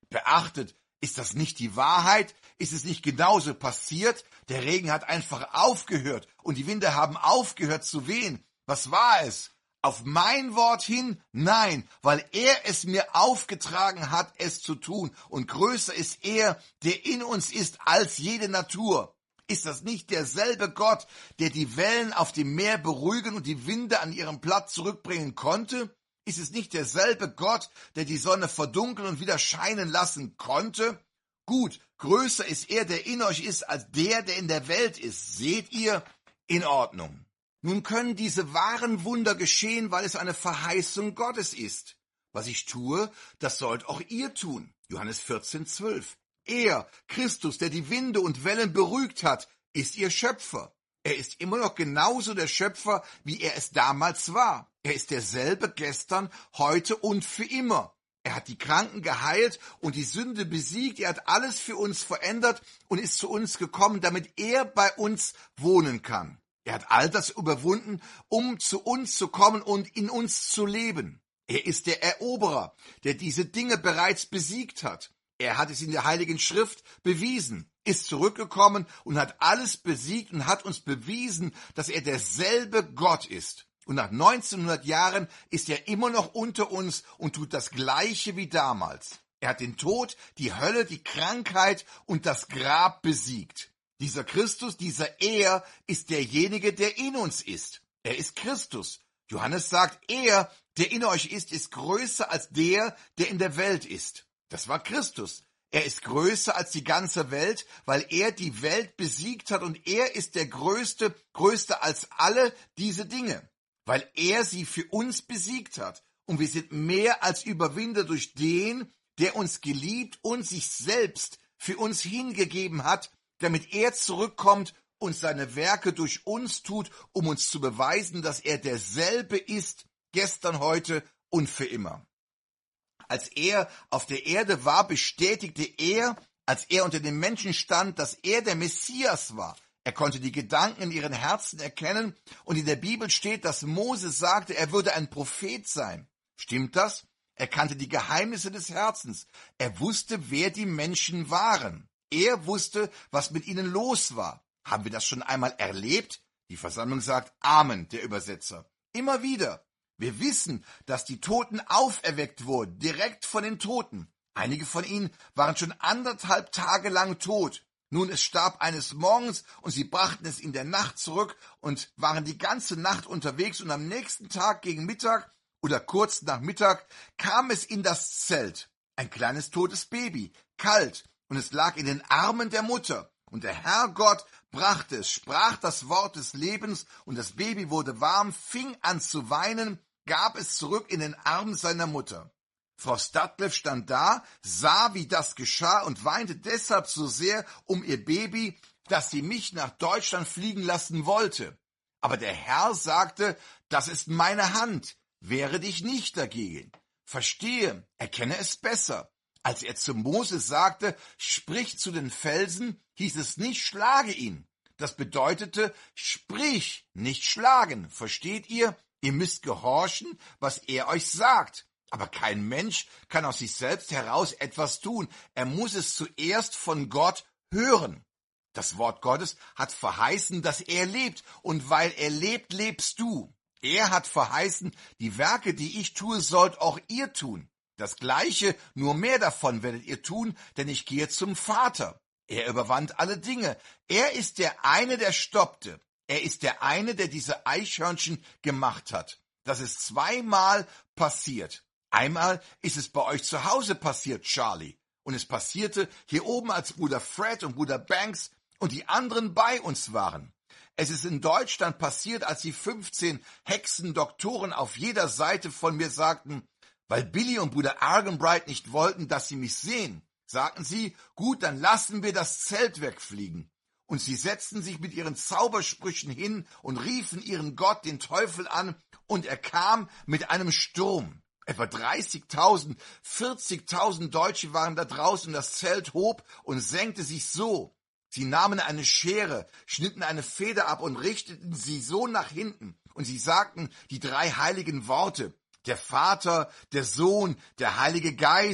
beachtet, ist das nicht die Wahrheit? Ist es nicht genauso passiert? Der Regen hat einfach aufgehört und die Winde haben aufgehört zu wehen. Was war es? Auf mein Wort hin? Nein, weil er es mir aufgetragen hat, es zu tun. Und größer ist er, der in uns ist, als jede Natur. Ist das nicht derselbe Gott, der die Wellen auf dem Meer beruhigen und die Winde an ihren Platz zurückbringen konnte? Ist es nicht derselbe Gott, der die Sonne verdunkeln und wieder scheinen lassen konnte? Gut, größer ist er, der in euch ist, als der, der in der Welt ist. Seht ihr? In Ordnung. Nun können diese wahren Wunder geschehen, weil es eine Verheißung Gottes ist. Was ich tue, das sollt auch ihr tun. Johannes vierzehn, zwölf. Er, Christus, der die Winde und Wellen beruhigt hat, ist ihr Schöpfer. Er ist immer noch genauso der Schöpfer, wie er es damals war. Er ist derselbe gestern, heute und für immer. Er hat die Kranken geheilt und die Sünde besiegt. Er hat alles für uns verändert und ist zu uns gekommen, damit er bei uns wohnen kann. Er hat all das überwunden, um zu uns zu kommen und in uns zu leben. Er ist der Eroberer, der diese Dinge bereits besiegt hat. Er hat es in der Heiligen Schrift bewiesen, ist zurückgekommen und hat alles besiegt und hat uns bewiesen, dass er derselbe Gott ist. Und nach neunzehnhundert Jahren ist er immer noch unter uns und tut das Gleiche wie damals. Er hat den Tod, die Hölle, die Krankheit und das Grab besiegt. Dieser Christus, dieser Er, ist derjenige, der in uns ist. Er ist Christus. Johannes sagt, er, der in euch ist, ist größer als der, der in der Welt ist. Das war Christus. Er ist größer als die ganze Welt, weil er die Welt besiegt hat und er ist der Größte, größer als alle diese Dinge, weil er sie für uns besiegt hat. Und wir sind mehr als Überwinder durch den, der uns geliebt und sich selbst für uns hingegeben hat, damit er zurückkommt und seine Werke durch uns tut, um uns zu beweisen, dass er derselbe ist, gestern, heute und für immer. Als er auf der Erde war, bestätigte er, als er unter den Menschen stand, dass er der Messias war. Er konnte die Gedanken in ihren Herzen erkennen und in der Bibel steht, dass Mose sagte, er würde ein Prophet sein. Stimmt das? Er kannte die Geheimnisse des Herzens. Er wusste, wer die Menschen waren. Er wusste, was mit ihnen los war. Haben wir das schon einmal erlebt? Die Versammlung sagt Amen, der Übersetzer. Immer wieder. Wir wissen, dass die Toten auferweckt wurden, direkt von den Toten. Einige von ihnen waren schon anderthalb Tage lang tot. Nun, es starb eines Morgens und sie brachten es in der Nacht zurück und waren die ganze Nacht unterwegs und am nächsten Tag gegen Mittag oder kurz nach Mittag kam es in das Zelt. Ein kleines totes Baby, kalt, und es lag in den Armen der Mutter. Und der Herrgott brachte es, sprach das Wort des Lebens und das Baby wurde warm, fing an zu weinen, gab es zurück in den Arm seiner Mutter. Frau Stadleff stand da, sah, wie das geschah und weinte deshalb so sehr um ihr Baby, dass sie mich nach Deutschland fliegen lassen wollte. Aber der Herr sagte, das ist meine Hand, wehre dich nicht dagegen. Verstehe, erkenne es besser. Als er zu Mose sagte, sprich zu den Felsen, hieß es nicht, schlage ihn. Das bedeutete, sprich, nicht schlagen. Versteht ihr? Ihr müsst gehorchen, was er euch sagt. Aber kein Mensch kann aus sich selbst heraus etwas tun. Er muss es zuerst von Gott hören. Das Wort Gottes hat verheißen, dass er lebt. Und weil er lebt, lebst du. Er hat verheißen, die Werke, die ich tue, sollt auch ihr tun. Das Gleiche, nur mehr davon werdet ihr tun, denn ich gehe zum Vater. Er überwand alle Dinge. Er ist der eine, der stoppte. Er ist der eine, der diese Eichhörnchen gemacht hat. Das ist zweimal passiert. Einmal ist es bei euch zu Hause passiert, Charlie. Und es passierte hier oben, als Bruder Fred und Bruder Banks und die anderen bei uns waren. Es ist in Deutschland passiert, als die fünfzehn Hexendoktoren auf jeder Seite von mir sagten, weil Billy und Bruder Argenbright nicht wollten, dass sie mich sehen, sagten sie, gut, dann lassen wir das Zelt wegfliegen. Und sie setzten sich mit ihren Zaubersprüchen hin und riefen ihren Gott, den Teufel, an, und er kam mit einem Sturm. Etwa dreißigtausend, vierzigtausend Deutsche waren da draußen und das Zelt hob und senkte sich so. Sie nahmen eine Schere, schnitten eine Feder ab und richteten sie so nach hinten. Und sie sagten die drei heiligen Worte, der Vater, der Sohn, der Heilige Geist,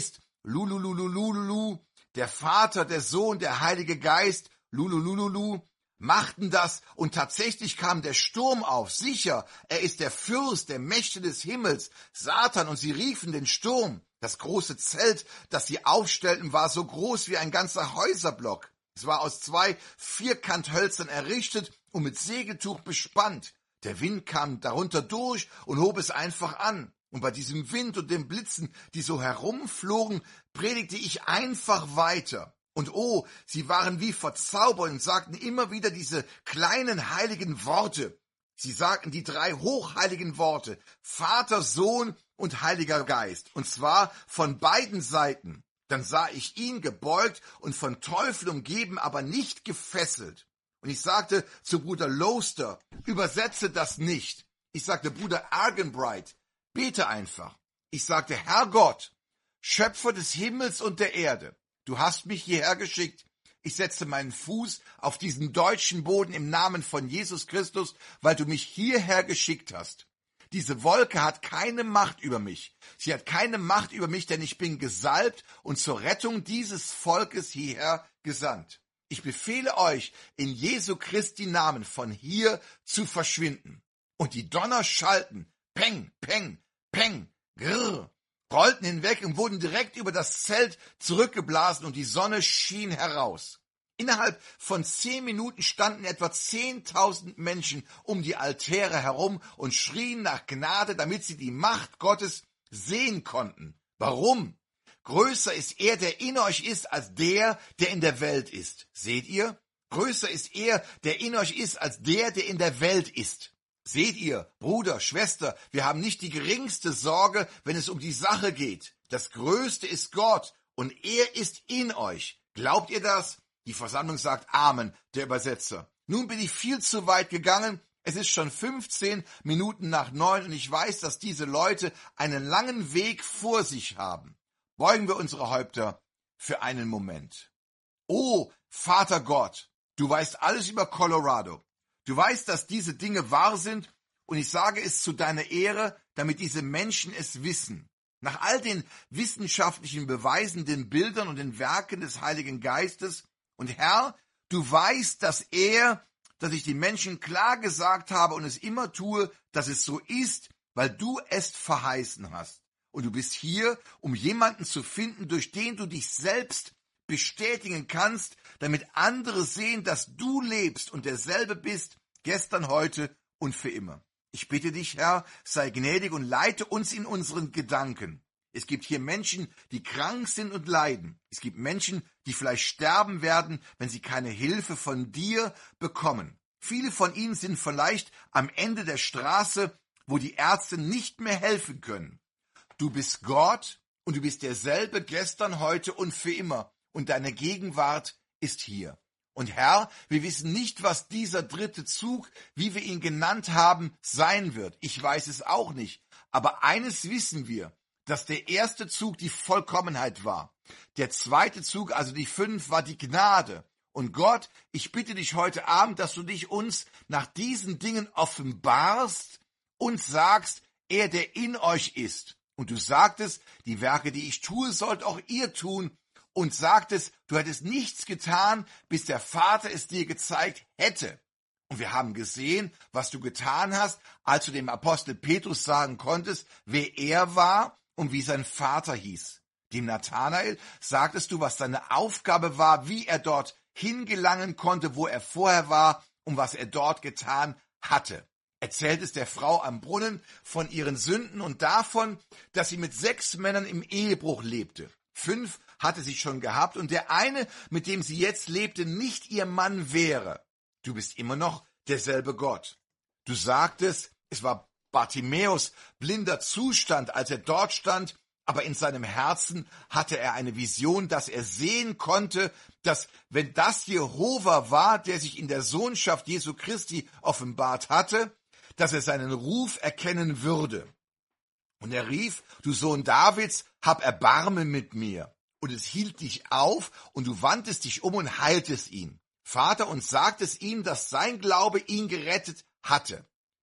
Lulululululu, der Vater, der Sohn, der Heilige Geist, Lululululu, machten das und tatsächlich kam der Sturm auf. Sicher, er ist der Fürst, der Mächte des Himmels, Satan, und sie riefen den Sturm. Das große Zelt, das sie aufstellten, war so groß wie ein ganzer Häuserblock. Es war aus zwei Vierkanthölzern errichtet und mit Segeltuch bespannt. Der Wind kam darunter durch und hob es einfach an. Und bei diesem Wind und den Blitzen, die so herumflogen, predigte ich einfach weiter. Und oh, sie waren wie verzaubert und sagten immer wieder diese kleinen heiligen Worte. Sie sagten die drei hochheiligen Worte, Vater, Sohn und Heiliger Geist. Und zwar von beiden Seiten. Dann sah ich ihn gebeugt und von Teufel umgeben, aber nicht gefesselt. Und ich sagte zu Bruder Loster, übersetze das nicht. Ich sagte, Bruder Argenbright, bete einfach. Ich sagte, Herr Gott, Schöpfer des Himmels und der Erde, du hast mich hierher geschickt. Ich setze meinen Fuß auf diesen deutschen Boden im Namen von Jesus Christus, weil du mich hierher geschickt hast. Diese Wolke hat keine Macht über mich. Sie hat keine Macht über mich, denn ich bin gesalbt und zur Rettung dieses Volkes hierher gesandt. Ich befehle euch, in Jesu Christi Namen von hier zu verschwinden. Und die Donner schalten, peng, peng, peng, grrr, rollten hinweg und wurden direkt über das Zelt zurückgeblasen und die Sonne schien heraus. Innerhalb von zehn Minuten standen etwa zehntausend Menschen um die Altäre herum und schrien nach Gnade, damit sie die Macht Gottes sehen konnten. Warum? Größer ist er, der in euch ist, als der, der in der Welt ist. Seht ihr? Größer ist er, der in euch ist, als der, der in der Welt ist. Seht ihr, Bruder, Schwester, wir haben nicht die geringste Sorge, wenn es um die Sache geht. Das Größte ist Gott und er ist in euch. Glaubt ihr das? Die Versammlung sagt Amen, der Übersetzer. Nun bin ich viel zu weit gegangen. Es ist schon fünfzehn Minuten nach neun und ich weiß, dass diese Leute einen langen Weg vor sich haben. Beugen wir unsere Häupter für einen Moment. Oh, Vater Gott, du weißt alles über Colorado. Du weißt, dass diese Dinge wahr sind und ich sage es zu deiner Ehre, damit diese Menschen es wissen. Nach all den wissenschaftlichen Beweisen, den Bildern und den Werken des Heiligen Geistes. Und Herr, du weißt, dass er, dass ich den Menschen klar gesagt habe und es immer tue, dass es so ist, weil du es verheißen hast. Und du bist hier, um jemanden zu finden, durch den du dich selbst bestätigen kannst, damit andere sehen, dass du lebst und derselbe bist, gestern, heute und für immer. Ich bitte dich, Herr, sei gnädig und leite uns in unseren Gedanken. Es gibt hier Menschen, die krank sind und leiden. Es gibt Menschen, die vielleicht sterben werden, wenn sie keine Hilfe von dir bekommen. Viele von ihnen sind vielleicht am Ende der Straße, wo die Ärzte nicht mehr helfen können. Du bist Gott und du bist derselbe gestern, heute und für immer. Und deine Gegenwart ist hier. Und Herr, wir wissen nicht, was dieser dritte Zug, wie wir ihn genannt haben, sein wird. Ich weiß es auch nicht. Aber eines wissen wir, dass der erste Zug die Vollkommenheit war. Der zweite Zug, also die fünf, war die Gnade. Und Gott, ich bitte dich heute Abend, dass du dich uns nach diesen Dingen offenbarst und sagst, er, der in euch ist. Und du sagtest, die Werke, die ich tue, sollt auch ihr tun. Und sagtest, du hättest nichts getan, bis der Vater es dir gezeigt hätte. Und wir haben gesehen, was du getan hast, als du dem Apostel Petrus sagen konntest, wer er war und wie sein Vater hieß. Dem Nathanael sagtest du, was seine Aufgabe war, wie er dort hingelangen konnte, wo er vorher war und was er dort getan hatte. Erzähltest der Frau am Brunnen von ihren Sünden und davon, dass sie mit sechs Männern im Ehebruch lebte. Fünf hatte sie schon gehabt und der eine, mit dem sie jetzt lebte, nicht ihr Mann wäre. Du bist immer noch derselbe Gott. Du sagtest, es war Bartimäus blinder Zustand, als er dort stand, aber in seinem Herzen hatte er eine Vision, dass er sehen konnte, dass, wenn das Jehova war, der sich in der Sohnschaft Jesu Christi offenbart hatte, dass er seinen Ruf erkennen würde. Und er rief, du Sohn Davids, hab Erbarmen mit mir. Und es hielt dich auf, und du wandtest dich um und heiltest ihn. Vater, und sagtest ihm, dass sein Glaube ihn gerettet hatte.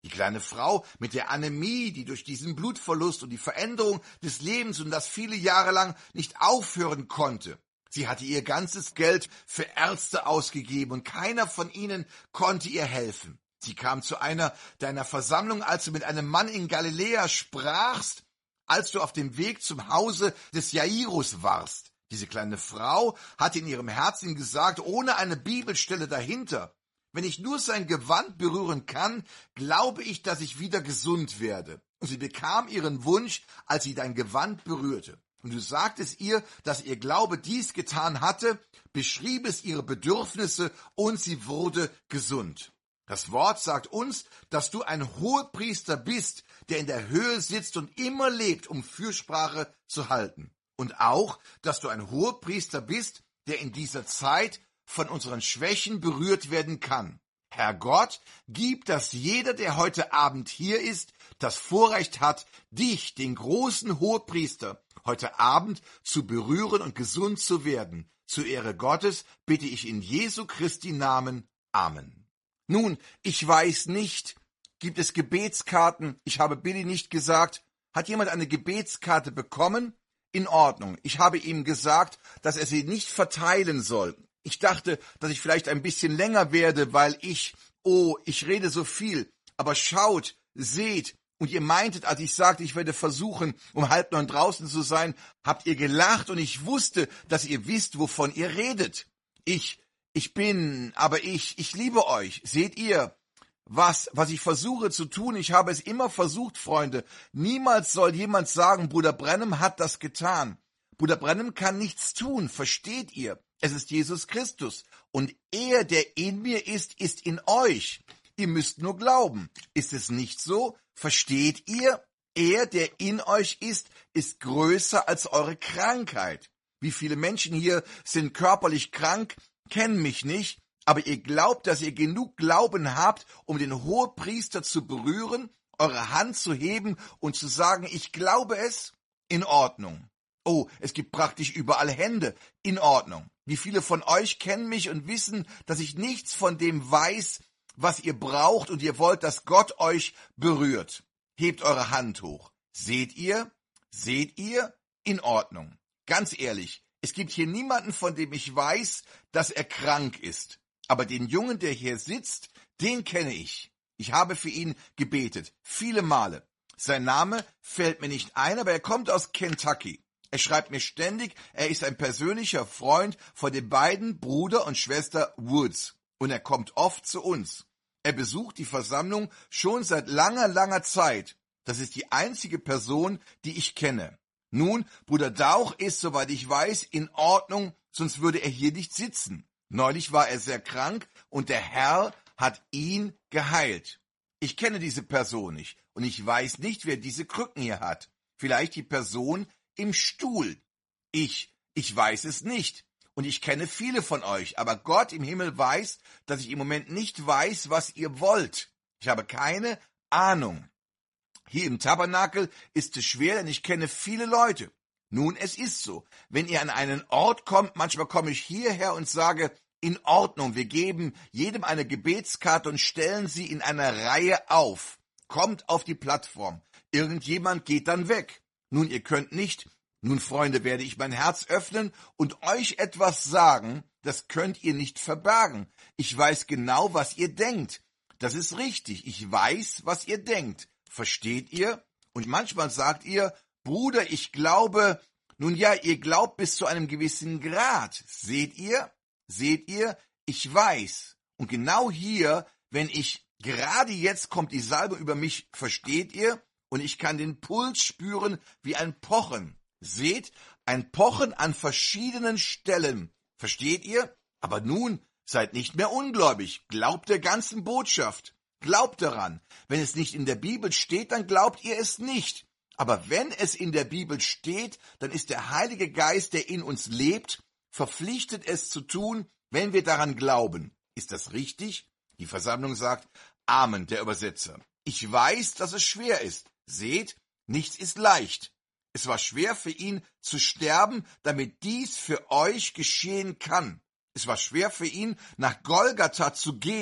Die kleine Frau mit der Anämie, die durch diesen Blutverlust und die Veränderung des Lebens und das viele Jahre lang nicht aufhören konnte. Sie hatte ihr ganzes Geld für Ärzte ausgegeben und keiner von ihnen konnte ihr helfen. Sie kam zu einer deiner Versammlungen, als du mit einem Mann in Galiläa sprachst, als du auf dem Weg zum Hause des Jairus warst. Diese kleine Frau hatte in ihrem Herzen gesagt, ohne eine Bibelstelle dahinter: Wenn ich nur sein Gewand berühren kann, glaube ich, dass ich wieder gesund werde. Und sie bekam ihren Wunsch, als sie dein Gewand berührte. Und du sagtest ihr, dass ihr Glaube dies getan hatte, beschrieb es ihre Bedürfnisse und sie wurde gesund. Das Wort sagt uns, dass du ein Hohepriester bist, der in der Höhe sitzt und immer lebt, um Fürsprache zu halten. Und auch, dass du ein Hohepriester bist, der in dieser Zeit von unseren Schwächen berührt werden kann. Herr Gott, gib, dass jeder, der heute Abend hier ist, das Vorrecht hat, dich, den großen Hohepriester, heute Abend zu berühren und gesund zu werden. Zur Ehre Gottes bitte ich in Jesu Christi Namen. Amen. Nun, ich weiß nicht, gibt es Gebetskarten? Ich habe Billy nicht gesagt. Hat jemand eine Gebetskarte bekommen? In Ordnung. Ich habe ihm gesagt, dass er sie nicht verteilen soll. Ich dachte, dass ich vielleicht ein bisschen länger werde, weil ich, oh, ich rede so viel. Aber schaut, seht, und ihr meintet, als ich sagte, ich werde versuchen, um halb neun draußen zu sein, habt ihr gelacht und ich wusste, dass ihr wisst, wovon ihr redet. Ich, ich bin, aber ich, ich liebe euch. Seht ihr, was, was ich versuche zu tun? Ich habe es immer versucht, Freunde. Niemals soll jemand sagen, Bruder Branham hat das getan. Bruder Branham kann nichts tun, versteht ihr? Es ist Jesus Christus. Und er, der in mir ist, ist in euch. Ihr müsst nur glauben. Ist es nicht so? Versteht ihr? Er, der in euch ist, ist größer als eure Krankheit. Wie viele Menschen hier sind körperlich krank, kennen mich nicht, aber ihr glaubt, dass ihr genug Glauben habt, um den Hohepriester zu berühren, eure Hand zu heben und zu sagen, ich glaube es? In Ordnung. Oh, es gibt praktisch überall Hände. In Ordnung. Wie viele von euch kennen mich und wissen, dass ich nichts von dem weiß, was ihr braucht und ihr wollt, dass Gott euch berührt. Hebt eure Hand hoch. Seht ihr? Seht ihr? In Ordnung. Ganz ehrlich, es gibt hier niemanden, von dem ich weiß, dass er krank ist. Aber den Jungen, der hier sitzt, den kenne ich. Ich habe für ihn gebetet, viele Male. Sein Name fällt mir nicht ein, aber er kommt aus Kentucky. Er schreibt mir ständig, er ist ein persönlicher Freund von den beiden Bruder und Schwester Woods. Und er kommt oft zu uns. Er besucht die Versammlung schon seit langer, langer Zeit. Das ist die einzige Person, die ich kenne. Nun, Bruder Dauch ist, soweit ich weiß, in Ordnung, sonst würde er hier nicht sitzen. Neulich war er sehr krank und der Herr hat ihn geheilt. Ich kenne diese Person nicht und ich weiß nicht, wer diese Krücken hier hat. Vielleicht die Person im Stuhl. Ich, ich weiß es nicht. Und ich kenne viele von euch, aber Gott im Himmel weiß, dass ich im Moment nicht weiß, was ihr wollt. Ich habe keine Ahnung. Hier im Tabernakel ist es schwer, denn ich kenne viele Leute. Nun, es ist so. Wenn ihr an einen Ort kommt, manchmal komme ich hierher und sage, in Ordnung, wir geben jedem eine Gebetskarte und stellen sie in einer Reihe auf. Kommt auf die Plattform. Irgendjemand geht dann weg. Nun, ihr könnt nicht, nun, Freunde, werde ich mein Herz öffnen und euch etwas sagen, das könnt ihr nicht verbergen. Ich weiß genau, was ihr denkt. Das ist richtig. Ich weiß, was ihr denkt. Versteht ihr? Und manchmal sagt ihr, Bruder, ich glaube, nun ja, ihr glaubt bis zu einem gewissen Grad. Seht ihr? Seht ihr? Ich weiß. Und genau hier, wenn ich, gerade jetzt kommt die Salbung über mich, versteht ihr? Und ich kann den Puls spüren wie ein Pochen. Seht, ein Pochen an verschiedenen Stellen. Versteht ihr? Aber nun, seid nicht mehr ungläubig. Glaubt der ganzen Botschaft. Glaubt daran. Wenn es nicht in der Bibel steht, dann glaubt ihr es nicht. Aber wenn es in der Bibel steht, dann ist der Heilige Geist, der in uns lebt, verpflichtet es zu tun, wenn wir daran glauben. Ist das richtig? Die Versammlung sagt, Amen, der Übersetzer. Ich weiß, dass es schwer ist. Seht, nichts ist leicht. Es war schwer für ihn zu sterben, damit dies für euch geschehen kann. Es war schwer für ihn, nach Golgatha zu gehen.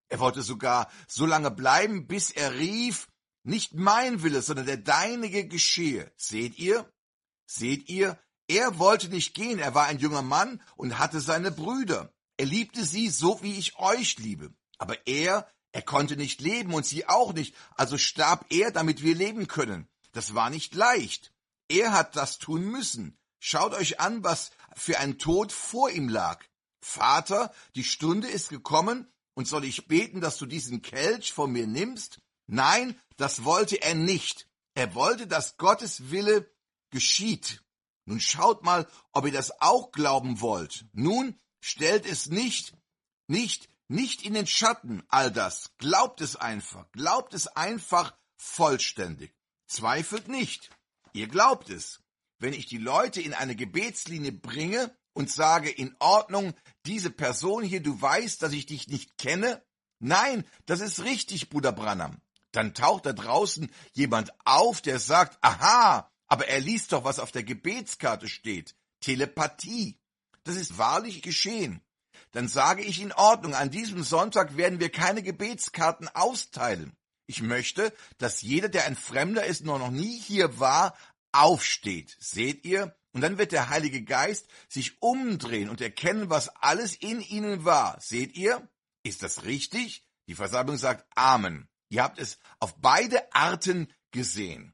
Er wollte sogar so lange bleiben, bis er rief, nicht mein Wille, sondern der deinige geschehe. Seht ihr? Seht ihr? Er wollte nicht gehen, er war ein junger Mann und hatte seine Brüder. Er liebte sie so, wie ich euch liebe. Aber er, er konnte nicht leben und sie auch nicht, also starb er, damit wir leben können. Das war nicht leicht. Er hat das tun müssen. Schaut euch an, was für ein Tod vor ihm lag. Vater, die Stunde ist gekommen, und soll ich beten, dass du diesen Kelch von mir nimmst? Nein, das wollte er nicht. Er wollte, dass Gottes Wille geschieht. Nun schaut mal, ob ihr das auch glauben wollt. Nun stellt es nicht, nicht, nicht in den Schatten, all das. Glaubt es einfach. Glaubt es einfach vollständig. Zweifelt nicht. Ihr glaubt es. Wenn ich die Leute in eine Gebetslinie bringe und sage, in Ordnung, diese Person hier, du weißt, dass ich dich nicht kenne? Nein, das ist richtig, Bruder Branham. Dann taucht da draußen jemand auf, der sagt, aha, aber er liest doch, was auf der Gebetskarte steht. Telepathie. Das ist wahrlich geschehen. Dann sage ich, in Ordnung, an diesem Sonntag werden wir keine Gebetskarten austeilen. Ich möchte, dass jeder, der ein Fremder ist und noch nie hier war, aufsteht. Seht ihr? Und dann wird der Heilige Geist sich umdrehen und erkennen, was alles in ihnen war. Seht ihr? Ist das richtig? Die Versammlung sagt Amen. Ihr habt es auf beide Arten gesehen.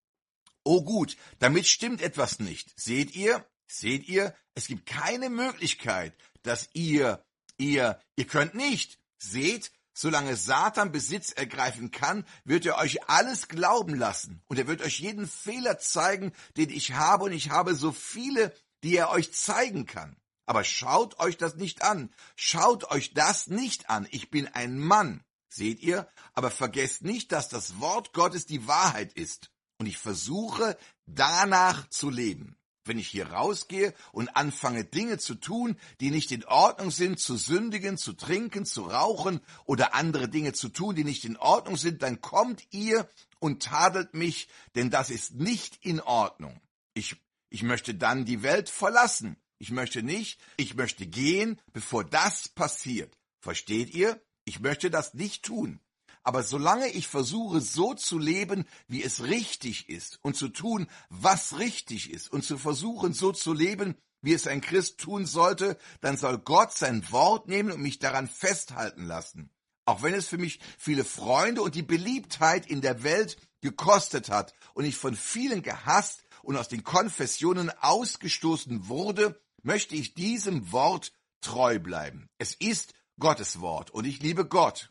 Oh gut, damit stimmt etwas nicht. Seht ihr? Seht ihr? Es gibt keine Möglichkeit, dass ihr, ihr, ihr könnt nicht. Seht, solange Satan Besitz ergreifen kann, wird er euch alles glauben lassen. Und er wird euch jeden Fehler zeigen, den ich habe. Und ich habe so viele, die er euch zeigen kann. Aber schaut euch das nicht an. Schaut euch das nicht an. Ich bin ein Mann. Seht ihr? Aber vergesst nicht, dass das Wort Gottes die Wahrheit ist. Und ich versuche, danach zu leben. Wenn ich hier rausgehe und anfange, Dinge zu tun, die nicht in Ordnung sind, zu sündigen, zu trinken, zu rauchen oder andere Dinge zu tun, die nicht in Ordnung sind, dann kommt ihr und tadelt mich, denn das ist nicht in Ordnung. Ich, ich möchte dann die Welt verlassen. Ich möchte nicht, ich möchte gehen, bevor das passiert. Versteht ihr? Ich möchte das nicht tun. Aber solange ich versuche, so zu leben, wie es richtig ist und zu tun, was richtig ist und zu versuchen, so zu leben, wie es ein Christ tun sollte, dann soll Gott sein Wort nehmen und mich daran festhalten lassen. Auch wenn es für mich viele Freunde und die Beliebtheit in der Welt gekostet hat und ich von vielen gehasst und aus den Konfessionen ausgestoßen wurde, möchte ich diesem Wort treu bleiben. Es ist Gottes Wort und ich liebe Gott.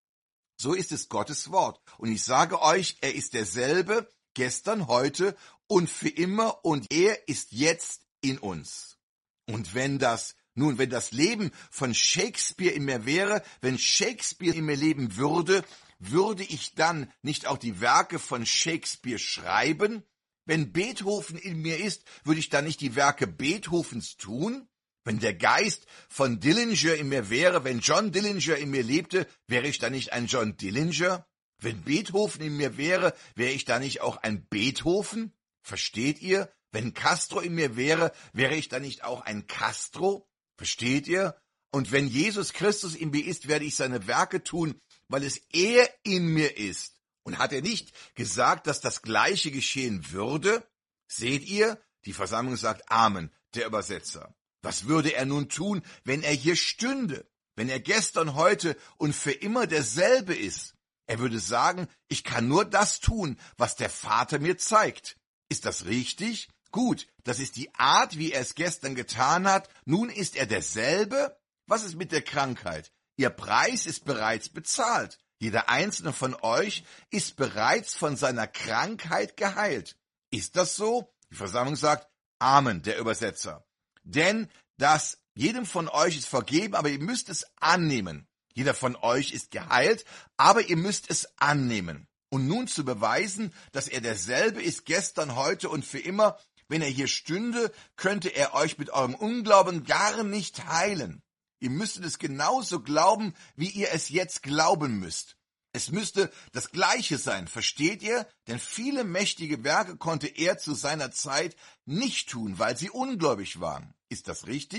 So ist es Gottes Wort. Und ich sage euch, er ist derselbe, gestern, heute und für immer, und er ist jetzt in uns. Und wenn das, nun, wenn das Leben von Shakespeare in mir wäre, wenn Shakespeare in mir leben würde, würde ich dann nicht auch die Werke von Shakespeare schreiben? Wenn Beethoven in mir ist, würde ich dann nicht die Werke Beethovens tun? Wenn der Geist von Dillinger in mir wäre, wenn John Dillinger in mir lebte, wäre ich dann nicht ein John Dillinger? Wenn Beethoven in mir wäre, wäre ich dann nicht auch ein Beethoven? Versteht ihr? Wenn Castro in mir wäre, wäre ich dann nicht auch ein Castro? Versteht ihr? Und wenn Jesus Christus in mir ist, werde ich seine Werke tun, weil es er in mir ist. Und hat er nicht gesagt, dass das Gleiche geschehen würde? Seht ihr? Die Versammlung sagt Amen, der Übersetzer. Was würde er nun tun, wenn er hier stünde, wenn er gestern, heute und für immer derselbe ist? Er würde sagen, ich kann nur das tun, was der Vater mir zeigt. Ist das richtig? Gut, das ist die Art, wie er es gestern getan hat. Nun ist er derselbe? Was ist mit der Krankheit? Ihr Preis ist bereits bezahlt. Jeder einzelne von euch ist bereits von seiner Krankheit geheilt. Ist das so? Die Versammlung sagt Amen, der Übersetzer. Denn das jedem von euch ist vergeben, aber ihr müsst es annehmen. Jeder von euch ist geheilt, aber ihr müsst es annehmen. Und nun zu beweisen, dass er derselbe ist gestern, heute und für immer, wenn er hier stünde, könnte er euch mit eurem Unglauben gar nicht heilen. Ihr müsstet es genauso glauben, wie ihr es jetzt glauben müsst. Es müsste das Gleiche sein, versteht ihr? Denn viele mächtige Werke konnte er zu seiner Zeit nicht tun, weil sie ungläubig waren. Ist das richtig?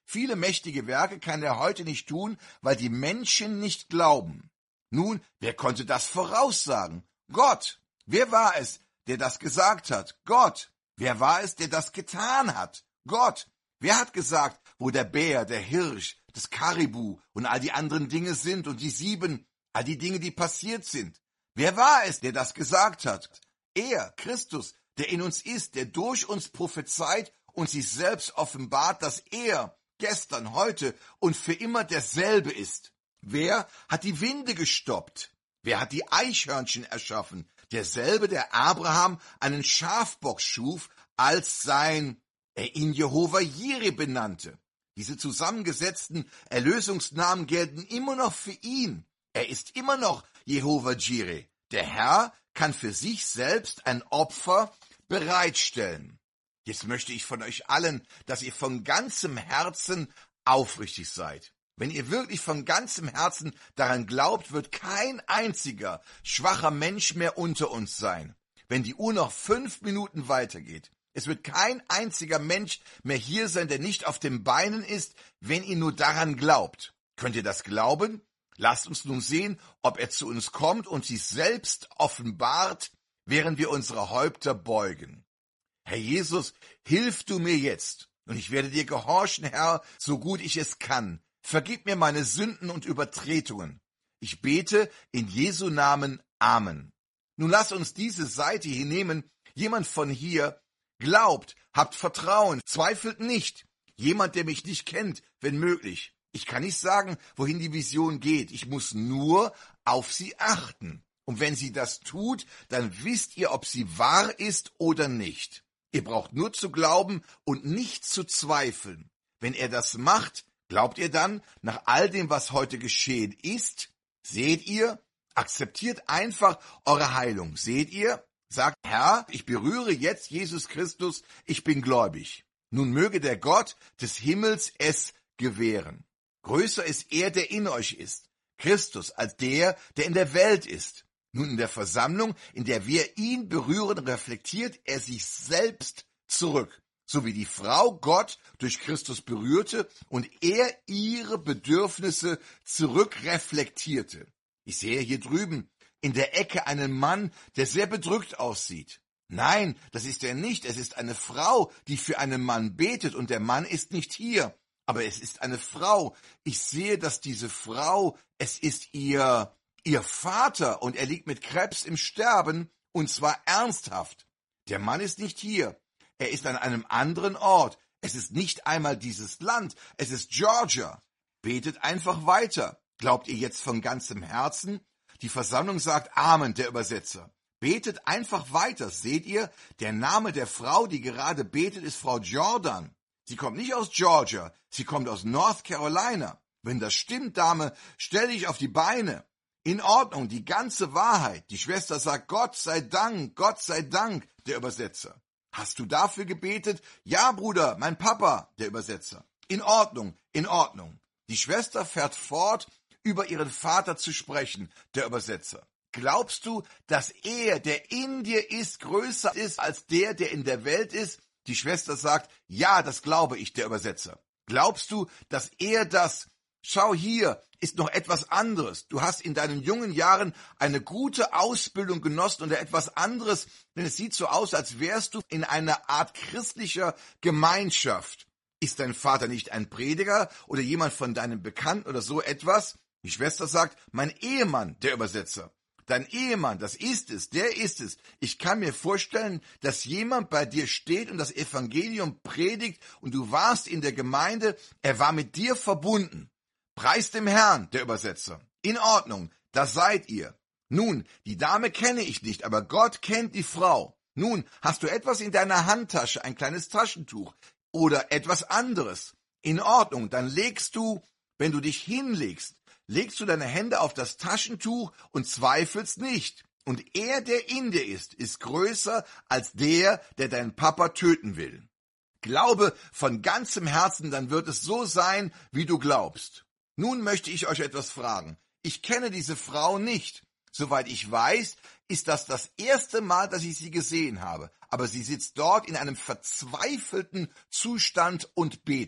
Viele mächtige Werke kann er heute nicht tun, weil die Menschen nicht glauben. Nun, wer konnte das voraussagen? Gott. Wer war es, der das gesagt hat? Gott. Wer war es, der das getan hat? Gott. Wer hat gesagt, wo der Bär, der Hirsch, das Karibu und all die anderen Dinge sind und die sieben, all die Dinge, die passiert sind? Wer war es, der das gesagt hat? Er, Christus, der in uns ist, der durch uns prophezeit und sich selbst offenbart, dass er gestern, heute und für immer derselbe ist. Wer hat die Winde gestoppt? Wer hat die Eichhörnchen erschaffen? Derselbe, der Abraham einen Schafbock schuf, als sein, er ihn Jehova Jireh benannte. Diese zusammengesetzten Erlösungsnamen gelten immer noch für ihn. Er ist immer noch Jehova Jireh. Der Herr kann für sich selbst ein Opfer bereitstellen. Jetzt möchte ich von euch allen, dass ihr von ganzem Herzen aufrichtig seid. Wenn ihr wirklich von ganzem Herzen daran glaubt, wird kein einziger schwacher Mensch mehr unter uns sein. Wenn die Uhr noch fünf Minuten weitergeht, es wird kein einziger Mensch mehr hier sein, der nicht auf den Beinen ist, wenn ihr nur daran glaubt. Könnt ihr das glauben? Lasst uns nun sehen, ob er zu uns kommt und sich selbst offenbart, während wir unsere Häupter beugen. Herr Jesus, hilf du mir jetzt, und ich werde dir gehorchen, Herr, so gut ich es kann. Vergib mir meine Sünden und Übertretungen. Ich bete in Jesu Namen. Amen. Nun lass uns diese Seite hier nehmen. Jemand von hier glaubt, habt Vertrauen, zweifelt nicht. Jemand, der mich nicht kennt, wenn möglich. Ich kann nicht sagen, wohin die Vision geht. Ich muss nur auf sie achten. Und wenn sie das tut, dann wisst ihr, ob sie wahr ist oder nicht. Ihr braucht nur zu glauben und nicht zu zweifeln. Wenn er das macht, glaubt ihr dann, nach all dem, was heute geschehen ist, seht ihr, akzeptiert einfach eure Heilung. Seht ihr, sagt, Herr, ich berühre jetzt Jesus Christus, ich bin gläubig. Nun möge der Gott des Himmels es gewähren. Größer ist er, der in euch ist, Christus, als der, der in der Welt ist. Nun in der Versammlung, in der wir ihn berühren, reflektiert er sich selbst zurück, so wie die Frau Gott durch Christus berührte und er ihre Bedürfnisse zurückreflektierte. Ich sehe hier drüben in der Ecke einen Mann, der sehr bedrückt aussieht. Nein, das ist er nicht. Es ist eine Frau, die für einen Mann betet und der Mann ist nicht hier. Aber es ist eine Frau. Ich sehe, dass diese Frau, es ist ihr, ihr Vater und er liegt mit Krebs im Sterben und zwar ernsthaft. Der Mann ist nicht hier. Er ist an einem anderen Ort. Es ist nicht einmal dieses Land. Es ist Georgia. Betet einfach weiter. Glaubt ihr jetzt von ganzem Herzen? Die Versammlung sagt Amen, der Übersetzer. Betet einfach weiter. Seht ihr, der Name der Frau, die gerade betet, ist Frau Jordan. Sie kommt nicht aus Georgia, sie kommt aus North Carolina. Wenn das stimmt, Dame, stell dich auf die Beine. In Ordnung, die ganze Wahrheit. Die Schwester sagt, Gott sei Dank, Gott sei Dank, der Übersetzer. Hast du dafür gebetet? Ja, Bruder, mein Papa, der Übersetzer. In Ordnung, in Ordnung. Die Schwester fährt fort, über ihren Vater zu sprechen, der Übersetzer. Glaubst du, dass er, der in dir ist, größer ist als der, der in der Welt ist? Die Schwester sagt, ja, das glaube ich, der Übersetzer. Glaubst du, dass er das, schau hier, ist noch etwas anderes. Du hast in deinen jungen Jahren eine gute Ausbildung genossen oder etwas anderes, denn es sieht so aus, als wärst du in einer Art christlicher Gemeinschaft. Ist dein Vater nicht ein Prediger oder jemand von deinem Bekannten oder so etwas? Die Schwester sagt, mein Ehemann, der Übersetzer. Dein Ehemann, das ist es, der ist es. Ich kann mir vorstellen, dass jemand bei dir steht und das Evangelium predigt und du warst in der Gemeinde, er war mit dir verbunden. Preis dem Herrn, der Übersetzer. In Ordnung, das seid ihr. Nun, die Dame kenne ich nicht, aber Gott kennt die Frau. Nun, hast du etwas in deiner Handtasche, ein kleines Taschentuch oder etwas anderes? In Ordnung, dann legst du, wenn du dich hinlegst, legst du deine Hände auf das Taschentuch und zweifelst nicht. Und er, der in dir ist, ist größer als der, der deinen Papa töten will. Glaube von ganzem Herzen, dann wird es so sein, wie du glaubst. Nun möchte ich euch etwas fragen. Ich kenne diese Frau nicht. Soweit ich weiß, ist das das erste Mal, dass ich sie gesehen habe. Aber sie sitzt dort in einem verzweifelten Zustand und betet.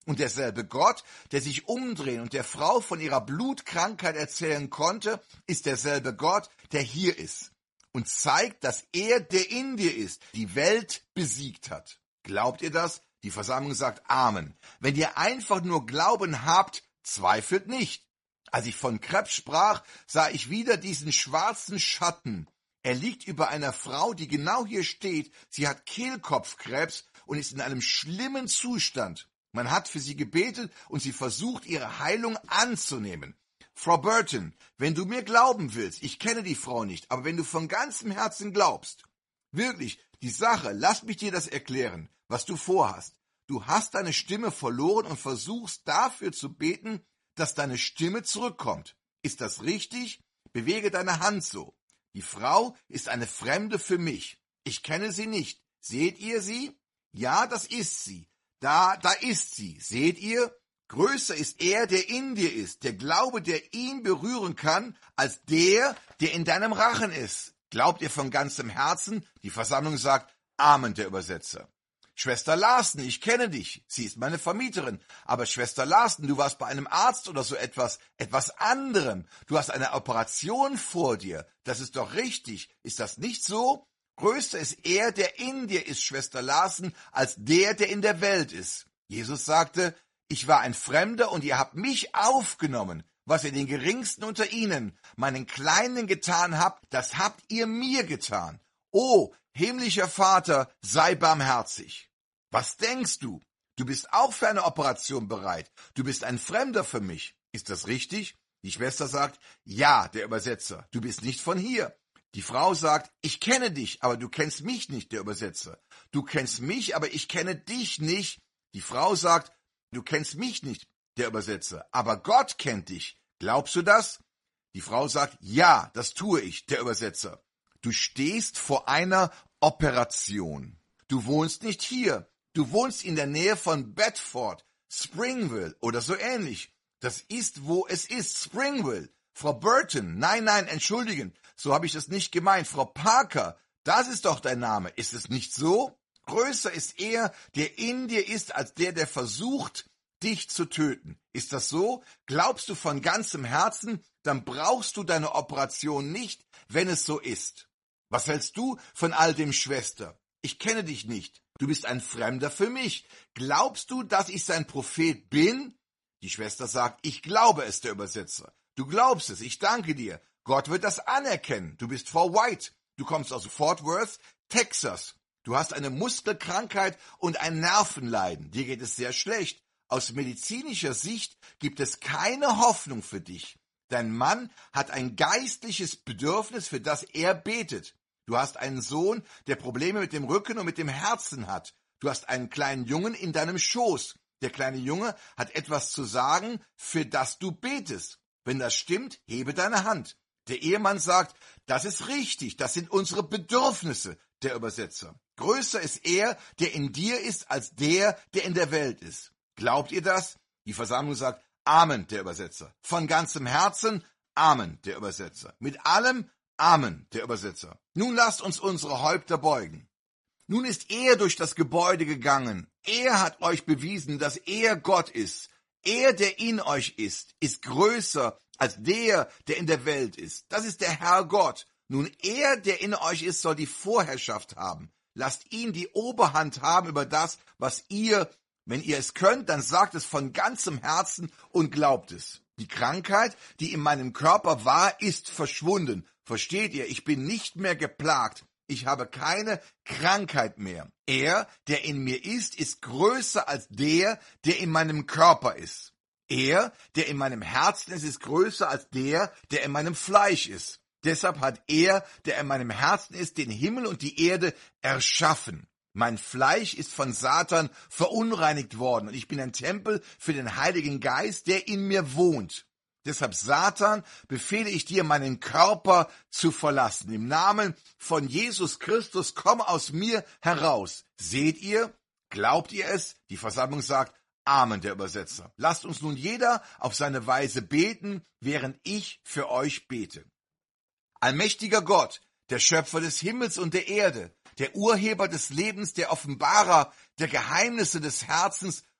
Und derselbe Gott, der sich umdrehen und der Frau von ihrer Blutkrankheit erzählen konnte, ist derselbe Gott, der hier ist und zeigt, dass er, der in dir ist, die Welt besiegt hat. Glaubt ihr das? Die Versammlung sagt Amen. Wenn ihr einfach nur Glauben habt, zweifelt nicht. Als ich von Krebs sprach, sah ich wieder diesen schwarzen Schatten. Er liegt über einer Frau, die genau hier steht. Sie hat Kehlkopfkrebs und ist in einem schlimmen Zustand. Man hat für sie gebetet und sie versucht, ihre Heilung anzunehmen. Frau Burton, wenn du mir glauben willst, ich kenne die Frau nicht, aber wenn du von ganzem Herzen glaubst, wirklich, die Sache, lass mich dir das erklären, was du vorhast. Du hast deine Stimme verloren und versuchst dafür zu beten, dass deine Stimme zurückkommt. Ist das richtig? Bewege deine Hand so. Die Frau ist eine Fremde für mich. Ich kenne sie nicht. Seht ihr sie? Ja, das ist sie. Da, da ist sie. Seht ihr? Größer ist er, der in dir ist, der Glaube, der ihn berühren kann, als der, der in deinem Rachen ist. Glaubt ihr von ganzem Herzen? Die Versammlung sagt Amen, der Übersetzer. Schwester Larsen, ich kenne dich. Sie ist meine Vermieterin. Aber Schwester Larsen, du warst bei einem Arzt oder so etwas, etwas anderem. Du hast eine Operation vor dir. Das ist doch richtig. Ist das nicht so? Größer ist er, der in dir ist, Schwester Larsen, als der, der in der Welt ist. Jesus sagte, ich war ein Fremder und ihr habt mich aufgenommen. Was ihr den Geringsten unter ihnen, meinen Kleinen getan habt, das habt ihr mir getan. O, himmlischer Vater, sei barmherzig. Was denkst du? Du bist auch für eine Operation bereit. Du bist ein Fremder für mich. Ist das richtig? Die Schwester sagt, ja, der Übersetzer, du bist nicht von hier. Die Frau sagt, ich kenne dich, aber du kennst mich nicht, der Übersetzer. Du kennst mich, aber ich kenne dich nicht. Die Frau sagt, du kennst mich nicht, der Übersetzer, aber Gott kennt dich. Glaubst du das? Die Frau sagt, ja, das tue ich, der Übersetzer. Du stehst vor einer Operation. Du wohnst nicht hier. Du wohnst in der Nähe von Bedford, Springville oder so ähnlich. Das ist, wo es ist, Springville. Frau Burton, nein, nein, entschuldigen, so habe ich das nicht gemeint. Frau Parker, das ist doch dein Name. Ist es nicht so? Größer ist er, der in dir ist, als der, der versucht, dich zu töten. Ist das so? Glaubst du von ganzem Herzen, dann brauchst du deine Operation nicht, wenn es so ist. Was hältst du von all dem, Schwester? Ich kenne dich nicht. Du bist ein Fremder für mich. Glaubst du, dass ich sein Prophet bin? Die Schwester sagt, ich glaube es, der Übersetzer. Du glaubst es, ich danke dir. Gott wird das anerkennen. Du bist Frau White. Du kommst aus Fort Worth, Texas. Du hast eine Muskelkrankheit und ein Nervenleiden. Dir geht es sehr schlecht. Aus medizinischer Sicht gibt es keine Hoffnung für dich. Dein Mann hat ein geistliches Bedürfnis, für das er betet. Du hast einen Sohn, der Probleme mit dem Rücken und mit dem Herzen hat. Du hast einen kleinen Jungen in deinem Schoß. Der kleine Junge hat etwas zu sagen, für das du betest. Wenn das stimmt, hebe deine Hand. Der Ehemann sagt, das ist richtig, das sind unsere Bedürfnisse, der Übersetzer. Größer ist er, der in dir ist, als der, der in der Welt ist. Glaubt ihr das? Die Versammlung sagt, Amen, der Übersetzer. Von ganzem Herzen, Amen, der Übersetzer. Mit allem, Amen, der Übersetzer. Nun lasst uns unsere Häupter beugen. Nun ist er durch das Gebäude gegangen. Er hat euch bewiesen, dass er Gott ist. Er, der in euch ist, ist größer als der, der in der Welt ist. Das ist der Herr Gott. Nun, er, der in euch ist, soll die Vorherrschaft haben. Lasst ihn die Oberhand haben über das, was ihr, wenn ihr es könnt, dann sagt es von ganzem Herzen und glaubt es. Die Krankheit, die in meinem Körper war, ist verschwunden. Versteht ihr? Ich bin nicht mehr geplagt. Ich habe keine Krankheit mehr. Er, der in mir ist, ist größer als der, der in meinem Körper ist. Er, der in meinem Herzen ist, ist größer als der, der in meinem Fleisch ist. Deshalb hat er, der in meinem Herzen ist, den Himmel und die Erde erschaffen. Mein Fleisch ist von Satan verunreinigt worden und ich bin ein Tempel für den Heiligen Geist, der in mir wohnt. Deshalb, Satan, befehle ich dir, meinen Körper zu verlassen. Im Namen von Jesus Christus, komm aus mir heraus. Seht ihr? Glaubt ihr es? Die Versammlung sagt, Amen, der Übersetzer. Lasst uns nun jeder auf seine Weise beten, während ich für euch bete. Allmächtiger Gott, der Schöpfer des Himmels und der Erde, der Urheber des Lebens, der Offenbarer der Geheimnisse des Herzens,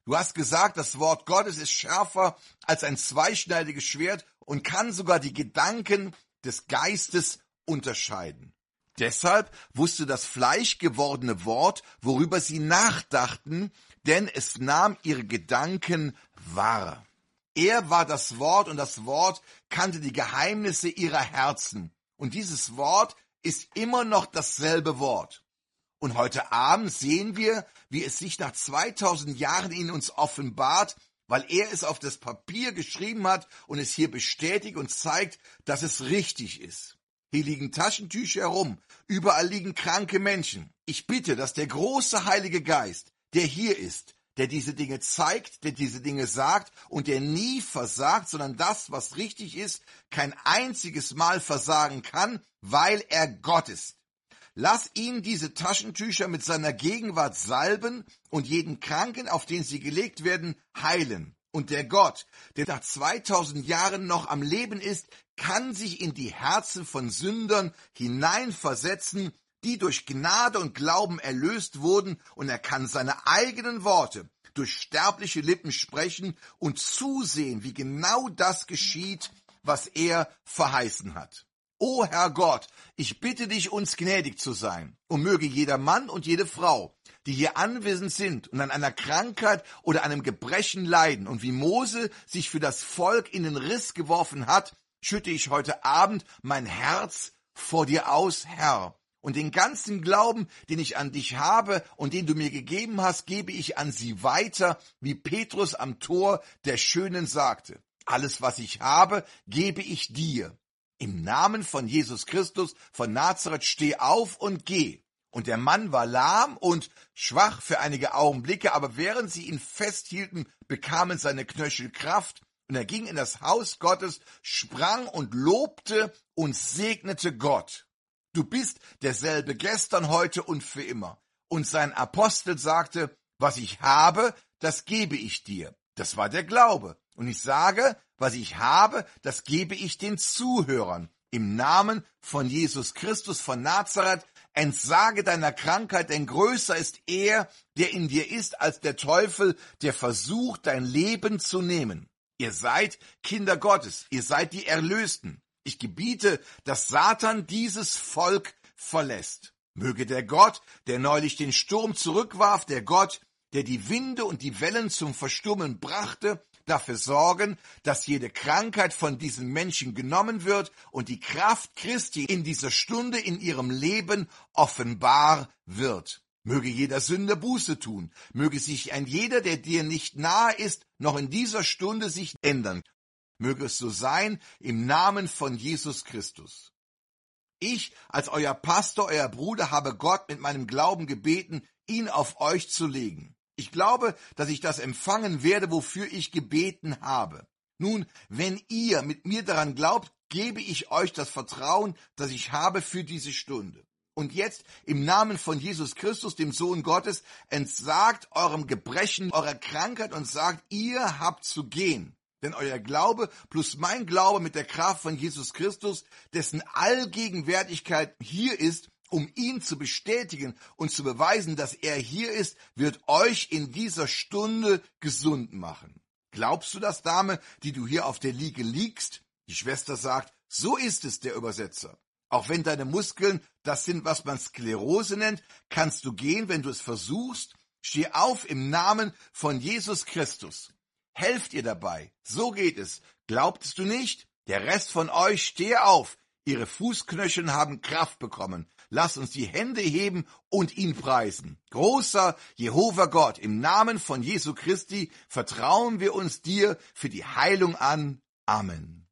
Du hast gesagt, das Wort Gottes ist schärfer als ein zweischneidiges Schwert und kann sogar die Gedanken des Geistes unterscheiden. Deshalb wusste das fleischgewordene Wort, worüber sie nachdachten, denn es nahm ihre Gedanken wahr. Er war das Wort und das Wort kannte die Geheimnisse ihrer Herzen. Und dieses Wort ist immer noch dasselbe Wort. Und heute Abend sehen wir, wie es sich nach zweitausend Jahren in uns offenbart, weil er es auf das Papier geschrieben hat und es hier bestätigt und zeigt, dass es richtig ist. Hier liegen Taschentücher herum, überall liegen kranke Menschen. Ich bitte, dass der große Heilige Geist, der hier ist, der diese Dinge zeigt, der diese Dinge sagt und der nie versagt, sondern das, was richtig ist, kein einziges Mal versagen kann, weil er Gott ist. Lass ihn diese Taschentücher mit seiner Gegenwart salben und jeden Kranken, auf den sie gelegt werden, heilen. Und der Gott, der nach zweitausend Jahren noch am Leben ist, kann sich in die Herzen von Sündern hineinversetzen, die durch Gnade und Glauben erlöst wurden, und er kann seine eigenen Worte durch sterbliche Lippen sprechen und zusehen, wie genau das geschieht, was er verheißen hat. O Herr Gott, ich bitte dich, uns gnädig zu sein, und möge jeder Mann und jede Frau, die hier anwesend sind und an einer Krankheit oder einem Gebrechen leiden, und wie Mose sich für das Volk in den Riss geworfen hat, schütte ich heute Abend mein Herz vor dir aus, Herr. Und den ganzen Glauben, den ich an dich habe und den du mir gegeben hast, gebe ich an sie weiter, wie Petrus am Tor der Schönen sagte. Alles, was ich habe, gebe ich dir. Im Namen von Jesus Christus von Nazareth, steh auf und geh. Und der Mann war lahm und schwach für einige Augenblicke, aber während sie ihn festhielten, bekamen seine Knöchel Kraft, und er ging in das Haus Gottes, sprang und lobte und segnete Gott. Du bist derselbe gestern, heute und für immer. Und sein Apostel sagte, was ich habe, das gebe ich dir. Das war der Glaube. Und ich sage, was ich habe, das gebe ich den Zuhörern. Im Namen von Jesus Christus von Nazareth, entsage deiner Krankheit, denn größer ist er, der in dir ist, als der Teufel, der versucht, dein Leben zu nehmen. Ihr seid Kinder Gottes, ihr seid die Erlösten. Ich gebiete, dass Satan dieses Volk verlässt. Möge der Gott, der neulich den Sturm zurückwarf, der Gott, der die Winde und die Wellen zum Verstummen brachte, dafür sorgen, dass jede Krankheit von diesen Menschen genommen wird und die Kraft Christi in dieser Stunde in ihrem Leben offenbar wird. Möge jeder Sünder Buße tun. Möge sich ein jeder, der dir nicht nahe ist, noch in dieser Stunde sich ändern. Möge es so sein, im Namen von Jesus Christus. Ich, als euer Pastor, euer Bruder, habe Gott mit meinem Glauben gebeten, ihn auf euch zu legen. Ich glaube, dass ich das empfangen werde, wofür ich gebeten habe. Nun, wenn ihr mit mir daran glaubt, gebe ich euch das Vertrauen, das ich habe für diese Stunde. Und jetzt, im Namen von Jesus Christus, dem Sohn Gottes, entsagt eurem Gebrechen, eurer Krankheit und sagt, ihr habt zu gehen. Denn euer Glaube plus mein Glaube mit der Kraft von Jesus Christus, dessen Allgegenwärtigkeit hier ist, um ihn zu bestätigen und zu beweisen, dass er hier ist, wird euch in dieser Stunde gesund machen. Glaubst du das, Dame, die du hier auf der Liege liegst? Die Schwester sagt, so ist es, der Übersetzer. Auch wenn deine Muskeln das sind, was man Sklerose nennt, kannst du gehen, wenn du es versuchst. Steh auf im Namen von Jesus Christus. Helft ihr dabei. So geht es. Glaubtest du nicht? Der Rest von euch, stehe auf. Ihre Fußknöchel haben Kraft bekommen. Lass uns die Hände heben und ihn preisen. Großer Jehova Gott, im Namen von Jesu Christi vertrauen wir uns dir für die Heilung an. Amen.